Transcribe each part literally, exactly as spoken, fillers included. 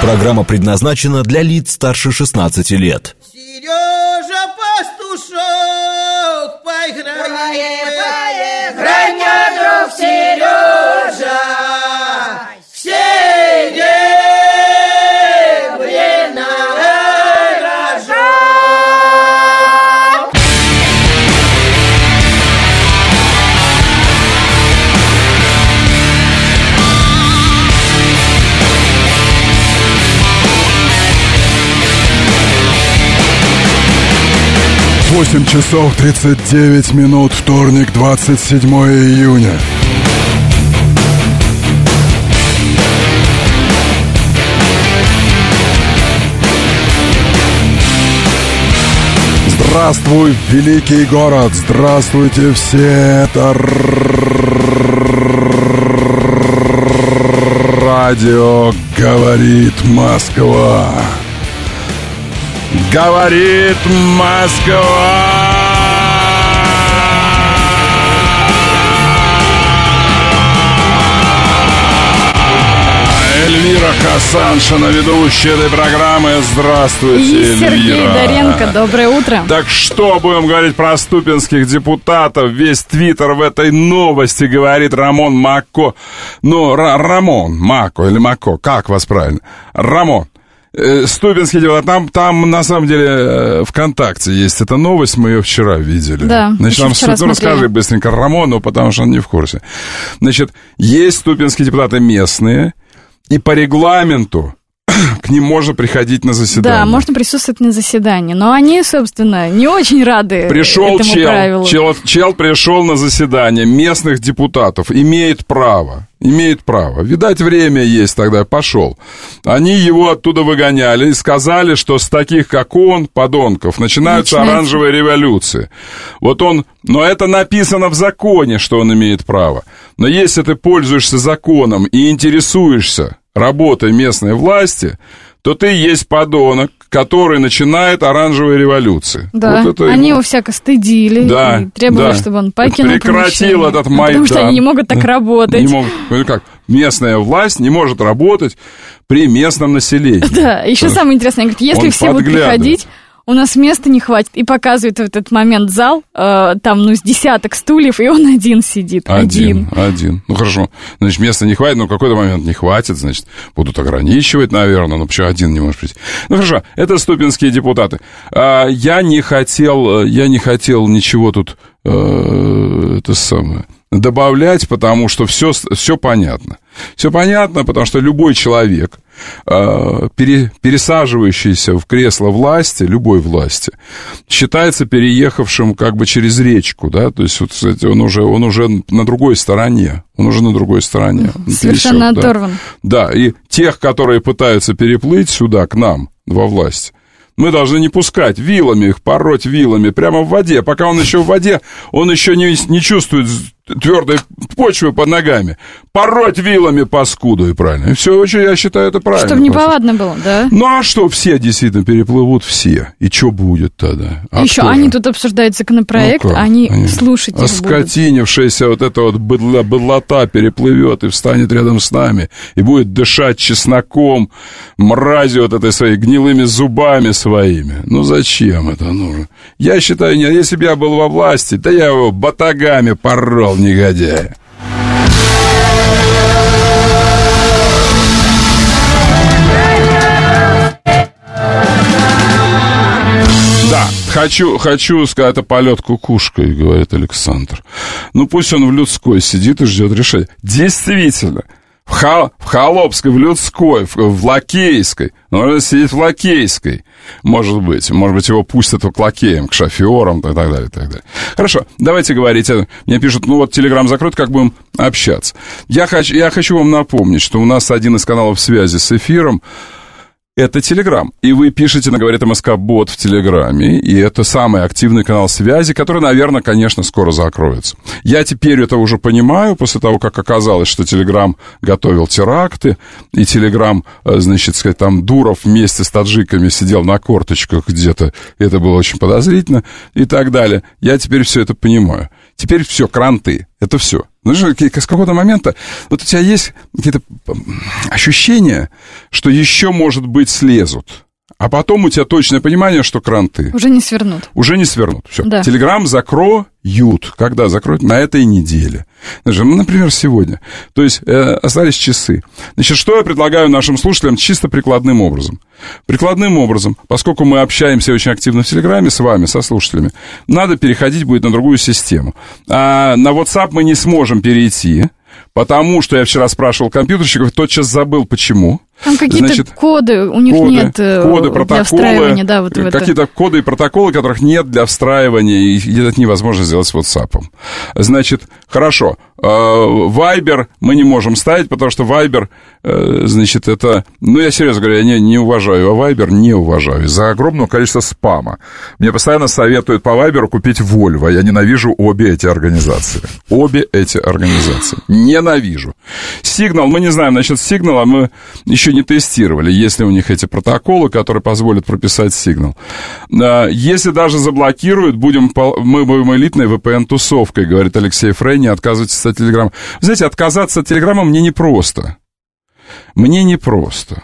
Программа предназначена для лиц старше шестнадцати лет. Сережа Пастушок, поиграй, поиграй, друг Сережа, все дебри на рожок. восемь часов тридцать девять минут, вторник, двадцать седьмое июня. Здравствуй, великий город! Здравствуйте все! Это радио «Говорит Москва». Говорит Москва! Эльвира Хасаншина, ведущая этой программы. Здравствуйте, и Эльвира. Сергей Доренко. Доброе утро. Так что будем говорить про ступинских депутатов? Весь твиттер в этой новости говорит Рамон Мако. Ну, Ра- Рамон Мако или Мако, как вас правильно? Рамон. Ступинский депутат, там, там на самом деле ВКонтакте есть эта новость, мы ее вчера видели. Да, значит, нам вчера ну, расскажи быстренько Рамону, потому что он не в курсе. Значит, есть ступинские депутаты местные, и по регламенту к ним можно приходить на заседание. Да, можно присутствовать на заседании, но они, собственно, не очень рады пришел этому чел, правилу. Чел, чел пришел на заседание местных депутатов, имеет право, имеет право. Видать, время есть тогда, пошел. Они его оттуда выгоняли и сказали, что с таких, как он, подонков, начинаются Начинается. оранжевые революции. Вот он, но это написано в законе, что он имеет право. Но если ты пользуешься законом и интересуешься работой местной власти, то ты есть подонок, который начинает оранжевые революции. Да, вот это они его его всяко стыдили, да, и требовали, да. чтобы он покинул прекратил помещение. этот Ну, Майдан. потому что они не могут так работать. Не могут, ну как, местная власть не может работать при местном населении. Да, еще Так. самое интересное, говорит, если Он все будут подглядывает. приходить, у нас места не хватит. И показывает в этот момент зал, э, там, ну, с десяток стульев, и он один сидит. Один, Один. один. Ну, хорошо. Значит, места не хватит, но в какой-то момент не хватит, значит, будут ограничивать, наверное, но почему один не может прийти? Ну, хорошо, это ступинские депутаты. А, я не хотел, я не хотел ничего тут, э, это самое, добавлять, потому что все, все понятно. Все понятно, потому что любой человек, э, пере, пересаживающийся в кресло власти, любой власти, считается переехавшим как бы через речку, да, то есть вот, кстати, он уже, он уже на другой стороне, он уже на другой стороне. Совершенно пересек, оторван. Да. да, и тех, которые пытаются переплыть сюда, к нам, во власть, мы должны не пускать вилами их, пороть вилами прямо в воде. Пока он еще в воде, он еще не, не чувствует твердой почвы под ногами. Пороть вилами паскуду, и правильно. И все, очень, я считаю, это правильно. Чтобы неповадно было, да? Ну, а что, все действительно переплывут, все. И что будет тогда? А еще они тут обсуждают законопроект, ну, они, они слушать их будут. оскотинившаяся вот эта вот быдла, быдлота переплывет и встанет рядом с нами, и будет дышать чесноком, мразью вот этой своей гнилыми зубами своими. Ну, зачем это нужно? Я считаю, нет, если бы я был во власти, да я его батагами порол, негодяя. Да, хочу, хочу сказать, это полет кукушкой, говорит Александр. Ну, пусть он в людской сидит и ждет решения. Действительно, в, Хо, в Холопской, в Людской, в, в Лакейской. Он сидит в Лакейской, может быть. Может быть, его пустят к лакеям, к шоферам и так далее, и так далее. Хорошо, давайте говорить. Мне пишут, ну вот, Телеграм закрыт, как будем общаться. Я хочу, я хочу вам напомнить, что у нас один из каналов связи с эфиром это Телеграм. И вы пишете на «Говорит МСК» бот в Телеграме, и это самый активный канал связи, который, наверное, конечно, скоро закроется. Я теперь это уже понимаю, после того, как оказалось, что Телеграм готовил теракты, и Телеграм, значит, сказать, там Дуров вместе с таджиками сидел на корточках где-то, это было очень подозрительно, и так далее. Я теперь все это понимаю. Теперь все, кранты, это все. Знаешь, с какого-то момента вот у тебя есть какие-то ощущения, что еще, может быть, слезут. А потом у тебя точное понимание, что кранты. Уже не свернут. Уже не свернут. Все. Да. Телеграм закроют. Когда закроют? На этой неделе. Даже, ну, например, сегодня. То есть э, остались часы. Значит, что я предлагаю нашим слушателям чисто прикладным образом? Прикладным образом, поскольку мы общаемся очень активно в Телеграме с вами, со слушателями, надо переходить будет на другую систему. А на WhatsApp мы не сможем перейти, потому что я вчера спрашивал компьютерщиков, тотчас забыл, почему. Там какие-то Значит, коды, у них коды, нет коды, для встраивания, да, вот в это. Какие-то коды и протоколы, которых нет для встраивания, и это невозможно сделать с WhatsApp. Значит, хорошо, Viber мы не можем ставить, потому что Viber, значит, это... Ну, я серьезно говорю, я не, не уважаю, а Viber не уважаю из-за огромного количества спама. Мне постоянно советуют по Viber купить Volvo. Я ненавижу обе эти организации. Обе эти организации. Ненавижу. Signal, мы не знаем насчет Signal, мы еще не тестировали, есть ли у них эти протоколы, которые позволят прописать Signal. Если даже заблокируют, будем, мы будем элитной ви пи эн-тусовкой, говорит Алексей Фрей, не отказывайтесь от Телеграма. Вы знаете, отказаться от Телеграма мне непросто. Мне непросто.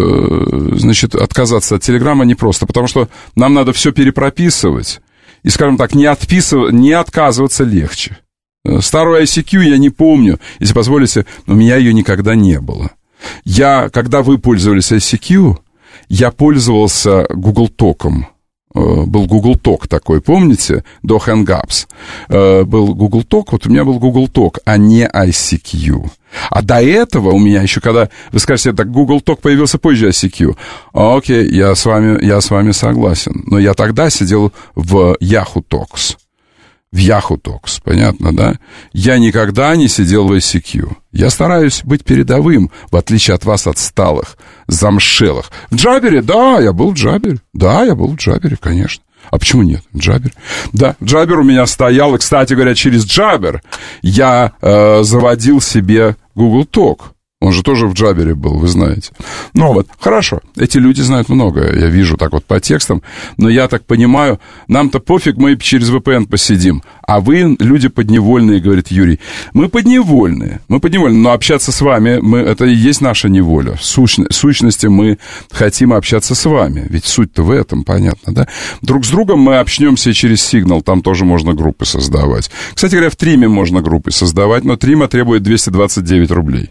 Значит, отказаться от Телеграма непросто, потому что нам надо все перепрописывать. И, скажем так, не, отписыв... не отказываться легче. Старую ай си кью я не помню. Если позволите, у меня ее никогда не было. Я, когда вы пользовались ай си кью, я пользовался Google Talk'ом. Был Google Talk такой, помните, до Hangouts. Был Google Talk, вот у меня был Google Talk, а не ай си кью. А до этого у меня еще, когда, вы скажете, так Google Talk появился позже ай си кью. Окей, я с вами, я с вами согласен. Но я тогда сидел в Yahoo Talks. В Yahoo Talks, понятно, да? Я никогда не сидел в ай си кью. Я стараюсь быть передовым, в отличие от вас, отсталых, замшелых. В Джабере, да, я был в Джабере. Да, я был в Джабере, конечно. А почему нет? Джабер. Да, Джабер у меня стоял. И, кстати говоря, через Джабер я э, заводил себе Google Talk. Он же тоже в Джабере был, вы знаете. Ну вот, хорошо, эти люди знают многое, я вижу так вот по текстам, но я так понимаю, нам-то пофиг, мы через ви пи эн посидим, а вы люди подневольные, говорит Юрий. Мы подневольные, мы подневольные, но общаться с вами, мы, это и есть наша неволя. В сущ, сущности мы хотим общаться с вами, ведь суть-то в этом, понятно, да? Друг с другом мы общнемся через Signal, там тоже можно группы создавать. Кстати говоря, в Триме можно группы создавать, но Трима требует двести двадцать девять рублей.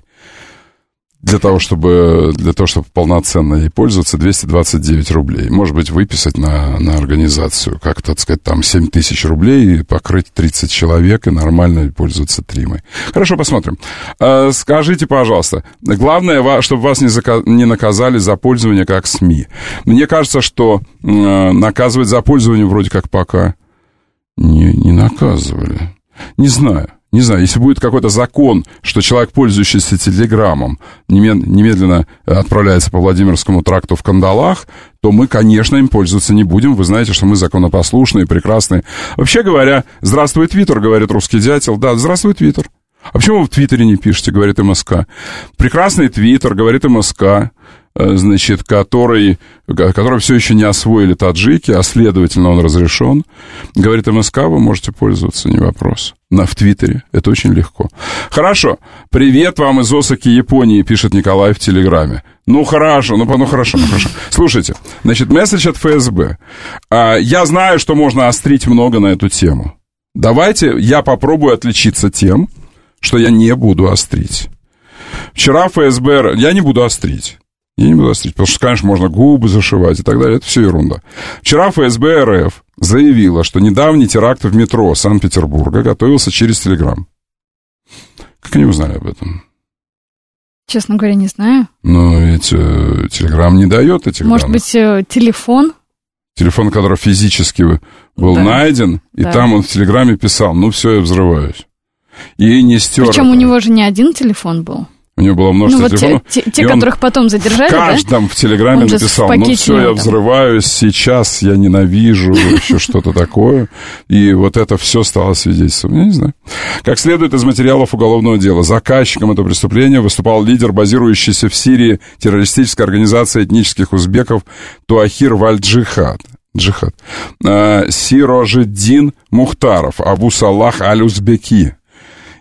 Для того, чтобы, для того, чтобы полноценно ей пользоваться, двести двадцать девять рублей. Может быть, выписать на, на организацию, как, так сказать, там семь тысяч рублей и покрыть тридцать человек и нормально пользоваться Тримой. Хорошо, посмотрим. А, скажите, пожалуйста, главное, чтобы вас не, зака- не наказали за пользование как СМИ. Мне кажется, что э, наказывать за пользование вроде как пока не, не наказывали. Не знаю. Не знаю, если будет какой-то закон, что человек, пользующийся телеграммом, немедленно отправляется по Владимирскому тракту в кандалах, то мы, конечно, им пользоваться не будем. Вы знаете, что мы законопослушные, прекрасные. Вообще говоря, здравствуй, Твиттер, говорит русский дятел. Да, здравствуй, Твиттер. А почему вы в Твиттере не пишете, говорит МСК? Прекрасный Твиттер, говорит МСК, значит, который, который все еще не освоили таджики, а следовательно он разрешен. Говорит МСК, вы можете пользоваться, не вопрос. На, в Твиттере, это очень легко. Хорошо, привет вам из Осаки, Японии, пишет Николай в Телеграме. Ну, хорошо, ну, ну хорошо, ну, хорошо. Слушайте, значит, месседж от эф эс бэ. А, я знаю, что можно острить много на эту тему. Давайте я попробую отличиться тем, что я не буду острить. Вчера эф эс бэ... Я не буду острить. Я не буду острить, потому что, конечно, можно губы зашивать и так далее. Это все ерунда. Вчера эф эс бэ эр эф заявила, что недавний теракт в метро Санкт-Петербурга готовился через Телеграм. Как они узнали об этом? Честно говоря, не знаю. Ну, ведь э, Телеграм не дает этих Может данных. быть, э, телефон? Телефон, который физически был да. найден, и да. там он в Телеграме писал, ну, все, я взрываюсь. И не стер. Причем это. У него же не один телефон был. У него было множество ну, вот телефонов. Те, те, те которых потом задержали, в каждом да? в Телеграме он написал, ну все, я там. взрываюсь, сейчас я ненавижу, еще что-то такое. И вот это все стало свидетельством. Я не знаю. Как следует из материалов уголовного дела, заказчиком этого преступления выступал лидер, базирующийся в Сирии террористической организации этнических узбеков Туахир Валь-Джихад. Джихад. Сирожиддин Мухтаров, Абу Салах Аль-Узбеки.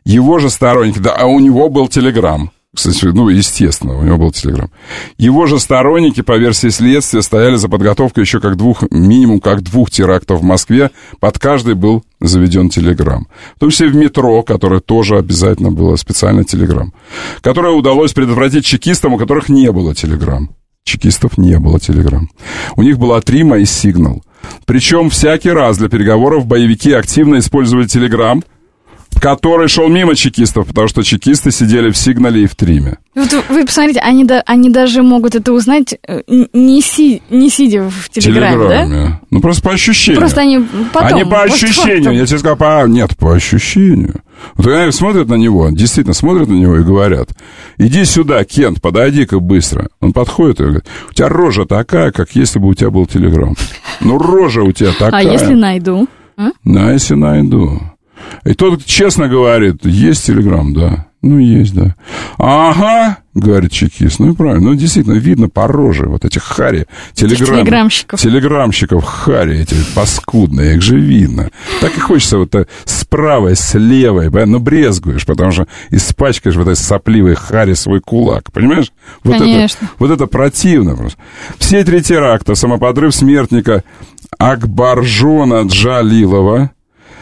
Его же сторонники, да, а у него был Телеграм. Кстати, ну, естественно, у него был Телеграм. Его же сторонники, по версии следствия, стояли за подготовкой еще как двух, минимум как двух терактов в Москве. Под каждый был заведен Телеграм. В том числе в метро, которое тоже обязательно было специально Телеграм. Которое удалось предотвратить чекистам, у которых не было Телеграм. Чекистов не было Телеграм. У них была Трима и Сигнал. Причем всякий раз для переговоров боевики активно использовали Телеграм, который шел мимо чекистов, потому что чекисты сидели в Сигнале и в Триме. Вот вы посмотрите, они, да, они даже могут это узнать, не, си, не сидя в Телеграме, Телеграме, да? Ну, просто по ощущению. Просто они потом... Они по ощущению, я тебе сказал, по... нет, по ощущению. Вот они смотрят на него, действительно смотрят на него и говорят: иди сюда, Кент, подойди-ка быстро. Он подходит и говорит: у тебя рожа такая, как если бы у тебя был Телеграм. Ну, рожа у тебя такая. А если найду? А? Ну, если найду. И тот честно говорит: есть Телеграм, да. Ну, есть, да. Ага, говорит чекист. Ну, и правильно. Ну, действительно, видно по роже вот этих хари. Телеграм, телеграмщиков. Телеграмщиков хари эти паскудные. Их же видно. Так и хочется вот с правой, с левой. Ну, брезгуешь, потому что испачкаешь в этой сопливой харе свой кулак. Понимаешь? Вот Конечно. Это, вот это противно просто. Все три теракта, самоподрыв смертника Акбаржона Джалилова,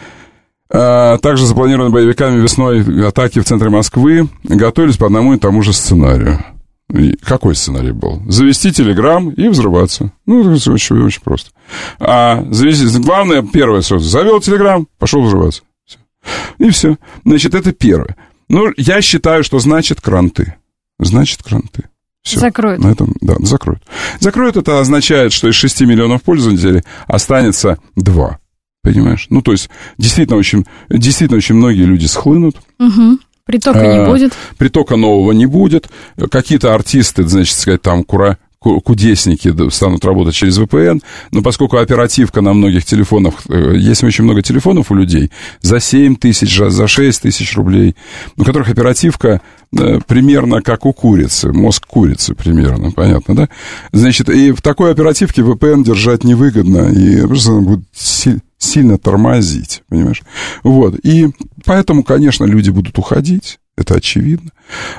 также запланированы боевиками весной атаки в центре Москвы, готовились по одному и тому же сценарию. И какой сценарий был? Завести Телеграм и взрываться. Ну, это очень, очень просто. А завести, главное, первое, что завел Телеграм, пошел взрываться. Все. И все. Значит, это первое. Ну, я считаю, что значит кранты. Значит кранты. Все. Закроют. На этом, да, закроют. Закроют, это означает, что из шести миллионов пользователей останется два. Понимаешь? Ну, то есть, действительно очень, действительно очень многие люди схлынут. Угу. Притока а, не будет. Притока нового не будет. Какие-то артисты, значит, сказать, там, кура, кудесники станут работать через вэ пэ эн. Но поскольку оперативка на многих телефонах, есть очень много телефонов у людей, за семь тысяч, за шесть тысяч рублей, у которых оперативка примерно как у курицы, мозг курицы примерно, понятно, да? Значит, и в такой оперативке вэ пэ эн держать невыгодно, и просто она будет сильно... сильно тормозить, понимаешь? Вот, и поэтому, конечно, люди будут уходить, это очевидно.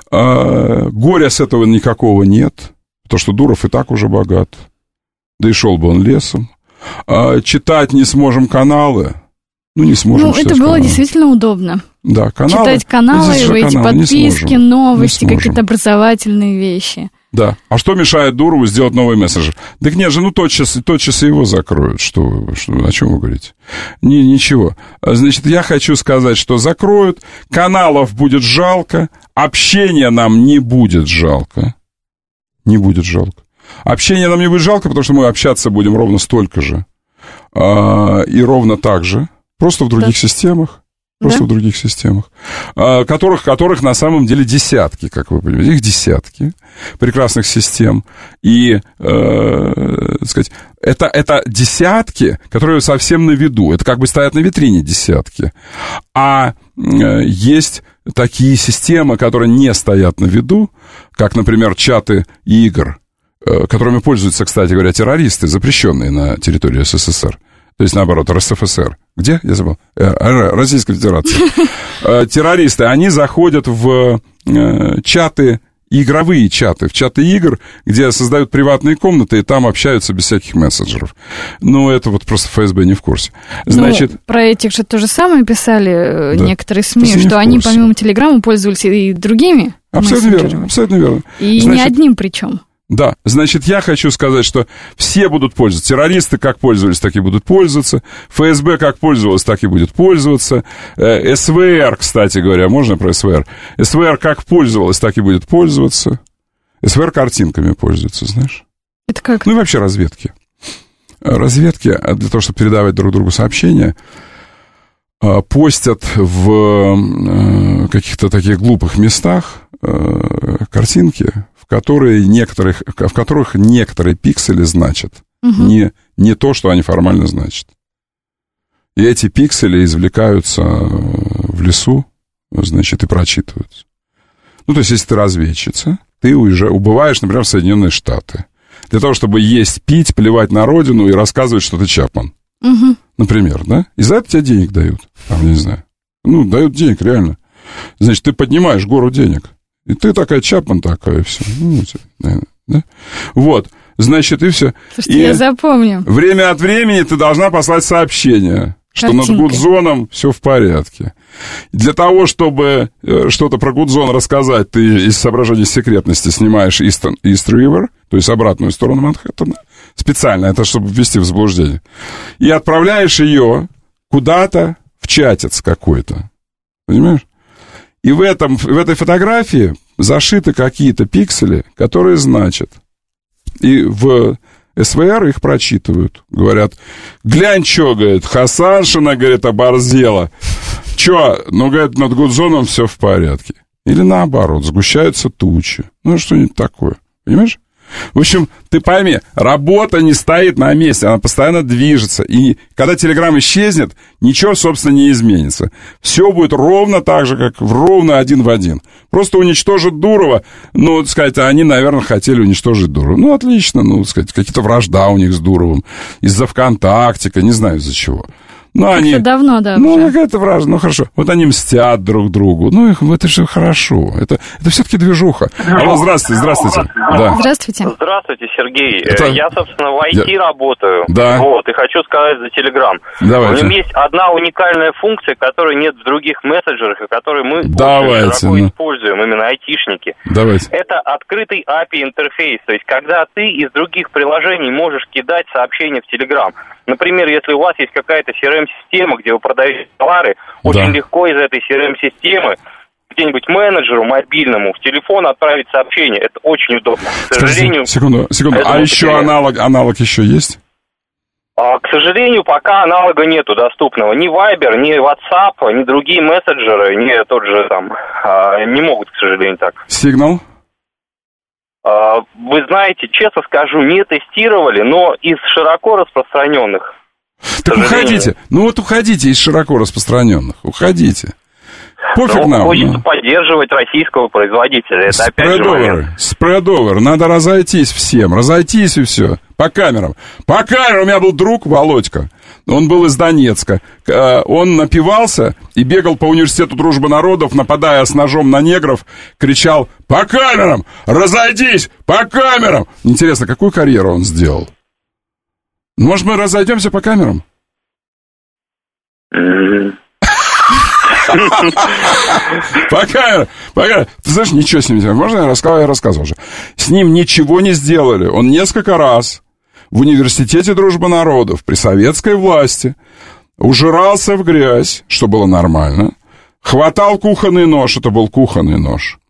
А, горя с этого никакого нет, потому что Дуров и так уже богат, да и шел бы он лесом. А, читать не сможем каналы, ну, не сможем Ну, это было каналы. Действительно удобно. Да, каналы. Читать каналы, ну, эти каналы, подписки, новости, какие-то образовательные вещи. Да. А что мешает Дурову сделать новый мессенджер? Так нет же, ну тотчас, тотчас его закроют. Что, что, о чем вы говорите? Не, ничего. Значит, я хочу сказать, что закроют, каналов будет жалко, общения нам не будет жалко. Не будет жалко. Общения нам не будет жалко, потому что мы общаться будем ровно столько же. А, и ровно так же. Просто в других да. системах. Просто да? в других системах, которых, которых на самом деле десятки, как вы понимаете, их десятки прекрасных систем. И, э, так сказать, это, это десятки, которые совсем на виду. Это как бы стоят на витрине десятки. А э, есть такие системы, которые не стоят на виду, как, например, чаты игр, э, которыми пользуются, кстати говоря, террористы, запрещенные на территории эс эс эс эр. То есть, наоборот, эр эс эф эс эр. Где? Я забыл. Российская Федерация. Террористы, они заходят в чаты, игровые чаты, в чаты игр, где создают приватные комнаты, и там общаются без всяких мессенджеров. Ну, это вот просто эф эс бэ не в курсе. Значит, ну, про этих же то же самое писали да. некоторые СМИ, Просто что они помимо Телеграма пользовались и другими абсолютно верно, абсолютно верно. И Значит, не одним причем. Да, значит, я хочу сказать, что все будут пользоваться. Террористы как пользовались, так и будут пользоваться. эф эс бэ как пользовалась, так и будет пользоваться. эс вэ эр, кстати говоря, можно про эс вэ эр? эс вэ эр как пользовалась, так и будет пользоваться. эс вэ эр картинками пользуется, знаешь? Это как? Ну и вообще разведки. Разведки, для того, чтобы передавать друг другу сообщения, постят в каких-то таких глупых местах картинки, в которые некоторых, в которых некоторые пиксели значат угу. не, не то, что они формально значат. И эти пиксели извлекаются в лесу, значит, и прочитываются. Ну, то есть, если ты разведчица, ты уже убываешь, например, в Соединенные Штаты. Для того, чтобы есть, пить, плевать на родину и рассказывать, что ты Чапман. Угу. Например, да? И за это тебе денег дают. Там, я не знаю. Ну, дают денег, реально. значит, ты поднимаешь гору денег. И ты такая, Чапман такая, все. Ну, наверное, да? Вот, значит, и все. Слушайте, и я запомню. Время от времени ты должна послать сообщение, что Картинкой. над Гудзоном все в порядке. Для того, чтобы что-то про Гудзон рассказать, ты из соображений секретности снимаешь Eastern, East River, то есть обратную сторону Манхэттена, специально, это чтобы ввести в заблуждение, и отправляешь ее куда-то в чатец какой-то. Понимаешь? И в, этом, в этой фотографии зашиты какие-то пиксели, которые значат. И в СВР их прочитывают. Говорят, глянь, что, говорит, Хасаншина, говорит, оборзела. Че, ну, говорит, над Гудзоном все в порядке. Или наоборот, сгущаются тучи. Ну, что-нибудь такое. Понимаешь? В общем, ты пойми, работа не стоит на месте, она постоянно движется. И когда Телеграм исчезнет, ничего, собственно, не изменится. Все будет ровно так же, как в ровно один в один. Просто уничтожат Дурова. Ну, так сказать, они, наверное, хотели уничтожить Дурова. Ну, отлично, ну, так сказать, какие-то вражда у них с Дуровым. Из-за ВКонтактика, не знаю из-за чего. Ну, они... давно, да. Ну, уже. какая-то вражда, ну, хорошо. Вот они мстят друг другу. Ну, их, это же хорошо. Это, это все-таки движуха. Алло, здравствуйте, здравствуйте. Да. Здравствуйте. Здравствуйте, Сергей. Это... Я, собственно, в ай ти Я... работаю. Да. Вот, и хочу сказать за Телеграм. Давайте. В нем есть одна уникальная функция, которой нет в других мессенджерах, и которую мы Давайте, очень широко ну. используем, именно айтишники. Давайте. Это открытый эй пи ай-интерфейс, то есть когда ты из других приложений можешь кидать сообщения в Телеграм. Например, если у вас есть какая-то си ар эм-система, где вы продаете товары, Да. очень легко из этой си ар эм-системы где-нибудь менеджеру мобильному в телефон отправить сообщение. Это очень удобно. К сожалению... Скажите, секунду, секунду. А еще аналог, аналог еще есть? А, к сожалению, пока аналога нету доступного. Ни Viber, ни WhatsApp, ни другие мессенджеры, ни тот же там, а, не могут, к сожалению, так. Сигнал? А, вы знаете, честно скажу, не тестировали, но из широко распространенных. Так уходите. Ну вот уходите из широко распространенных. Уходите. Пофиг Но нам. хочется Ну. поддерживать российского производителя. Это опять же момент. Спредовер. Надо разойтись всем. Разойтись и все. По камерам. По камерам. У меня был друг Володька. Он был из Донецка. Он напивался и бегал по университету дружбы народов, нападая с ножом на негров, кричал: «По камерам! Разойдись! По камерам!» Интересно, какую карьеру он сделал? Может, мы разойдемся по камерам? По камерам, по камерам. Ты знаешь, ничего с ним не сделали. Можно я рассказал? Я рассказывал уже. С ним ничего не сделали. Он несколько раз в университете дружбы народов при советской власти ужирался в грязь, что было нормально, хватал кухонный нож, это был кухонный нож,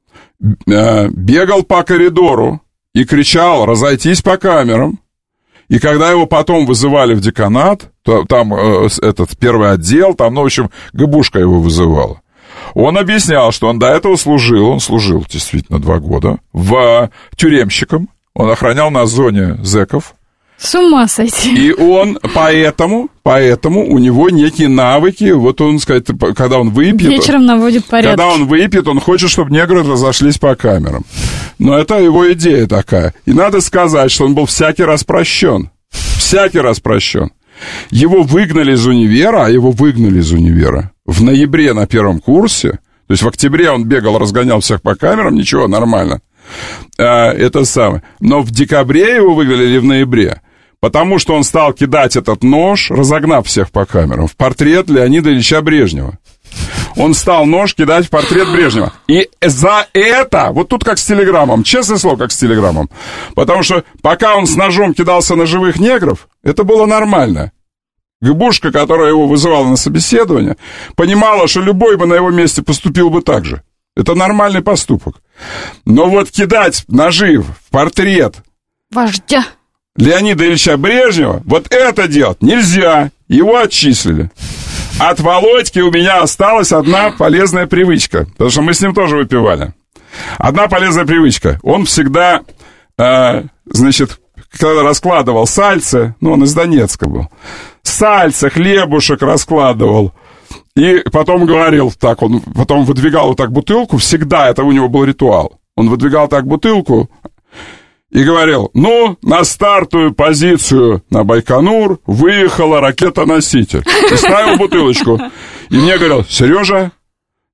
бегал по коридору и кричал: «Разойтись по камерам». И когда его потом вызывали в деканат, то там э, этот первый отдел, там, ну, в общем, ГБУшка его вызывала, он объяснял, что он до этого служил, он служил действительно два года, в тюремщиком, он охранял на зоне зэков. С ума сойти. И он поэтому, поэтому у него некие навыки, вот он, сказать, когда он выпьет... Вечером наводит порядок. Когда он выпьет, он хочет, чтобы негры разошлись по камерам. Но это его идея такая. И надо сказать, что он был всякий раз прощен. Всякий раз прощен. Его выгнали из универа, а его выгнали из универа в ноябре на первом курсе. То есть в октябре он бегал, разгонял всех по камерам, ничего, нормально. А, это самое. Но в декабре его выгнали или в ноябре? Потому что он стал кидать этот нож, разогнав всех по камерам, в портрет Леонида Ильича Брежнева. Он стал нож кидать в портрет Брежнева. И за это, вот тут как с телеграммом, честное слово, как с телеграммом. Потому что пока он с ножом кидался на живых негров, это было нормально. ГБУшка, которая его вызывала на собеседование, понимала, что любой бы на его месте поступил бы так же. Это нормальный поступок. Но вот кидать ножи в портрет Вождя Леонида Ильича Брежнева, вот это делать нельзя. Его отчислили. От Володьки у меня осталась одна полезная привычка, потому что мы с ним тоже выпивали. Одна полезная привычка. Он всегда, э, значит, когда раскладывал сальце, ну, он из Донецка был, сальце, хлебушек раскладывал, и потом говорил так, он потом выдвигал вот так бутылку, всегда это у него был ритуал. Он выдвигал так бутылку и говорил: ну, на стартовую позицию на Байконур выехала ракета-носитель. И ставил бутылочку. И мне говорил: Сережа,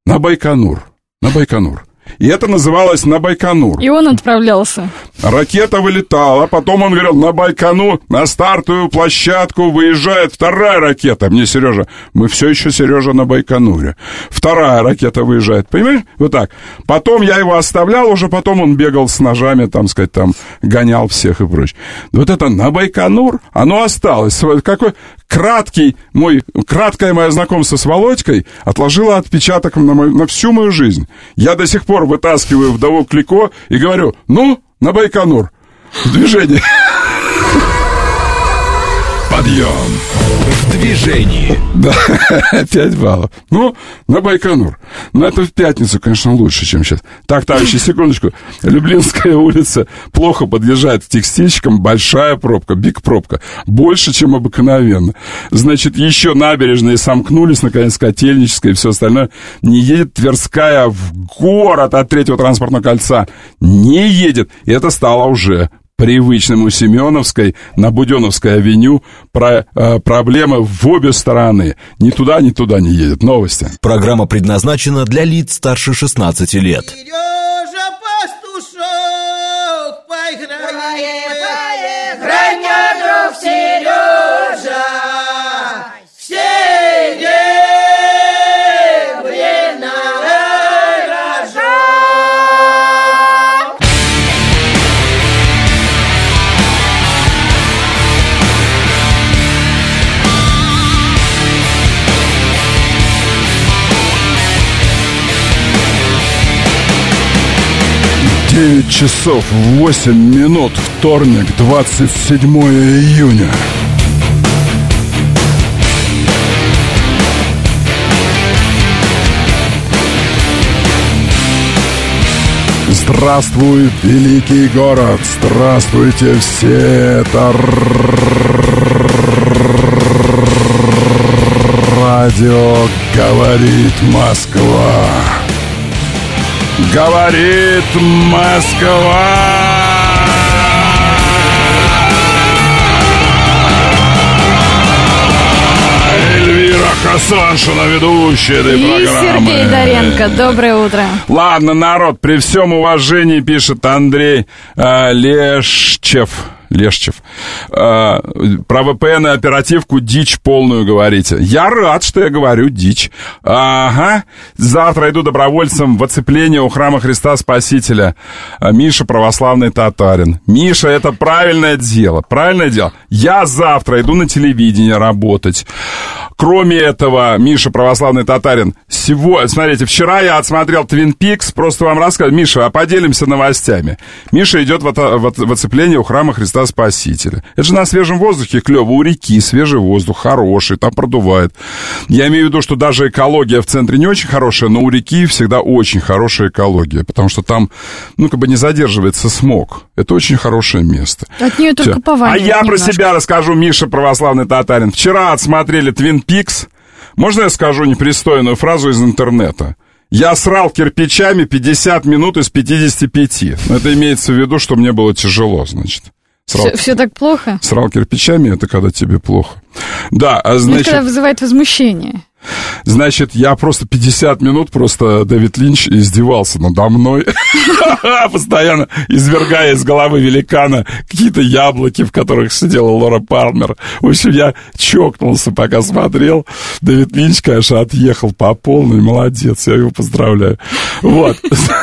на Байконур. На Байконур. И это называлось «На Байконур». И он отправлялся. Ракета вылетала, потом он говорил: на Байконур, на стартовую площадку выезжает вторая ракета. Мне Сережа, мы все еще, Сережа, на Байконуре. Вторая ракета выезжает, понимаешь? Вот так. Потом я его оставлял, уже потом он бегал с ножами, там, сказать, там, гонял всех и прочее. Вот это «на Байконур», оно осталось. Какой краткий мой, краткое мое знакомство с Володькой отложило отпечаток на, мою, на всю мою жизнь. Я до сих пор вытаскиваю вдову Клико и говорю: ну, на Байконур. В движении. Подъем. В движении. Да, пять баллов. Ну, на Байконур. Но это в пятницу, конечно, лучше, чем сейчас. Так, товарищи, секундочку. Люблинская улица плохо подъезжает к текстильщикам. Большая пробка, биг пробка. Больше, чем обыкновенно. Значит, еще набережные сомкнулись, наконец, Котельническая и все остальное. Не едет Тверская в город от третьего транспортного кольца. Не едет. И это стало уже привычным у Семеновской на Буденовской авеню. Про, э, проблемы в обе стороны. Ни туда, ни туда не едет. Новости. Программа предназначена для лиц старше шестнадцати лет. Сережа Пастушок, поиграй, Поиграй, друг Сережа, все девять часов восемь минут, вторник, двадцать седьмое июня. Здравствуй, великий город! Здравствуйте все! Это радио «Говорит Москва». Говорит Москва! Эльвира Хасаншина, ведущая этой И программы. Сергей Доренко. Доброе утро. Ладно, народ, при всем уважении, пишет Андрей э, Лешчев. Лешчев. Э, про вэ пэ эн и оперативку дичь полную говорите. Я рад, что я говорю дичь. Ага. Завтра иду добровольцем в оцепление у храма Христа Спасителя. Миша православный татарин. Миша, это правильное дело. Правильное дело. Я завтра иду на телевидение работать. Кроме этого, Миша православный татарин. Сегодня, смотрите, вчера я отсмотрел Twin Peaks. Просто вам рассказываю. Миша, а поделимся новостями. Миша идет в, в, в оцепление у храма Христа Спасителя. Это же на свежем воздухе клево, у реки свежий воздух, хороший, там продувает. Я имею в виду, что даже экология в центре не очень хорошая, но у реки всегда очень хорошая экология, потому что там, ну, как бы не задерживается смог. Это очень хорошее место. От нее только пованивает А я немножко. про себя расскажу, Миша православный татарин. Вчера отсмотрели Twin Peaks. Можно я скажу непристойную фразу из интернета? Я срал кирпичами пятьдесят минут из пятидесяти пяти. Но это имеется в виду, что мне было тяжело, значит. Срал, Все, все так плохо? срал кирпичами, это когда тебе плохо. Да, а Это значит... когда вызывает возмущение. Значит, я просто пятьдесят минут, просто Дэвид Линч издевался надо мной, постоянно извергая из головы великана какие-то яблоки, в которых сидела Лора Палмер. В общем, я чокнулся, пока смотрел. Дэвид Линч, конечно, отъехал по полной, молодец, я его поздравляю. Вот.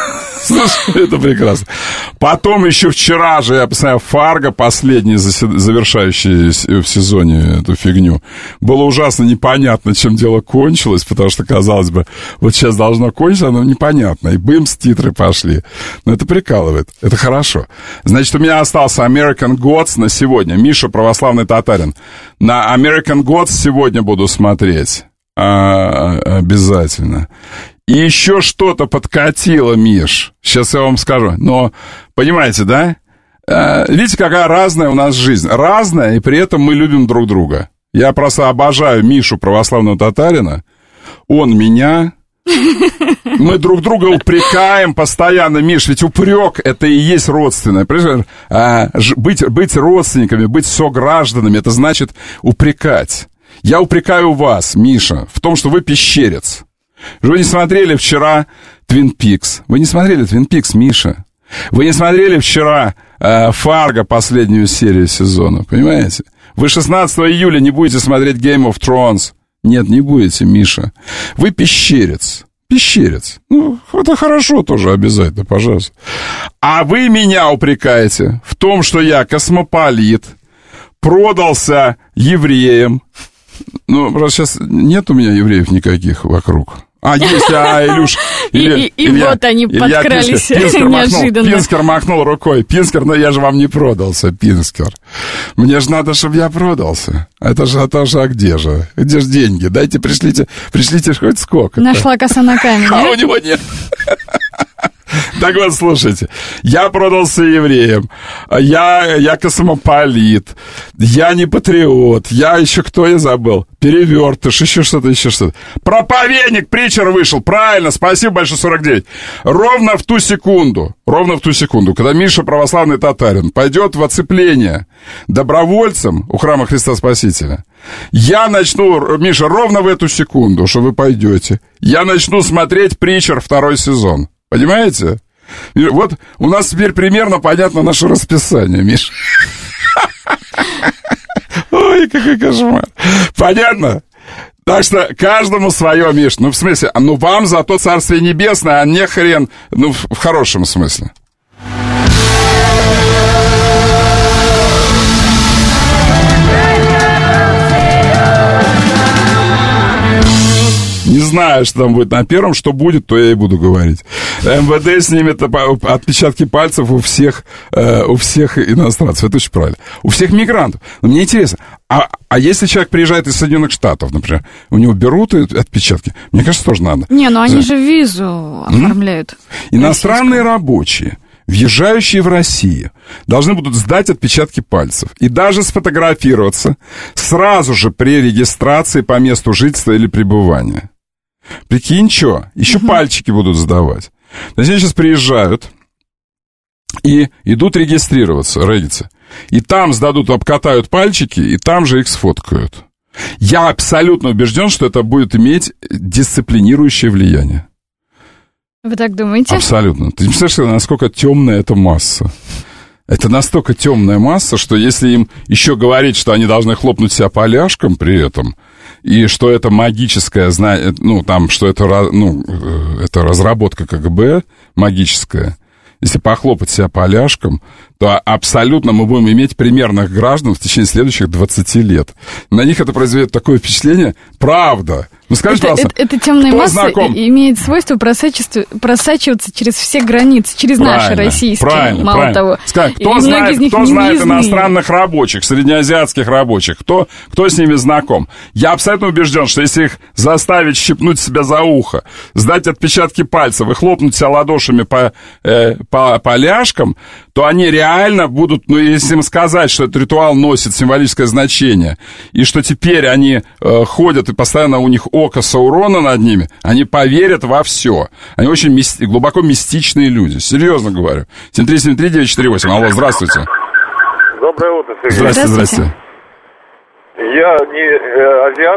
Слушай, это прекрасно. Потом еще вчера же я посмотрел «Фарго», последний, завершающий в сезоне эту фигню. Было ужасно непонятно, чем дело кончилось, потому что, казалось бы, вот сейчас должно кончиться, но непонятно. И бымс, титры пошли. Но это прикалывает. Это хорошо. Значит, у меня остался American Gods на сегодня. Миша, православный татарин. На American Gods сегодня буду смотреть. А, обязательно. И еще что-то подкатило, Миш. Сейчас я вам скажу. Но, понимаете, да? А, видите, какая разная у нас жизнь. Разная, и при этом мы любим друг друга. Я просто обожаю Мишу, православного татарина. Он меня... Мы друг друга упрекаем постоянно, Миш, ведь упрек — это и есть родственное. А, быть, быть родственниками, быть согражданами — это значит упрекать. Я упрекаю вас, Миша, в том, что вы пещерец. Вы не смотрели вчера «Твин Пикс». Вы не смотрели «Твин Пикс», Миша. Вы не смотрели вчера э, «Фарго», последнюю серию сезона, понимаете? Вы шестнадцатого июля не будете смотреть «Game of Thrones». Нет, не будете, Миша. Вы пещерец. Пещерец. Ну, это хорошо тоже обязательно, пожалуйста. А вы меня упрекаете в том, что я космополит, продался евреям. Ну, просто сейчас нет у меня евреев никаких вокруг. А, есть, а, Илюш... Илья, и, и, Илья, и вот они Илья подкрались Пинскер, Пинскер неожиданно. Махнул, Пинскер махнул рукой. Пинскер, но я же вам не продался, Пинскер. Мне же надо, чтобы я продался. Это же, это же, а где же? Где же деньги? Дайте, пришлите, пришлите хоть сколько. Нашла коса на камень, а у него нет. Так вот, слушайте, я продался евреям, я, я космополит, я не патриот, я еще кто я забыл, перевертыш, еще что-то, еще что-то. Проповедник, притчер вышел, правильно, спасибо большое, сорок девять. Ровно в ту секунду, ровно в ту секунду, когда Миша, православный татарин, пойдет в оцепление добровольцем у храма Христа Спасителя, я начну, Миша, ровно в эту секунду, что вы пойдете, я начну смотреть притчер второй сезон. Понимаете? Вот у нас теперь примерно понятно наше расписание, Миш. Ой, какой кошмар. Понятно? Так что каждому свое, Миш. Ну, в смысле, ну вам зато Царствие Небесное, а не хрен. Ну, в, в хорошем смысле. Не знаю, что там будет на первом, что будет, то я и буду говорить. МВД снимет отпечатки пальцев у всех, э, у всех иностранцев. Это очень правильно. У всех мигрантов. Но мне интересно, а, а если человек приезжает из Соединенных Штатов, например, у него берут отпечатки? Мне кажется, тоже надо. Не, ну они За... же визу оформляют. Иностранные рабочие, въезжающие в Россию, должны будут сдать отпечатки пальцев и даже сфотографироваться сразу же при регистрации по месту жительства или пребывания. Прикинь, что? Еще uh-huh. пальчики будут сдавать. То есть они сейчас приезжают и идут регистрироваться, региться. И там сдадут, обкатают пальчики, и там же их сфоткают. Я абсолютно убежден, что это будет иметь дисциплинирующее влияние. Вы так думаете? Абсолютно. Ты не представляешь, насколько темная эта масса? Это настолько темная масса, что если им еще говорить, что они должны хлопнуть себя поляшком при этом, и что это магическое знание, ну, там, что это, ну, это разработка КГБ магическая, если похлопать себя поляшком, то абсолютно мы будем иметь примерных граждан в течение следующих двадцати лет. На них это произведет такое впечатление, правда. Ну, скажите, это, это, это темная масса знаком? имеет свойство просачиваться, просачиваться через все границы, через правильно, наши российские, правильно, мало правильно. того. Скажи, кто знает, кто знает иностранных рабочих, среднеазиатских рабочих, кто, кто с ними знаком? Я абсолютно убежден, что если их заставить щипнуть себя за ухо, сдать отпечатки пальцев и хлопнуть себя ладошами по, э, по, по ляжкам, то они реально будут, ну, если им сказать, что этот ритуал носит символическое значение, и что теперь они э, ходят, и постоянно у них око Саурона над ними, они поверят во все. Они очень мисти- глубоко мистичные люди, серьезно говорю. семь три семь три девять четыре восемь. Алло, здравствуйте. Доброе утро, Сергей. Здравствуйте, здравствуйте. Я не э, азиат,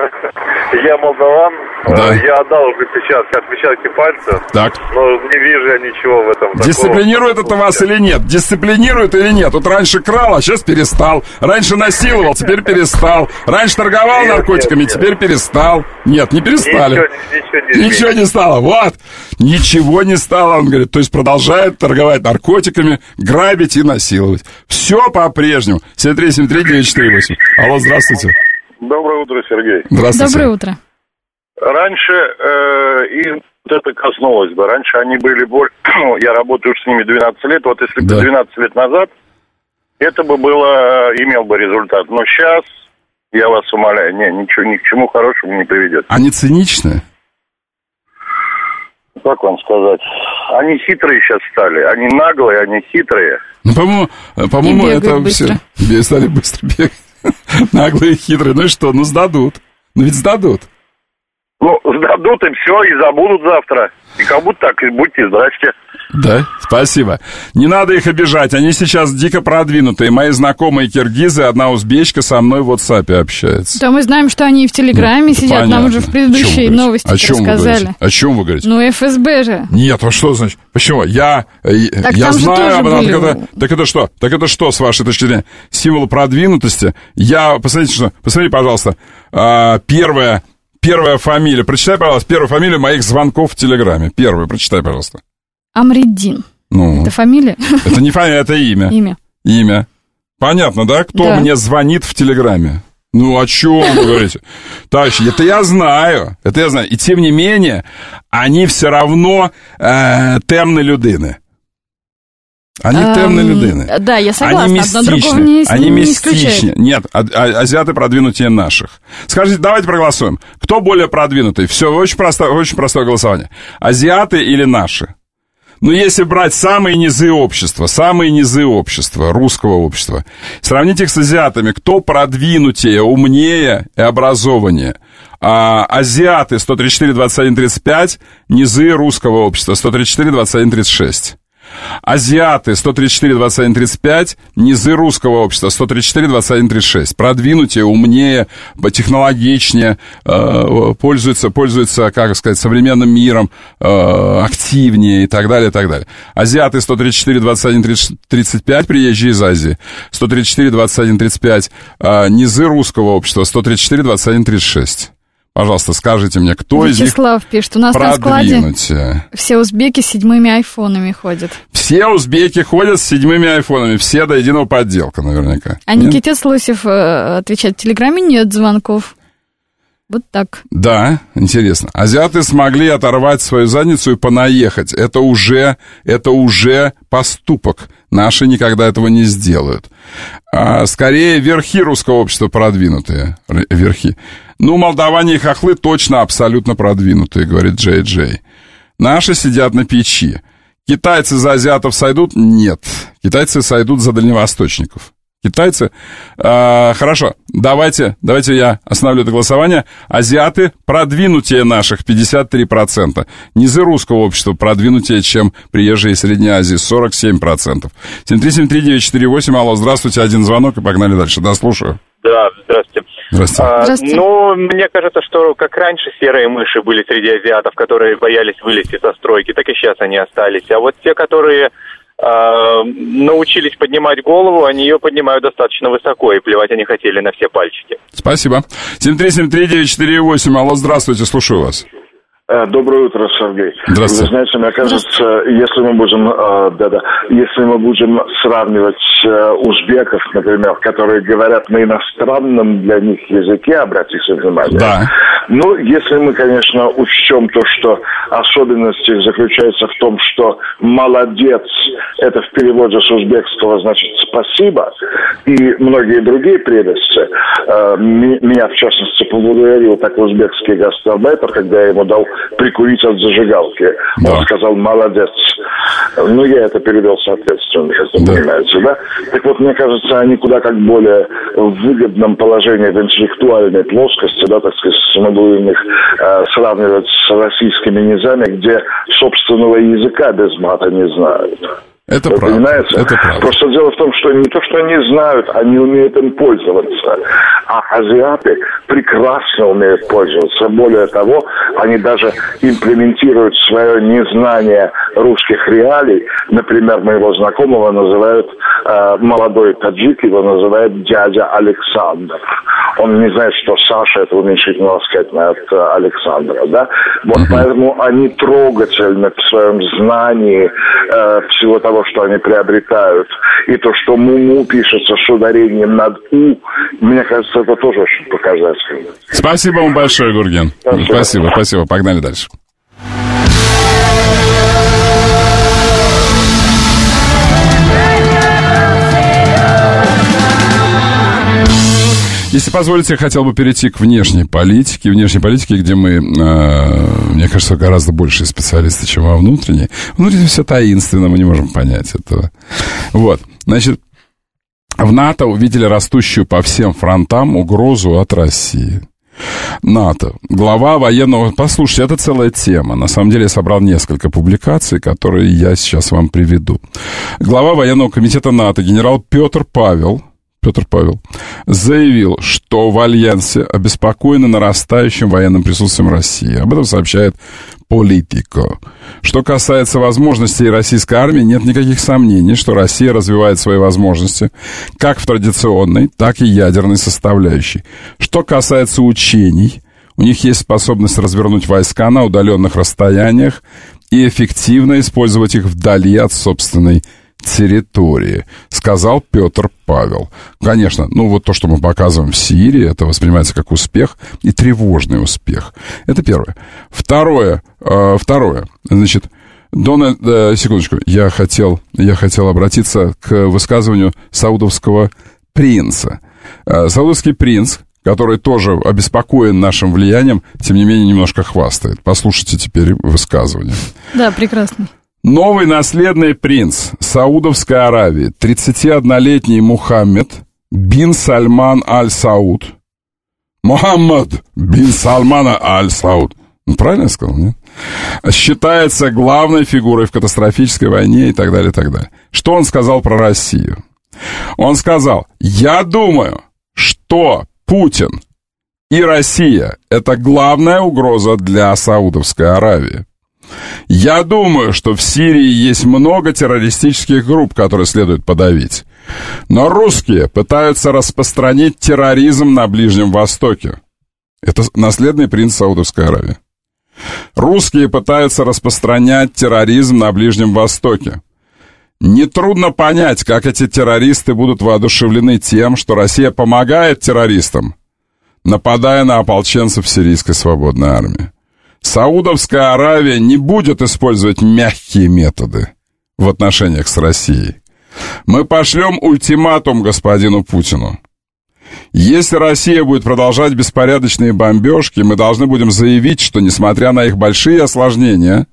я молдаван. Да. Я отдал уже сейчас отпечатки пальцев. Так. Но не вижу я ничего в этом. Дисциплинирует такого. Это вас или нет? Дисциплинирует или нет? Вот раньше крал, а сейчас перестал. Раньше насиловал, теперь перестал. Раньше торговал нет, наркотиками, нет, теперь нет. перестал. Нет, не перестали. Ничего, ничего, не, ничего не стало. Вот. Ничего не стало, он говорит. То есть продолжает торговать наркотиками, грабить и насиловать. Все по-прежнему. семь три семь три девять четыре восемь. Алло, здравствуйте. Доброе утро, Сергей. Здравствуйте. Доброе утро. Раньше э, им это коснулось бы. Раньше они были более... Я работаю с ними двенадцать лет. Вот если бы да. двенадцать лет назад, это бы было... Имел бы результат. Но сейчас, я вас умоляю, не, ничего, ни к чему хорошему не приведет. Они циничные? Как вам сказать? Они хитрые сейчас стали. Они наглые, они хитрые. Ну, по-моему, по-моему это быстро. Все... Стали быстро бегать. Наглые, хитрые. Ну и что? Ну, сдадут. Ну, ведь сдадут. Ну, сдадут и все, и забудут завтра. И как будто так, и будьте здрасте. Да, спасибо. Не надо их обижать, они сейчас дико продвинутые. Мои знакомые киргизы, одна узбечка со мной в WhatsApp общается. Да, мы знаем, что они и в Телеграме ну, сидят, понятно. Нам уже в предыдущей новости о чем рассказали. О чем вы говорите? Ну, эф эс бэ же. Нет, а что значит? Почему? Я, так я знаю об этом. Так это, так это что? Так это что, с вашей точки зрения? Символ продвинутости? Я, посмотрите, что, посмотрите, пожалуйста, первая, первая фамилия, прочитай, пожалуйста, первая фамилия моих звонков в Телеграме. Первую, прочитай, пожалуйста. Амриддин. Ну, это фамилия? Это не фамилия, это имя. Имя. Имя. Понятно, да? Кто да. мне звонит в Телеграме? Ну, о чем вы говорите? Товарищи, это я знаю. Это я знаю. И тем не менее, они все равно э, темные людины. Они um, темные людины. Да, я согласна. Они мистичны. Не, они не мистичны. Нет, а, а, азиаты продвинутее наших. Скажите, давайте проголосуем. Кто более продвинутый? Все, очень простое, очень простое голосование. Азиаты или наши? Ну, если брать самые низы общества, самые низы общества, русского общества, сравнить их с азиатами, кто продвинутее, умнее и образованнее? А, азиаты сто тридцать четыре, двадцать один, тридцать пять, низы русского общества сто тридцать четыре, двадцать один, тридцать шесть. Азиаты сто тридцать четыре, двадцать один, тридцать пять, низы русского общества сто тридцать четыре, двадцать один, тридцать шесть. Продвинутее, умнее, технологичнее, э, пользуются, пользуются, как сказать, современным миром, э, активнее и так далее, и так далее. Азиаты сто тридцать четыре, двадцать один, тридцать пять, приезжие из Азии, сто тридцать четыре, двадцать один, тридцать пять, э, низы русского общества сто тридцать четыре, двадцать один, тридцать шесть. Пожалуйста, скажите мне, кто из них Вячеслав пишет, у нас на складе все узбеки с седьмыми айфонами ходят. Все узбеки ходят с седьмыми айфонами, все до единого подделка наверняка. А нет? Никите Слусев э, отвечает, в Телеграме нет звонков. Вот так. Да, интересно. Азиаты смогли оторвать свою задницу и понаехать. Это уже, это уже поступок. Наши никогда этого не сделают. А, скорее, верхи русского общества продвинутые. Верхи. Ну, молдаване и хохлы точно абсолютно продвинутые, говорит Джей Джей. Наши сидят на печи. Китайцы за азиатов сойдут? Нет. Китайцы сойдут за дальневосточников. Китайцы? А, хорошо, давайте, давайте я остановлю это голосование. Азиаты продвинутее наших, пятьдесят три процента. Низы русского общества продвинутее, чем приезжие из Средней Азии, сорок семь процентов. семь три семь три девять четыре восемь, алло, здравствуйте, один звонок и погнали дальше. Да, слушаю. Да, здравствуйте. Здравствуйте. А, здравствуйте. ну, мне кажется, что как раньше серые мыши были среди азиатов, которые боялись вылезти со стройки, так и сейчас они остались. А вот те, которые... научились поднимать голову, они ее поднимают достаточно высоко, и плевать они хотели на все пальчики. Спасибо. семь три семь три девять четыре восемь, алло, здравствуйте, слушаю вас. Доброе утро, Сергей. Здравствуйте. Вы знаете, мне кажется, если мы будем, да-да, если мы будем сравнивать узбеков, например, которые говорят на иностранном для них языке, обратите внимание. Да. Ну, если мы, конечно, учтем то, что особенность их заключается в том, что «молодец» — это в переводе с узбекского значит «спасибо», и многие другие прелести. Меня, в частности, поблагодарил такой узбекский гастарбайтер, когда я ему дал прикурить от зажигалки. Да. Он сказал «молодец». Ну, я это перевел соответственно, если да. понимаете, да? Так вот, мне кажется, они куда как более в выгодном положении в интеллектуальной плоскости, да, так сказать, мы будем их э, сравнивать с российскими низами, где собственного языка без мата не знают. Это Вы правда. Понимаете? Это правда. Просто дело в том, что не то, что они знают, они умеют им пользоваться. А азиаты прекрасно умеют пользоваться. Более того, они даже имплементируют свое незнание русских реалий. Например, моего знакомого называют э, молодой таджик, его называют дядя Александр. Он не знает, что Саша — это уменьшительно ласкательное от э, Александра, да? Вот uh-huh. поэтому они трогательны в своем знании э, всего того, что они приобретают. И то, что «му-му» пишется с ударением над «у», мне кажется, это тоже очень показательно. Спасибо вам большое, Гурген. Спасибо. Спасибо, спасибо. Погнали дальше. Если позволите, я хотел бы перейти к внешней политике. Внешней политике, где мы, э, мне кажется, гораздо большие специалисты, чем во внутренней. Внутренней все таинственно, мы не можем понять этого. Вот, значит, в НАТО увидели растущую по всем фронтам угрозу от России. НАТО. Глава военного... Послушайте, это целая тема. На самом деле я собрал несколько публикаций, которые я сейчас вам приведу. Глава военного комитета НАТО генерал Петр Павел, Петр Павел заявил, что в Альянсе обеспокоены нарастающим военным присутствием России. Об этом сообщает Политико. Что касается возможностей российской армии, нет никаких сомнений, что Россия развивает свои возможности как в традиционной, так и ядерной составляющей. Что касается учений, у них есть способность развернуть войска на удаленных расстояниях и эффективно использовать их вдали от собственной территории, сказал Петр Павел. Конечно, ну вот то, что мы показываем в Сирии, это воспринимается как успех и тревожный успех. Это первое. Второе, э, второе, значит, Дональд, э, секундочку, я хотел, я хотел обратиться к высказыванию саудовского принца. Э, саудовский принц, который тоже обеспокоен нашим влиянием, тем не менее немножко хвастает. Послушайте теперь высказывание. Да, прекрасно. Новый наследный принц Саудовской Аравии, тридцатиоднолетний Мухаммед бин Сальман аль-Сауд. Мухаммад бин Сальмана аль-Сауд. Ну, правильно я сказал, нет? Считается главной фигурой в катастрофической войне и так далее, и так далее. Что он сказал про Россию? Он сказал: я думаю, что Путин и Россия — это главная угроза для Саудовской Аравии. Я думаю, что в Сирии есть много террористических групп, которые следует подавить. Но русские пытаются распространить терроризм на Ближнем Востоке. Это наследный принц Саудовской Аравии. Русские пытаются распространять терроризм на Ближнем Востоке. Нетрудно понять, как эти террористы будут воодушевлены тем, что Россия помогает террористам, нападая на ополченцев сирийской свободной армии. Саудовская Аравия не будет использовать мягкие методы в отношениях с Россией. Мы пошлем ультиматум господину Путину. Если Россия будет продолжать беспорядочные бомбежки, мы должны будем заявить, что, несмотря на их большие осложнения,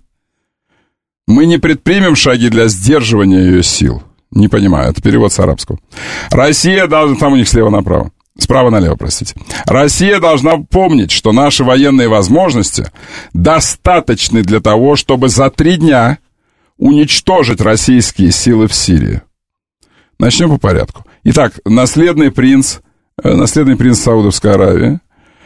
мы не предпримем шаги для сдерживания ее сил. Не понимаю, это перевод с арабского. Россия должна... Там у них слева направо. Справа налево, простите. Россия должна помнить, что наши военные возможности достаточны для того, чтобы за три дня уничтожить российские силы в Сирии. Начнем по порядку. Итак, наследный принц, наследный принц Саудовской Аравии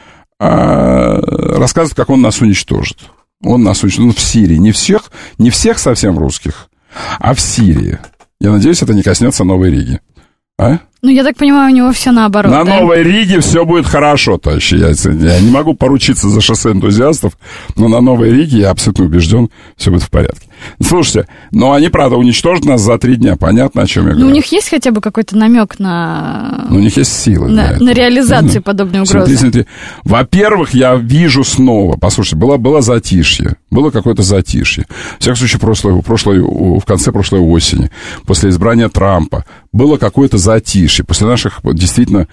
а, рассказывает, как он нас уничтожит. Он нас уничтожит в Сирии. Не всех, не всех совсем русских, а в Сирии. Я надеюсь, это не коснется Новой Риги. А? Ну, я так понимаю, у него все наоборот. На да? Новой Риге все будет хорошо, товарищи. Я, я не могу поручиться за шоссе энтузиастов, но на Новой Риге, я абсолютно убежден, все будет в порядке. Слушайте, но они, правда, уничтожат нас за три дня. Понятно, о чем я говорю? Ну, у них есть хотя бы какой-то намек на... Ну, у них есть силы. На, на реализацию ну, подобной угрозы. Смотри, смотри. Во-первых, я вижу снова, послушайте, было, было затишье, было какое-то затишье. В всяком случае, прошлой, прошлой, в конце прошлой осени, после избрания Трампа, было какое-то затишье. После наших действительно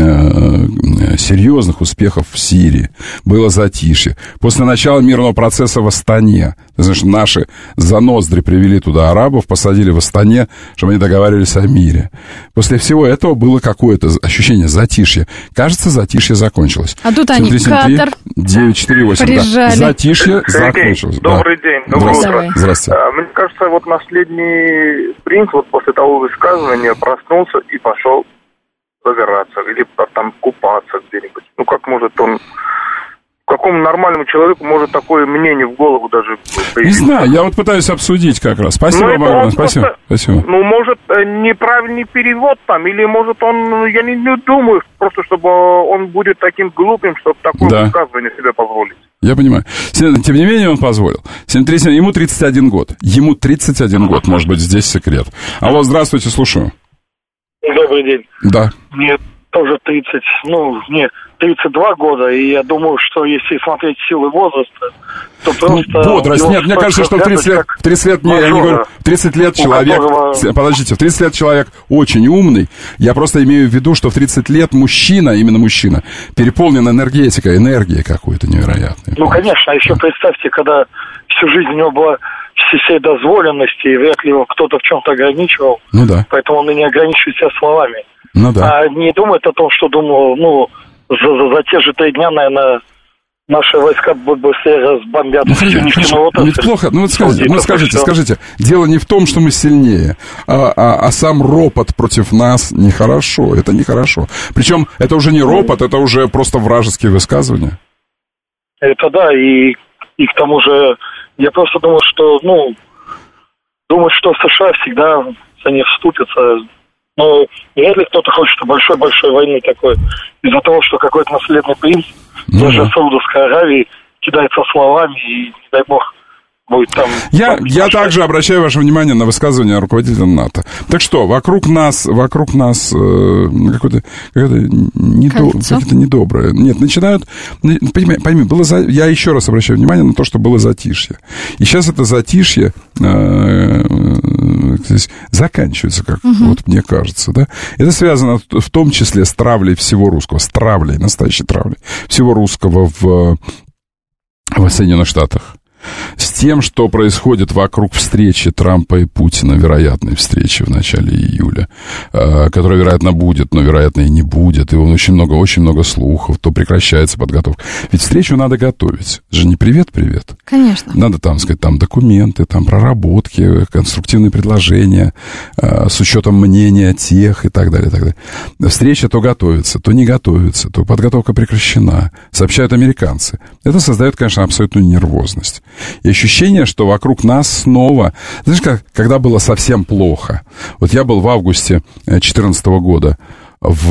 э, серьезных успехов в Сирии было затишье. После начала мирного процесса в Астане, значит, наши за ноздри привели туда арабов, посадили в Астане, чтобы они договаривались о мире. После всего этого было какое-то ощущение затишья. Кажется, затишье закончилось. А тут они, Катар, девять четыре восемь, да. Затишье закончилось. Добрый да. день, доброе утро. Здравствуйте. Мне кажется, вот наследный принц вот после того высказывания проснулся и пошел загораться или там купаться где-нибудь. Ну, как может он... Какому нормальному человеку может такое мнение в голову даже появиться? Не знаю, я вот пытаюсь обсудить как раз. Спасибо вам огромное, спасибо. спасибо. Ну, может, неправильный перевод там, или может он, я не, не думаю, просто чтобы он будет таким глупым, чтобы такое да. высказывание себе позволить. Я понимаю. Тем не менее, он позволил. семь три семь, ему тридцать один год. Ему тридцать один год, может быть, здесь секрет. Алло, здравствуйте, слушаю. Добрый день. Да. Мне тоже тридцать, ну, мне тридцать два года, и я думаю, что если смотреть силы возраста, то просто... Ну, бодрость, нет, мне кажется, что в тридцать лет, в тридцать лет, не, я не говорю, в тридцать лет человек, которого... подождите, в тридцать лет человек очень умный, я просто имею в виду, что в тридцать лет мужчина, именно мужчина, переполнен энергетикой, энергией какой-то невероятной. Ну, конечно, а еще представьте, когда всю жизнь у него была всей дозволенности, и вряд ли его кто-то в чем-то ограничивал, ну да. Поэтому он и не ограничивает себя словами. Ну да. А не думает о том, что думал, ну, за, за, за те же три дня, наверное, наши войска быстрее разбомбят ну, всю нефтяную отрасль. Ведь плохо, ну вот скажите, ну, скажите, скажите, дело не в том, что мы сильнее, а, а, а сам ропот против нас нехорошо, это нехорошо. Причем это уже не ропот, это уже просто вражеские высказывания. Это да, и, и к тому же, я просто думаю, что, ну, думаю, что США всегда за них вступятся. Но вряд ли кто-то хочет большой-большой войны такой. Из-за того, что какой-то наследный принц, ну, даже в Саудовской Аравии, кидается словами, и, не дай бог, будет там... Я, я также обращаю ваше внимание на высказывание руководителя НАТО. Так что, вокруг нас, вокруг нас э, какое-то, какое-то, недо, какое-то недоброе. Нет, начинают... Пойми, пойми было за, я еще раз обращаю внимание на то, что было затишье. И сейчас это затишье э, здесь заканчивается, как угу. вот мне кажется. Да? Это связано в том числе с травлей всего русского, с травлей, настоящей травлей всего русского в, в Соединенных Штатах. С тем, что происходит вокруг встречи Трампа и Путина, вероятной встречи в начале июля, которая, вероятно, будет, но, вероятно, и не будет. И очень много, очень много слухов, то прекращается подготовка. Ведь встречу надо готовить. Это же не привет-привет. Конечно. Надо, там, сказать, там документы, там проработки, конструктивные предложения, с учетом мнения тех и так далее, и так далее. Встреча то готовится, то не готовится, то подготовка прекращена, сообщают американцы. Это создает, конечно, абсолютную нервозность. И ощущение, что вокруг нас снова... Знаешь, как, когда было совсем плохо? Вот я был в августе две тысячи четырнадцатого года в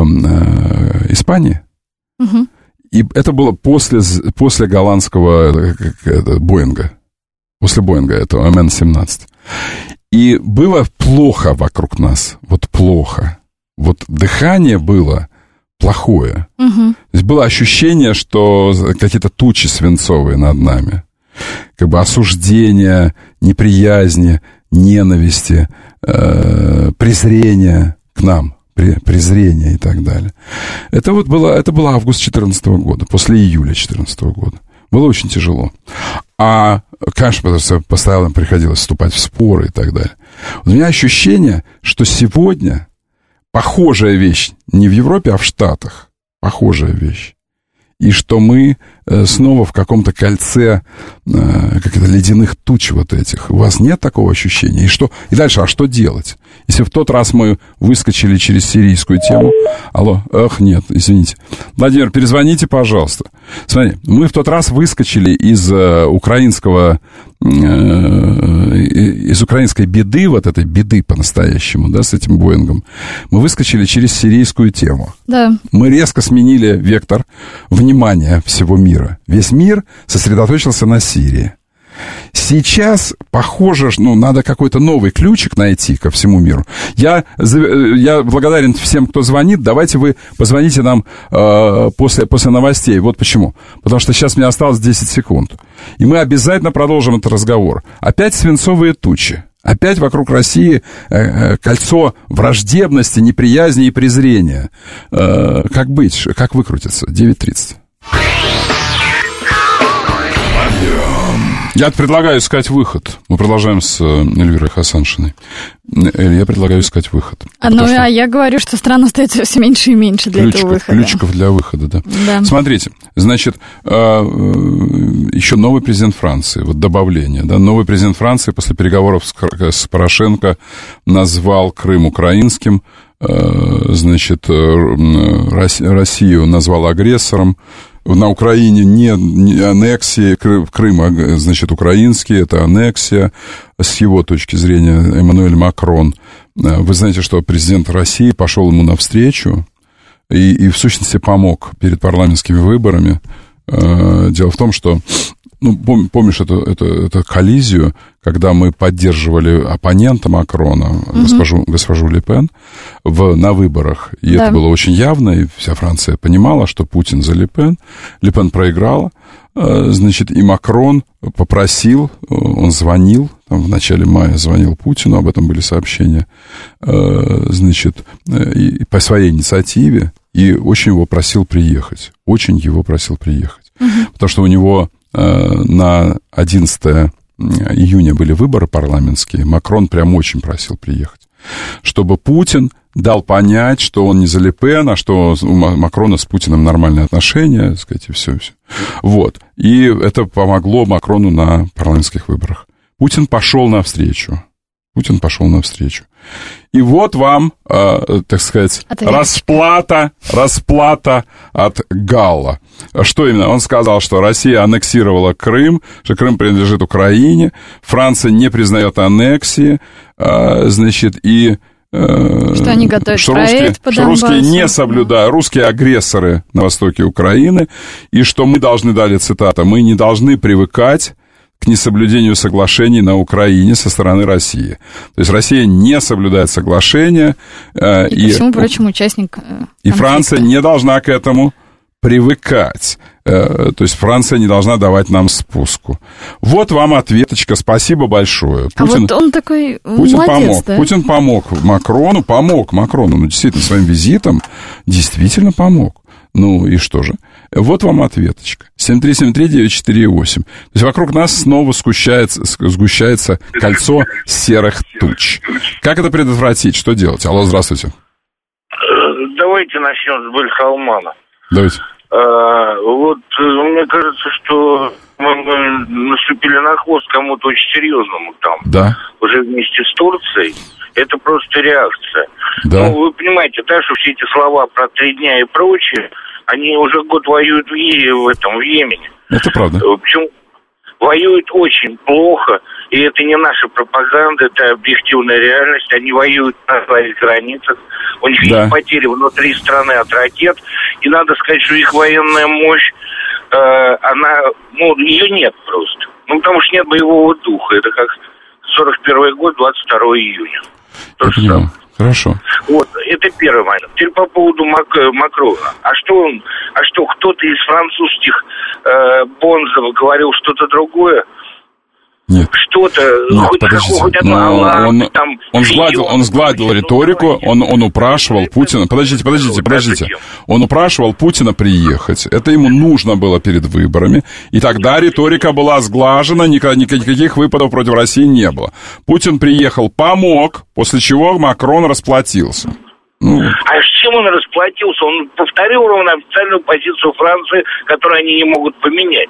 э, Испании, угу. и это было после, после голландского это, Боинга. После Боинга, этого эм эн семнадцать. И было плохо вокруг нас. Вот плохо. Вот дыхание было... плохое. Угу. То есть было ощущение, что какие-то тучи свинцовые над нами. Как бы осуждение, неприязни, ненависти, э, презрение к нам, презрение и так далее. Это вот было, это был август две тысячи четырнадцатого года, после июля две тысячи четырнадцатого года. Было очень тяжело. А, конечно, потому что постоянно приходилось вступать в споры и так далее. У меня ощущение, что сегодня похожая вещь не в Европе, а в Штатах. Похожая вещь. И что мы снова в каком-то кольце как это, ледяных туч вот этих. У вас нет такого ощущения? И что? И дальше, а что делать? Если в тот раз мы выскочили через сирийскую тему... Алло, эх, нет, извините. Владимир, перезвоните, пожалуйста. Смотри, мы в тот раз выскочили из э, украинского... Э, из украинской беды, вот этой беды по-настоящему, да, с этим Боингом. Мы выскочили через сирийскую тему. Да. Мы резко сменили вектор внимания всего мира. Весь мир сосредоточился на Сирии. Сейчас, похоже, ну, надо какой-то новый ключик найти ко всему миру. Я, я благодарен всем, кто звонит. Давайте вы позвоните нам э, после, после новостей. Вот почему. Потому что сейчас мне осталось десять секунд. И мы обязательно продолжим этот разговор. Опять свинцовые тучи. Опять вокруг России э, кольцо враждебности, неприязни и презрения. Э, как быть? Как выкрутиться? девять тридцать. Я предлагаю искать выход. Мы продолжаем с Эльвирой Хасаншиной. Эль, я предлагаю искать выход. А, ну, что... а я говорю, что стран остается все меньше и меньше для ключиков, этого выхода. Ключиков для выхода, да. да. Смотрите, значит, еще новый президент Франции, вот добавление, да, новый президент Франции после переговоров с, с Порошенко назвал Крым украинским, значит, Россию назвал агрессором. На Украине не, не аннексия, Крым, значит, украинский, это аннексия. С его точки зрения, Эммануэль Макрон, вы знаете, что президент России пошел ему навстречу и, и в сущности помог перед парламентскими выборами. Дело в том, что, ну, помнишь эту, эту, эту коллизию, когда мы поддерживали оппонента Макрона, угу. госпожу, госпожу Ле Пен, в, на выборах. И да. это было очень явно, и вся Франция понимала, что Путин за Ле Пен. Ле Пен проиграла, значит, и Макрон попросил, он звонил, там, в начале мая звонил Путину, об этом были сообщения, значит, и, по своей инициативе, и очень его просил приехать. Очень его просил приехать. Угу. Потому что у него на одиннадцатое июня были выборы парламентские, Макрон прям очень просил приехать, чтобы Путин дал понять, что он не за Ле Пен, а что у Макрона с Путиным нормальные отношения, так сказать, и все, все. Вот. И это помогло Макрону на парламентских выборах. Путин пошел навстречу. Путин пошел навстречу. И вот вам, э, так сказать, Ответ. расплата, расплата от Галла. Что именно? Он сказал, что Россия аннексировала Крым, что Крым принадлежит Украине, Франция не признает аннексии, э, значит, и... Что они готовят что проект русские, по что русские не соблюдают, русские агрессоры на востоке Украины, и что мы должны, далее цитата, мы не должны привыкать к несоблюдению соглашений на Украине со стороны России. То есть Россия не соблюдает соглашения. Э, и, и, ко всему прочему, участник конфликта. И Франция не должна к этому привыкать. Э, то есть Франция не должна давать нам спуску. Вот вам ответочка. Спасибо большое. Путин, а вот он такой Путин молодец, помог. да? Путин помог Макрону, помог Макрону. Ну, действительно, своим визитом действительно помог. Ну, и что же? Вот вам ответочка. семь три семь три девять четыре восемь. То есть вокруг нас снова сгущается, сгущается кольцо серых туч. Как это предотвратить? Что делать? Алло, здравствуйте. Давайте начнем с Бельхалмана. Давайте. А, вот мне кажется, что мы наступили на хвост кому-то очень серьезному там. Да. Уже вместе с Турцией. Это просто реакция. Да. Ну, вы понимаете, да, что все эти слова про три дня и прочее, они уже год воюют в, е- в этом, в Йемене. Это правда. Причем воюют очень плохо, и это не наша пропаганда, это объективная реальность. Они воюют на своих границах, у них да. есть потери внутри страны от ракет, и надо сказать, что их военная мощь, э, она, ну, ее нет просто. Ну, потому что нет боевого духа. Это как сорок первый год, двадцать второго июня. То же самое. Хорошо. Вот, это первый момент. Теперь по поводу Мак- Макрона. А что он, а что кто-то из французских э, бонзов говорил что-то другое? Нет. Что-то, Нет, хоть подождите. какого-то Но он, там... он сгладил, он сгладил риторику, он, он упрашивал Путина... Подождите, подождите, подождите. Он упрашивал Путина приехать. Это ему нужно было перед выборами. И тогда риторика была сглажена, никаких выпадов против России не было. Путин приехал, помог, после чего Макрон расплатился. Ну. А с чем он расплатился? Он повторил ровно официальную позицию Франции, которую они не могут поменять.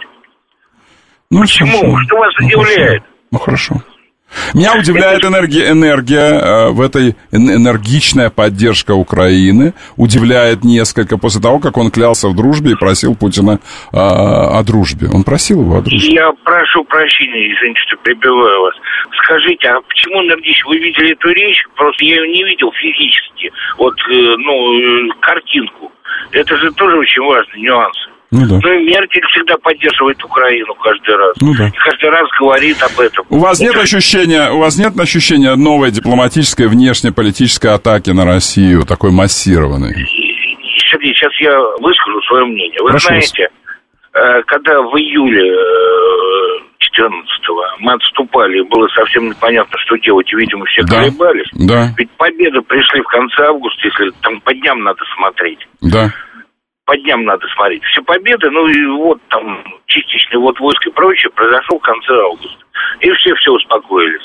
Ну, почему? хорошо. Что вас ну, удивляет? Хорошо. Ну, хорошо. Меня удивляет энергия, энергия э, в этой энергичная поддержка Украины. Удивляет несколько после того, как он клялся в дружбе и просил Путина э, о дружбе. Он просил его о дружбе. Я прошу прощения, извините, что прибиваю вас. Скажите, а почему энергично? Вы видели эту речь? Просто я ее не видел физически. Вот, э, ну, э, картинку. Это же тоже очень важный нюанс. Ну, да. Ну и Меркель всегда поддерживает Украину каждый раз. Ну, да. И каждый раз говорит об этом. У вас нет ощущения, у вас нет ощущения новой дипломатической внешнеполитической атаки на Россию, такой массированной? Сергей, сейчас я выскажу свое мнение. Вы Прошу знаете, вас. Когда в июле четырнадцатого мы отступали, было совсем непонятно, что делать, и, видимо, все да. колебались. Да. Ведь победы пришли в конце августа, если там по дням надо смотреть. Да. По дням надо смотреть. Все победы, ну и вот там частичный вот войск и прочее произошел в конце августа. И все все успокоились.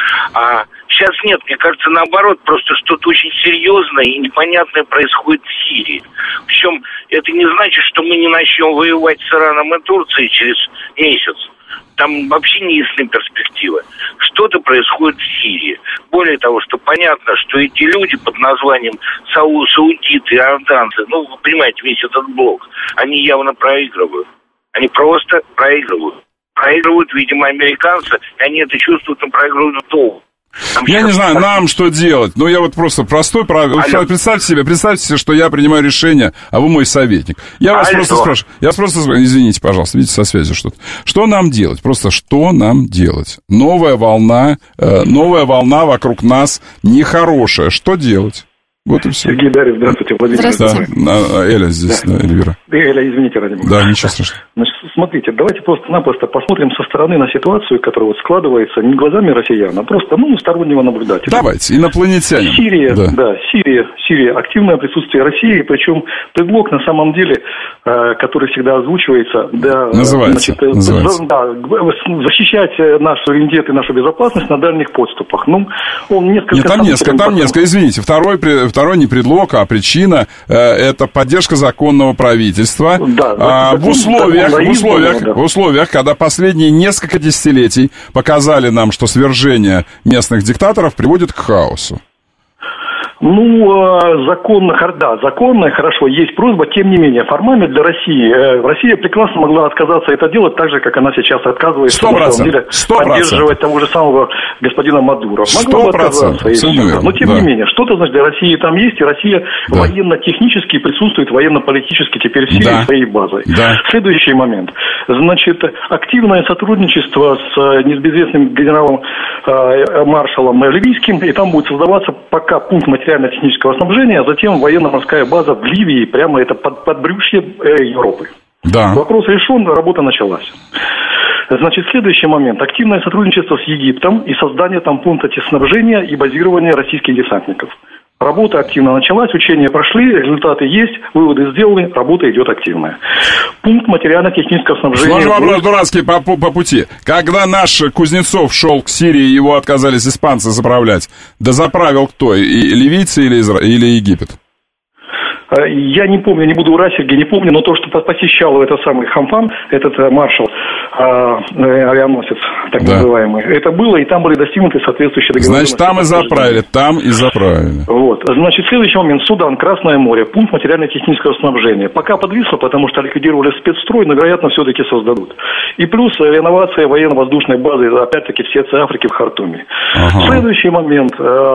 А сейчас нет, мне кажется, наоборот, просто что-то очень серьезное и непонятное происходит в Сирии. Причем это не значит, что мы не начнем воевать с Ираном и Турцией через месяц. Там вообще не ясны перспективы. Что-то происходит в Сирии. Более того, что понятно, что эти люди под названием Сау, саудиты, иорданцы, ну, вы понимаете, весь этот блок, они явно проигрывают. Они просто проигрывают. Проигрывают, видимо, американцы, и они это чувствуют, но проигрывают долго. Там я не знаю, так... нам что делать? Ну, я вот просто простой правило. Представьте себе, представьте себе, что я принимаю решение, а вы мой советник. Я вас Алло. просто спрашиваю. Я вас просто спрашиваю, извините, пожалуйста, видите, со связью что-то. Что нам делать? Просто что нам делать? Новая волна, э, новая волна вокруг нас нехорошая. Что делать? Вот и все. Сергей, Дарья, здравствуйте, Владимир. Здравствуйте. Да, Эля здесь, да, да Эльвира. Эля, извините, ради бога. Да, ничего страшного. Значит, смотрите, давайте просто-напросто посмотрим со стороны на ситуацию, которая вот складывается не глазами россиян, а просто, ну, стороннего наблюдателя. Давайте, инопланетянин. Сирия, да. да, Сирия, Сирия, активное присутствие России, причем предлог, на самом деле, э, который всегда озвучивается, да, называется, значит, э, называется. Да, защищать наш суверенитет и нашу безопасность на дальних подступах. Ну, он несколько... Нет, там несколько, там несколько, извините, второй, второй не предлог, а причина э, это поддержка законного правительства. Да, а, в условиях, в условиях, да. в условиях, когда последние несколько десятилетий показали нам, что свержение местных диктаторов приводит к хаосу. Ну, законно, да, законно, хорошо, есть просьба, тем не менее, формально для России, Россия прекрасно могла отказаться это делать так же, как она сейчас отказывается, на самом деле, поддерживать того же самого господина Мадуро. Могла бы отказаться. Но, тем да. не менее, что-то, значит, для России там есть, и Россия да. военно-технически присутствует, военно-политически теперь в Сирии да. своей базой. Да. Следующий момент. Значит, активное сотрудничество с небезызвестным генералом э, маршалом ливийским, и там будет создаваться пока пункт материально-технического снабжения, а затем военно-морская база в Ливии, прямо это под, подбрюшье э, Европы. Да. Вопрос решен, работа началась. Значит, следующий момент. Активное сотрудничество с Египтом и создание там пункта снабжения и базирования российских десантников. Работа активно началась, учения прошли, результаты есть, выводы сделаны, работа идет активная. Пункт материально-технического снабжения... Сложный вопрос дурацкий по, по, по пути. Когда наш Кузнецов шел к Сирии, его отказались испанцы заправлять, да заправил кто? И ливийцы или, Изра... или Египет? Я не помню, не буду врать, Сергей, не помню, но то, что посещал этот самый Хамфан, этот маршал, авианосец, так да. называемый, это было, и там были достигнуты соответствующие договоренности. Значит, там и заправили, там и заправили. Вот, значит, следующий момент, Судан, Красное море, пункт материально-технического снабжения. Пока подвисло, потому что ликвидировали спецстрой, но, вероятно, все-таки создадут. И плюс реновация военно-воздушной базы, опять-таки, в сердце Африки, в Хартуме. Ага. Следующий момент,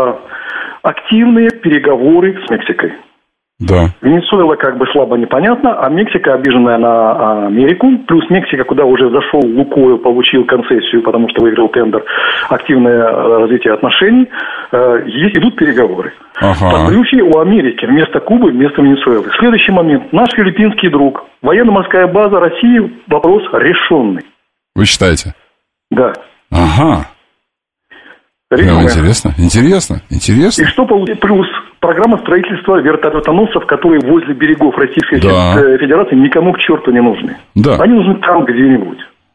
активные переговоры с Мексикой. Да. Венесуэла как бы слабо непонятно, а Мексика, обиженная на Америку, плюс Мексика, куда уже зашел Лукойл, получил концессию, потому что выиграл тендер, активное развитие отношений, есть, идут переговоры. Ага. Подключи у Америки вместо Кубы, вместо Венесуэлы. Следующий момент. Наш филиппинский друг, военно-морская база России, вопрос решенный. Вы считаете? Да. Ага. Ну, интересно, интересно, интересно. И что получить? Плюс программа строительства вертолетоносцев, которые возле берегов Российской да. Федерации никому к черту не нужны. Да. Они нужны там где-нибудь.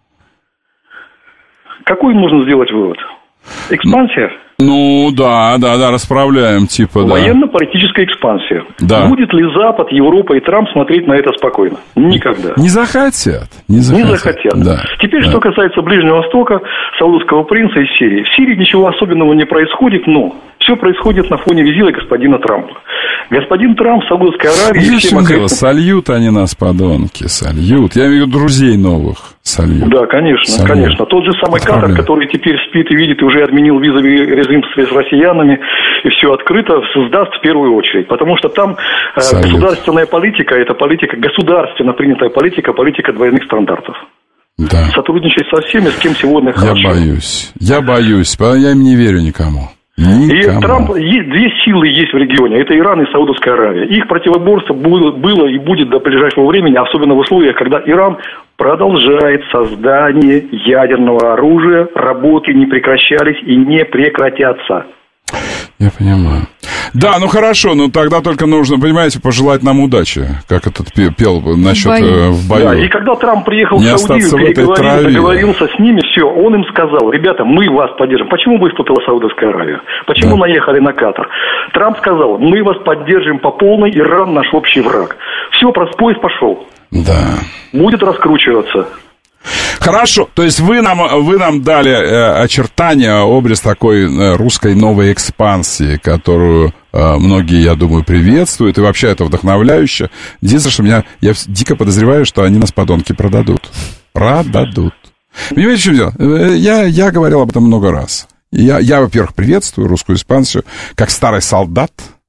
Какой нужно сделать вывод? Экспансия? Ну, да, да, да, расправляем, типа, да. Военно-политическая экспансия. Да. Будет ли Запад, Европа и Трамп смотреть на это спокойно? Никогда. Не захотят. Не захотят. Не захотят. Да. Теперь, да. что касается Ближнего Востока, Саудовского принца и Сирии. В Сирии ничего особенного не происходит, но все происходит на фоне визита господина Трампа. Господин Трамп в Саудовской Аравии... Ну, всем окреп... Сольют они нас, подонки, сольют. Я имею в виду друзей новых сольют. Да, конечно, сольют. Конечно. Тот же самый Катар, который теперь спит и видит, и уже отменил визовый режим с россиянами, и все открыто, создаст в первую очередь. Потому что там э, государственная политика, это политика, государственно принятая политика, политика двойных стандартов. Да. Сотрудничать со всеми, с кем сегодня хорошо. Я боюсь, я боюсь, я им не верю никому. Никому. И Трамп, есть, две силы есть в регионе, это Иран и Саудовская Аравия. Их противоборство было, было и будет до ближайшего времени, особенно в условиях, когда Иран продолжает создание ядерного оружия, работы не прекращались и не прекратятся. Я понимаю. Да, ну хорошо, но тогда только нужно, понимаете, пожелать нам удачи, как этот пел насчет э, в бою. Да, и когда Трамп приехал не в Саудию, переговорил, договорился с ними, все, он им сказал: ребята, мы вас поддержим. Почему выступила Саудовская Аравия? Почему да. наехали на Катар? Трамп сказал: мы вас поддержим по полной, Иран наш общий враг. Все, поезд пошел. Да. Будет раскручиваться. Хорошо, то есть вы нам, вы нам дали э, очертания, образ такой э, русской новой экспансии, которую э, многие, я думаю, приветствуют, и вообще это вдохновляюще. Единственное, что меня, я дико подозреваю, что они нас, подонки, продадут. Продадут. Понимаете, в чем дело? Я, я говорил об этом много раз. Я, я, во-первых, приветствую русскую экспансию как старый солдат.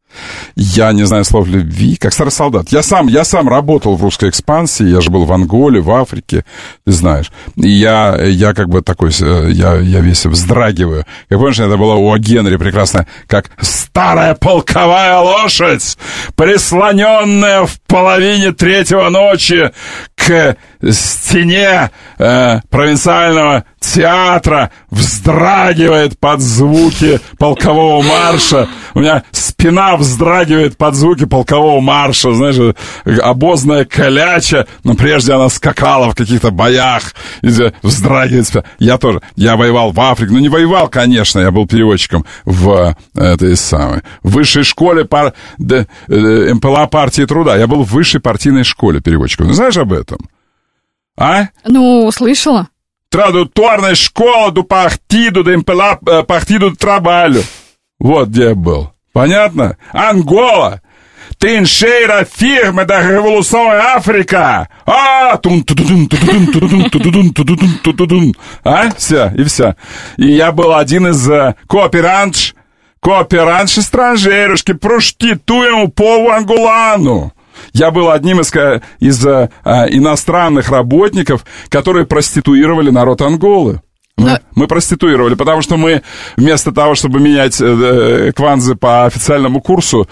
Я не знаю слов любви, как старый солдат. Я сам, я сам работал в русской экспансии, я же был в Анголе, в Африке, ты знаешь. И я, я как бы такой, я, я весь вздрагиваю. Как помнишь, это было у Генри прекрасно, как старая полковая лошадь, прислоненная в половине третьего ночи к стене э, провинциального театра вздрагивает под звуки полкового марша. У меня спина вздрагивает под звуки полкового марша. Знаешь, обозная коляча, но прежде она скакала в каких-то боях, вздрагивает спина. Я тоже. Я воевал в Африке. Ну, не воевал, конечно, я был переводчиком в этой самой в высшей школе пар, д, эм пэ эл а партии труда. Я был в высшей партийной школе переводчиком. Ну, знаешь об этом? А? Ну, слышала. Традуторная школа до партиду, до эм пэ эл а партиду до трабалю. Вот где я был. Понятно? Ангола. Trincheira firme da Revolução África. А, тун тудун тудун тудун тудун тудун тудун. А, все, и все. И я был один из кооперантш, кооперантш estrangeiros que prostituem o povo angolano. Я был одним из, из а, иностранных работников, которые проституировали народ Анголы. Мы, Но... мы проституировали, потому что мы вместо того, чтобы менять э, кванзы по официальному курсу,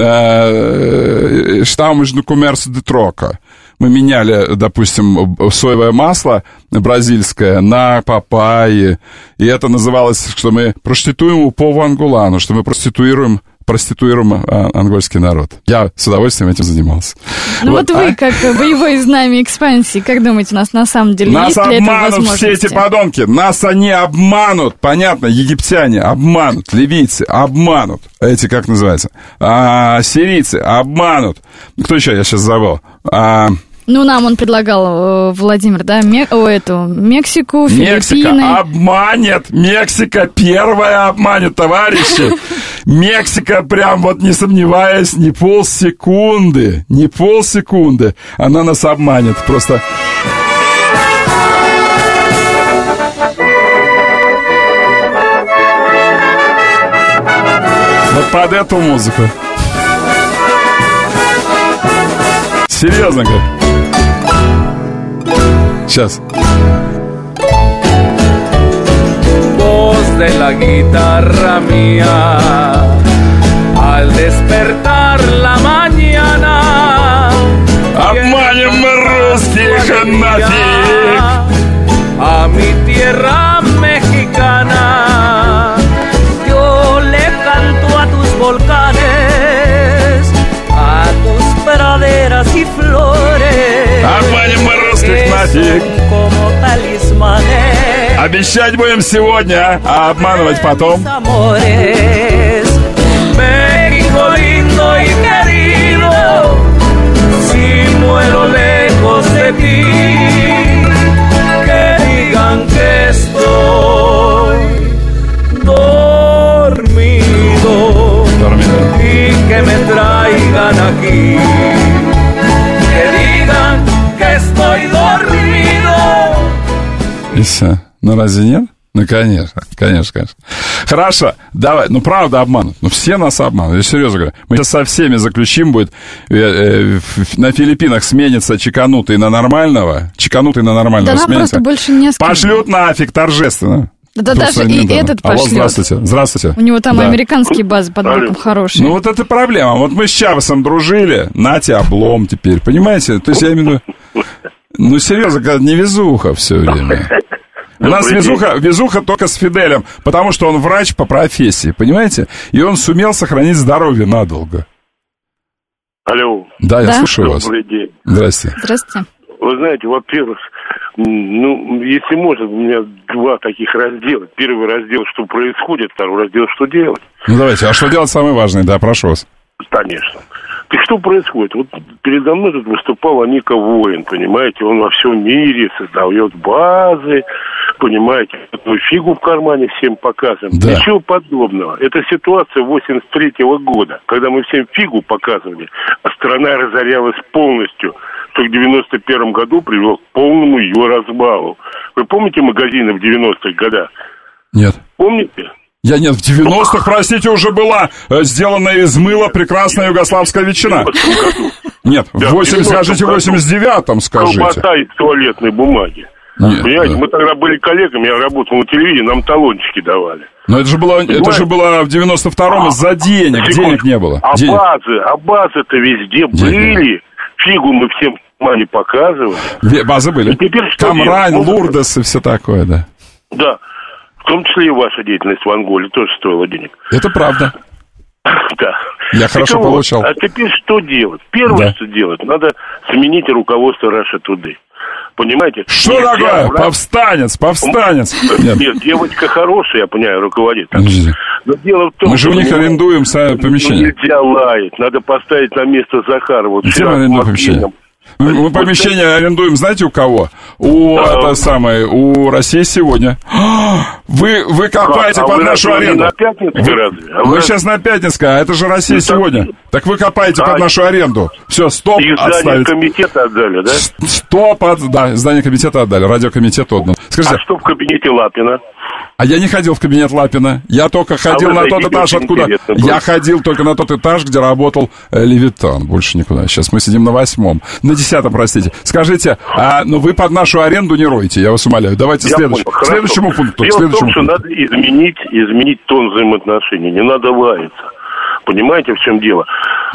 э, estávamos no comércio de troca. Мы меняли, допустим, соевое масло бразильское на папайи, и это называлось, что мы проституем у povo angolano, что мы проституируем проституируем а, ангольский народ. Я с удовольствием этим занимался. Ну вот, вот вы, а? как боевой знамя экспансии, как думаете, нас на самом деле нас есть для этого возможности? Нас обманут все эти подонки. Нас они обманут. Понятно, египтяне обманут, ливийцы обманут. Эти, как называется? А, сирийцы обманут. Кто еще? Я сейчас забыл. А... Ну, нам он предлагал, Владимир, да, Ме- о, эту, Мексику, Филиппины. Мексика обманет, Мексика первая обманет, товарищи. Мексика, прям вот не сомневаясь, ни полсекунды, ни полсекунды, она нас обманет, просто... Вот под эту музыку. Серьезно говорю. Сейчас. Voz de la guitarra mía al despertar la mañana. Обманем мы русских нафиг. A mi tierra mexicana yo le canto a tus volcanes, a tus praderas y flores. Обманем мы русских нафиг. Обещать будем сегодня, а обманывать потом. México lindo y querido, si muero lejos de ti, que digan que estoy dormido, dormido. Y que me traigan aquí, que digan que estoy dormido. И все. Ну, разве нет? Ну, конечно, конечно, конечно. Хорошо, давай, ну, правда обманут. Ну, все нас обманут, я серьезно говорю. Мы сейчас со всеми заключим, будет э, э, на Филиппинах сменится чеканутый на нормального, чеканутый на нормального да сменится. Просто больше не пошлют нафиг торжественно. Да, да даже и этот пошлет. Алло, здравствуйте, здравствуйте. У него там да. американские базы под боком хорошие. Ну, вот это проблема. Вот мы с Чавесом дружили, нате облом теперь, понимаете? То есть я имею в виду, ну, серьезно, когда невезуха все время. У нас везуха, везуха только с Фиделем, потому что он врач по профессии, понимаете? И он сумел сохранить здоровье надолго. Алло. Да, я да? слушаю вас. Добрый день. Здрасте. Здравствуйте. Вы знаете, во-первых, ну, если можно, у меня два таких раздела. Первый раздел, что происходит, второй раздел, что делать. Ну, давайте, а что делать самое важное? Да, прошу вас. Конечно. И что происходит? Вот передо мной тут выступал Аника Воин, понимаете, он во всем мире создает базы, понимаете, одну фигу в кармане всем показываем. Да. Ничего подобного. Это ситуация восемьдесят третьего года, когда мы всем фигу показывали, а страна разорялась полностью, что в девяносто первом году привело к полному ее разбалу. Вы помните магазины в девяностых годах? Нет. Помните? Я нет, в девяностых, простите, уже была э, сделана из мыла прекрасная югославская ветчина. Нет, в восемьдесят, скажите, в восемьдесят девятом, скажите. Колбаса из туалетной бумаги. Нет, понимаете, да. Мы тогда были коллегами, я работал на телевидении, нам талончики давали. Но это же было, это же было в девяносто втором из-за денег, секунд. денег не было. А денег. базы, а базы-то везде денег. Были. Фигу мы всем снимали, показывали. Базы были. Камрань, Лурдес и все такое, да. Да. В том числе и ваша деятельность в Анголе тоже стоила денег. Это правда. Да. Я так хорошо вот, получал. А теперь что делать? Первое, да. что делать, надо сменить руководство Russia Today. Понимаете? Что нельзя такое? Брать... Повстанец, повстанец. Нет. Нет, девочка хорошая, я понимаю, руководит. Но дело в том, мы же у них не... арендуем помещение. Нельзя лаять, надо поставить на место Захарова. Где мы арендуем помещение? Мы, мы помещение арендуем, знаете, у кого? У, да. это самое, у России сегодня. Вы, вы копаете а, под а нашу вы аренду. На пятницкой вы, разве? А вы сейчас на Пятницкой, а это же Россия ну, сегодня. Так, так вы копаете а, под нашу аренду. Все, стоп, и отставить. Здание комитета отдали, да? Стоп, от, да, здание комитета отдали, радиокомитет отдал. Скажите, а что в кабинете Лапина? А я не ходил в кабинет Лапина. Я только ходил а на тот этаж, откуда... Я ходил только на тот этаж, где работал э, Левитан. Больше никуда. Сейчас мы сидим на восьмом. На десятом, простите. Скажите, а, ну вы под нашу аренду не ройте, я вас умоляю. Давайте следующ... к следующему пункту. Дело следующему в том, что надо изменить, изменить тон взаимоотношений. Не надо лаяться. Понимаете, в чем дело?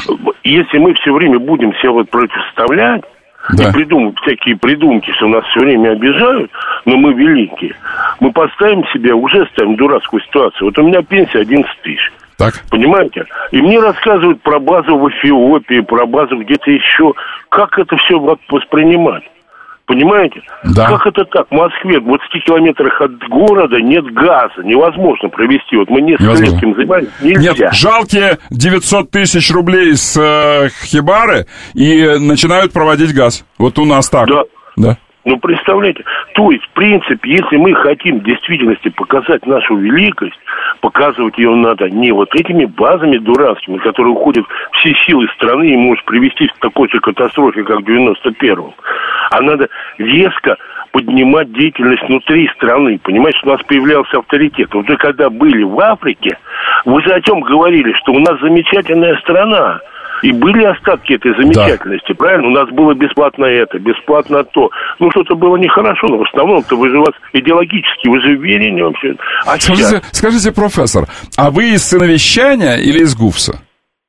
Если мы все время будем себя вот противоставлять, да. и придумывать всякие придумки, что нас все время обижают, но мы великие. Мы поставим себя, уже ставим дурацкую ситуацию. Вот у меня пенсия одиннадцать тысяч. Так. Понимаете? И мне рассказывают про базу в Эфиопии, про базу где-то еще. Как это все воспринимать? Понимаете? Да. Как это так? В Москве, в двадцати километрах от города нет газа. Невозможно провести. Вот мы несколько лет этим занимались. Нельзя. Нет, жалкие девятьсот тысяч рублей с э, Хибары и начинают проводить газ. Вот у нас так. Да. Да. Ну, представляете? То есть, в принципе, если мы хотим в действительности показать нашу великость, показывать ее надо не вот этими базами дурацкими, которые уходят все силы страны и может привести к такой же катастрофе, как в девяносто первом, а надо резко поднимать деятельность внутри страны. Понимаете, что у нас появлялся авторитет. Вот вы когда были в Африке, вы же о чем говорили, что у нас замечательная страна. И были остатки этой замечательности, да. правильно? У нас было бесплатно это, бесплатно то. Ну, что-то было нехорошо, но в основном-то вы же у вас идеологически, вы же уверены вообще. А скажите, сейчас... скажите, профессор, а вы из сыновещания или из ГУФСа?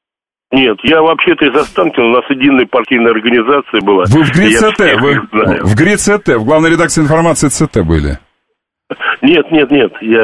Нет, я вообще-то из Останкина, у нас единая партийная организация была. Вы в ГРИ-ЦТ, вы в ГРИ-ЦТ, в главной редакции информации ЦТ были? Нет, нет, нет, я